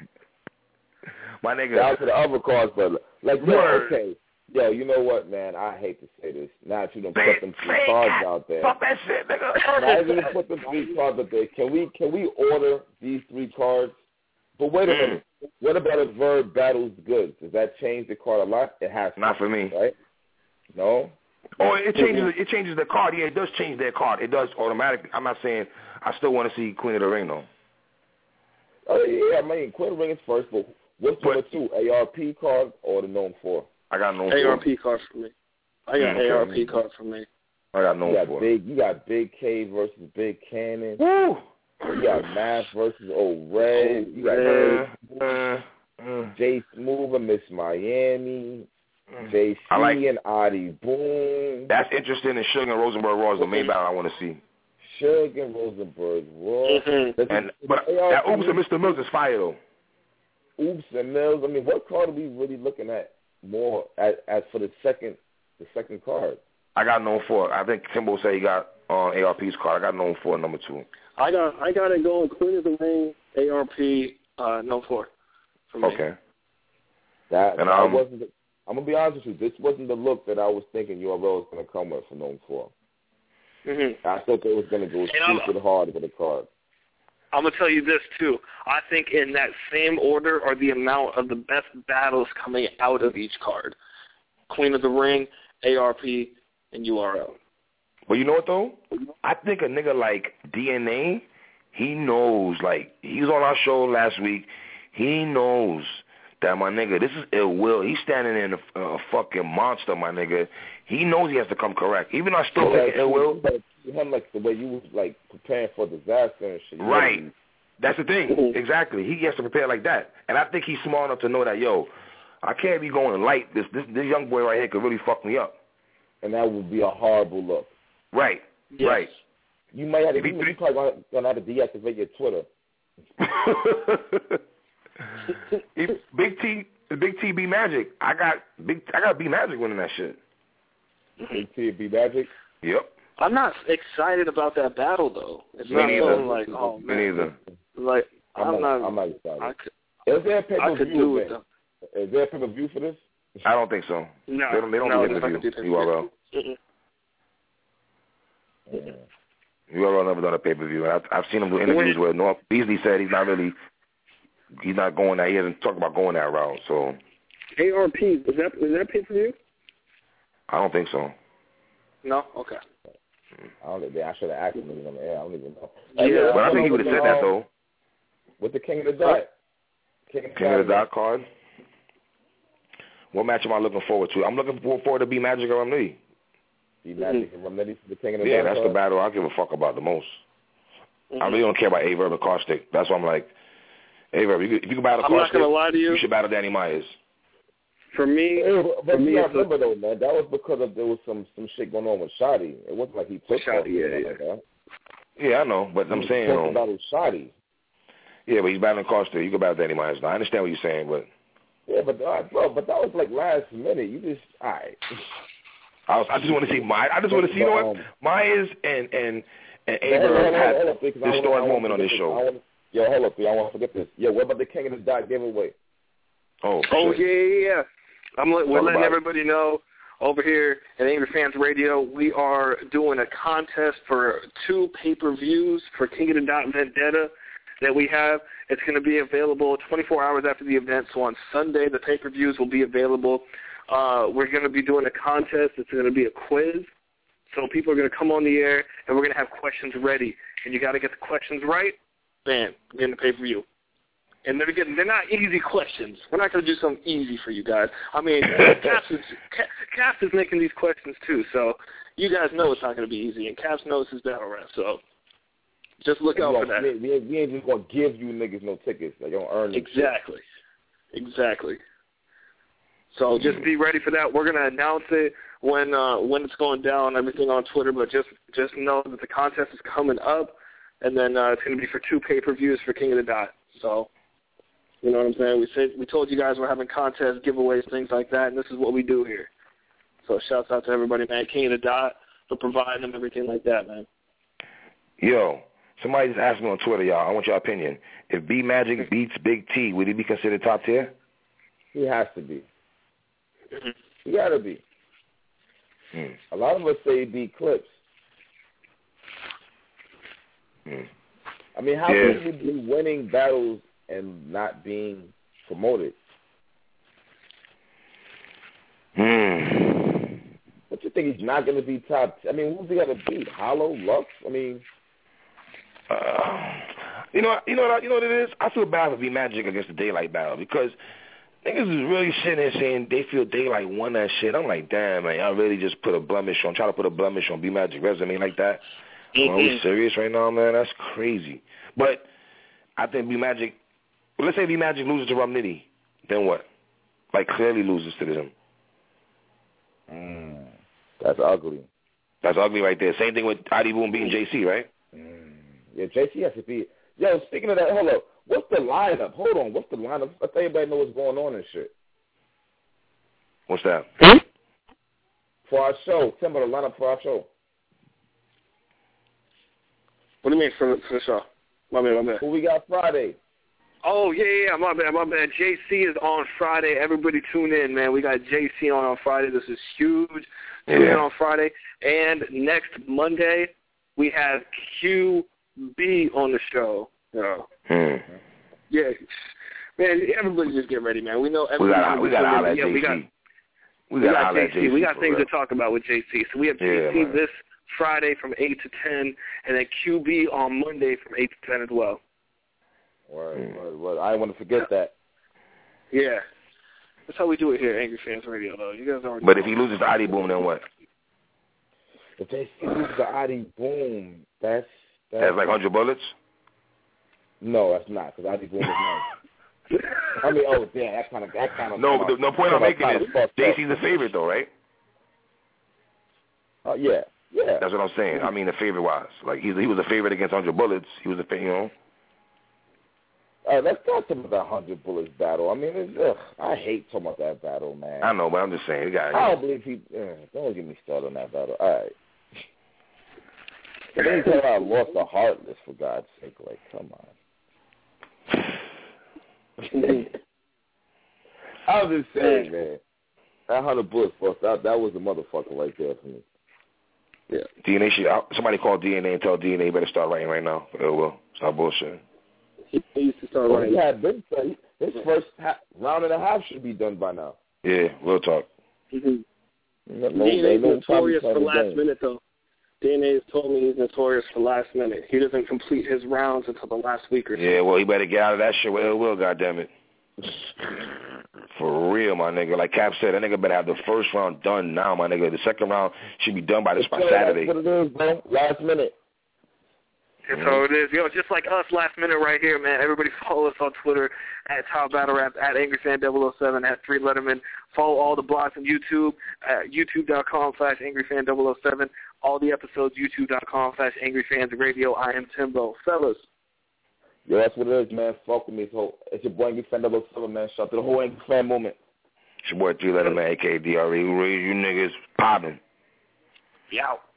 My nigga. Down to the other cards, brother. Like, okay. Yo, you know what, man? I hate to say this. Now that you done put them 3 cards out there. Fuck that shit, nigga. Now that you done put them 3 cards out there, can we order these 3 cards? But wait a minute. What about if Verb battles good? Does that change the card a lot? It has to. Not for me. Right? No? Oh, it changes the card. Yeah, it does change their card. It does automatically. I'm not saying I still want to see Queen of the Ring, though. Oh, yeah. I mean, Queen of the Ring is first, but what's number 2? ARP card or the Known 4? I got Known 4. ARP card for me. I got ARP card for me. I got Known 4. You got Big K versus Big Cannon. Woo! You got Math versus Old Red. You got Jay Smooth and Miss Miami. JC and Adi Boom. That's interesting. And Suge and Rosenberg Raw is the main battle I want to see. Suge and Rosenberg Raw. But that Oops and Mr. Mills is fire, though. Oops and Mills. I mean, what card are we really looking at more as for the second card? I got Known 4. I think Timbo said he got ARP's card. I got Known 4 number 2. I got it going Queen of the Ring, ARP, Known 4. Okay. That wasn't. I'm gonna be honest with you. This wasn't the look that I was thinking URL was gonna come with for Known 4. I thought they was gonna go stupid hard with the card. I'm going to tell you this, too. I think in that same order are the amount of the best battles coming out of each card. Queen of the Ring, ARP, and URL. Well, you know what, though? I think a nigga like DNA, he knows, like, he was on our show last week. He knows that, my nigga, this is Ill Will. He's standing in a fucking monster, my nigga. He knows he has to come correct. Even though I still think Ill Will. Him like the way you was like preparing for disaster and shit. Right. That's the thing. Exactly. He has to prepare like that. And I think he's smart enough to know that, yo, I can't be going light. This young boy right here could really fuck me up. And that would be a horrible look. Right. Yes. Right. You might have to, you probably going to have to deactivate your Twitter. Big T B Magic. I got B Magic winning that shit. Big T B Magic? Yep. I'm not excited about that battle though. It's not so like, oh man. Me neither. Like I'm not excited. Is there a pay-per-view? Is there a pay-per-view for this? I don't think so. No. They don't do pay-per-view. URL. URL never done a pay-per-view. I've seen him do interviews where North Beasley said he's not going that. He hasn't talked about going that route. So ARP is that pay-per-view? I don't think so. No. Okay. I should have asked him on the air. I don't even know. Yeah, but I think he would have said that, though. With the King of the Dot. King of the Dot card. What match am I looking forward to? I'm looking forward to B-Magic or Rum-Nitty. B-Magic and Rum-Nitty for the King of the Dot. Yeah, that's the battle I give a fuck about the most. I really don't care about Averb and Caustic. That's why I'm like, Averb, if you can battle Caustic, I'm not gonna lie to you. You should battle Danny Myers. For me, remember though, man, that was because there was some shit going on with Shotty. It wasn't like he took Shotty, like that. Yeah, I know, but I'm saying he battled Shotty. Yeah, but he's battling Caustic. You can battle Danny Myers. Now, I understand what you're saying, but yeah, but bro, but that was like last minute. You just all right. I just want to see Myers. I just want to see, you know what, Myers and Averb had this historic moment on this show. Hold up, I want to forget this. Yeah, what about the King of the Dot giveaway? Oh yeah. We're letting everybody know over here at Angry Fans Radio, we are doing a contest for 2 pay-per-views for King of the Dot Vendetta that we have. It's going to be available 24 hours after the event, so on Sunday the pay-per-views will be available. We're going to be doing a contest. It's going to be a quiz. So people are going to come on the air, and we're going to have questions ready. And you got to get the questions right, bam, get in the pay-per-view. And they're not easy questions. We're not going to do something easy for you guys. I mean, Caps is making these questions too, so you guys know it's not going to be easy. And Caps knows his battle rap, so just look out for that. We ain't just going to give you niggas no tickets. Like, you don't earn them. Exactly. So just be ready for that. We're going to announce it when it's going down and everything on Twitter, but just know that the contest is coming up, and then it's going to be for 2 pay-per-views for King of the Dot. So, you know what I'm saying? We told you guys we're having contests, giveaways, things like that, and this is what we do here. So shouts out to everybody, man. King of the Dot for providing them everything like that, man. Yo, somebody just asked me on Twitter, y'all. I want your opinion. If B-Magic beats Big T, would he be considered top tier? He has to be. He got to be. A lot of us say he beat Clips. I mean, how can you be winning battles and not being promoted? What you think, he's not going to be top? I mean, who's he got to beat? Hollow, Lux? I mean, you know what it is? I feel bad for B-Magic against the Daylight battle because niggas is really sitting there saying they feel Daylight won that shit. I'm like, damn, man, y'all really just try to put a blemish on B-Magic resume like that? Are we serious right now, man? That's crazy. But I think B-Magic, let's say B-Magic loses to Rum-Nitty, then what? Like, clearly loses to them. That's ugly. That's ugly right there. Same thing with ID Boom beating JC, right? Yeah, JC has to be. Yo, speaking of that, hold up. What's the lineup? Hold on. What's the lineup? Let everybody know what's going on and shit. What's that? For our show. Tell me the lineup for our show. What do you mean for the show? My bad. Who we got Friday? Oh, yeah, my bad. JC is on Friday. Everybody tune in, man. We got JC on Friday. This is huge. Tune in on Friday. And next Monday, we have QB on the show. Yeah. Man, everybody just get ready, man. We know everybody. We got to holler at JC. We got JC. We got things to talk about with JC. So we have JC this Friday from 8 to 10, and then QB on Monday from 8 to 10 as well. Word. I want to forget that. Yeah. That's how we do it here at Angry Fans Radio, though. You guys already But if he loses to ID Boom, then what? If they lose to ID Boom, that's like 100 bullets? No, that's not, because ID Boom is nice. I mean, that kind of. No, but the point I'm making is JC's the favorite, though, right? Yeah. That's what I'm saying. I mean, the favorite-wise. Like, he was a favorite against 100 bullets. He was a favorite, you know? Let's talk about that 100 bullets battle. I mean, I hate talking about that battle, man. I know, but I'm just saying. I don't believe he. Don't get me started on that battle. All right. But then you I lost the Heartless, for God's sake. Like, come on. I was just saying, man. That 100 bullets, that was a motherfucker right there for me. Yeah. DNA shit. Somebody call DNA and tell DNA you better start writing right now. Well, stop bullshitting. He used to start writing. His first round and a half should be done by now. Yeah, real talk. DNA's notorious for last minute, though. DNA has told me he's notorious for last minute. He doesn't complete his rounds until the last week or so. Yeah, well, he better get out of that shit with ill will, goddammit. For real, my nigga. Like Cap said, that nigga better have the first round done now, my nigga. The second round should be done by Saturday. That's what it is, bro. Last minute. That's how it is. Yo, just like us, last minute right here, man. Everybody follow us on Twitter at Top Battle Rap, at AngryFan007, at 3Letterman. Follow all the blogs on YouTube at youtube.com/AngryFan007. All the episodes, youtube.com/AngryFansRadio. I am Timbo. Fellas. Yo, that's what it is, man. Fuck with me. So it's your boy AngryFan007, man. Shout out to the whole Angry Fan movement. It's your boy 3Letterman, a.k.a. DRE. You niggas popping. Yow.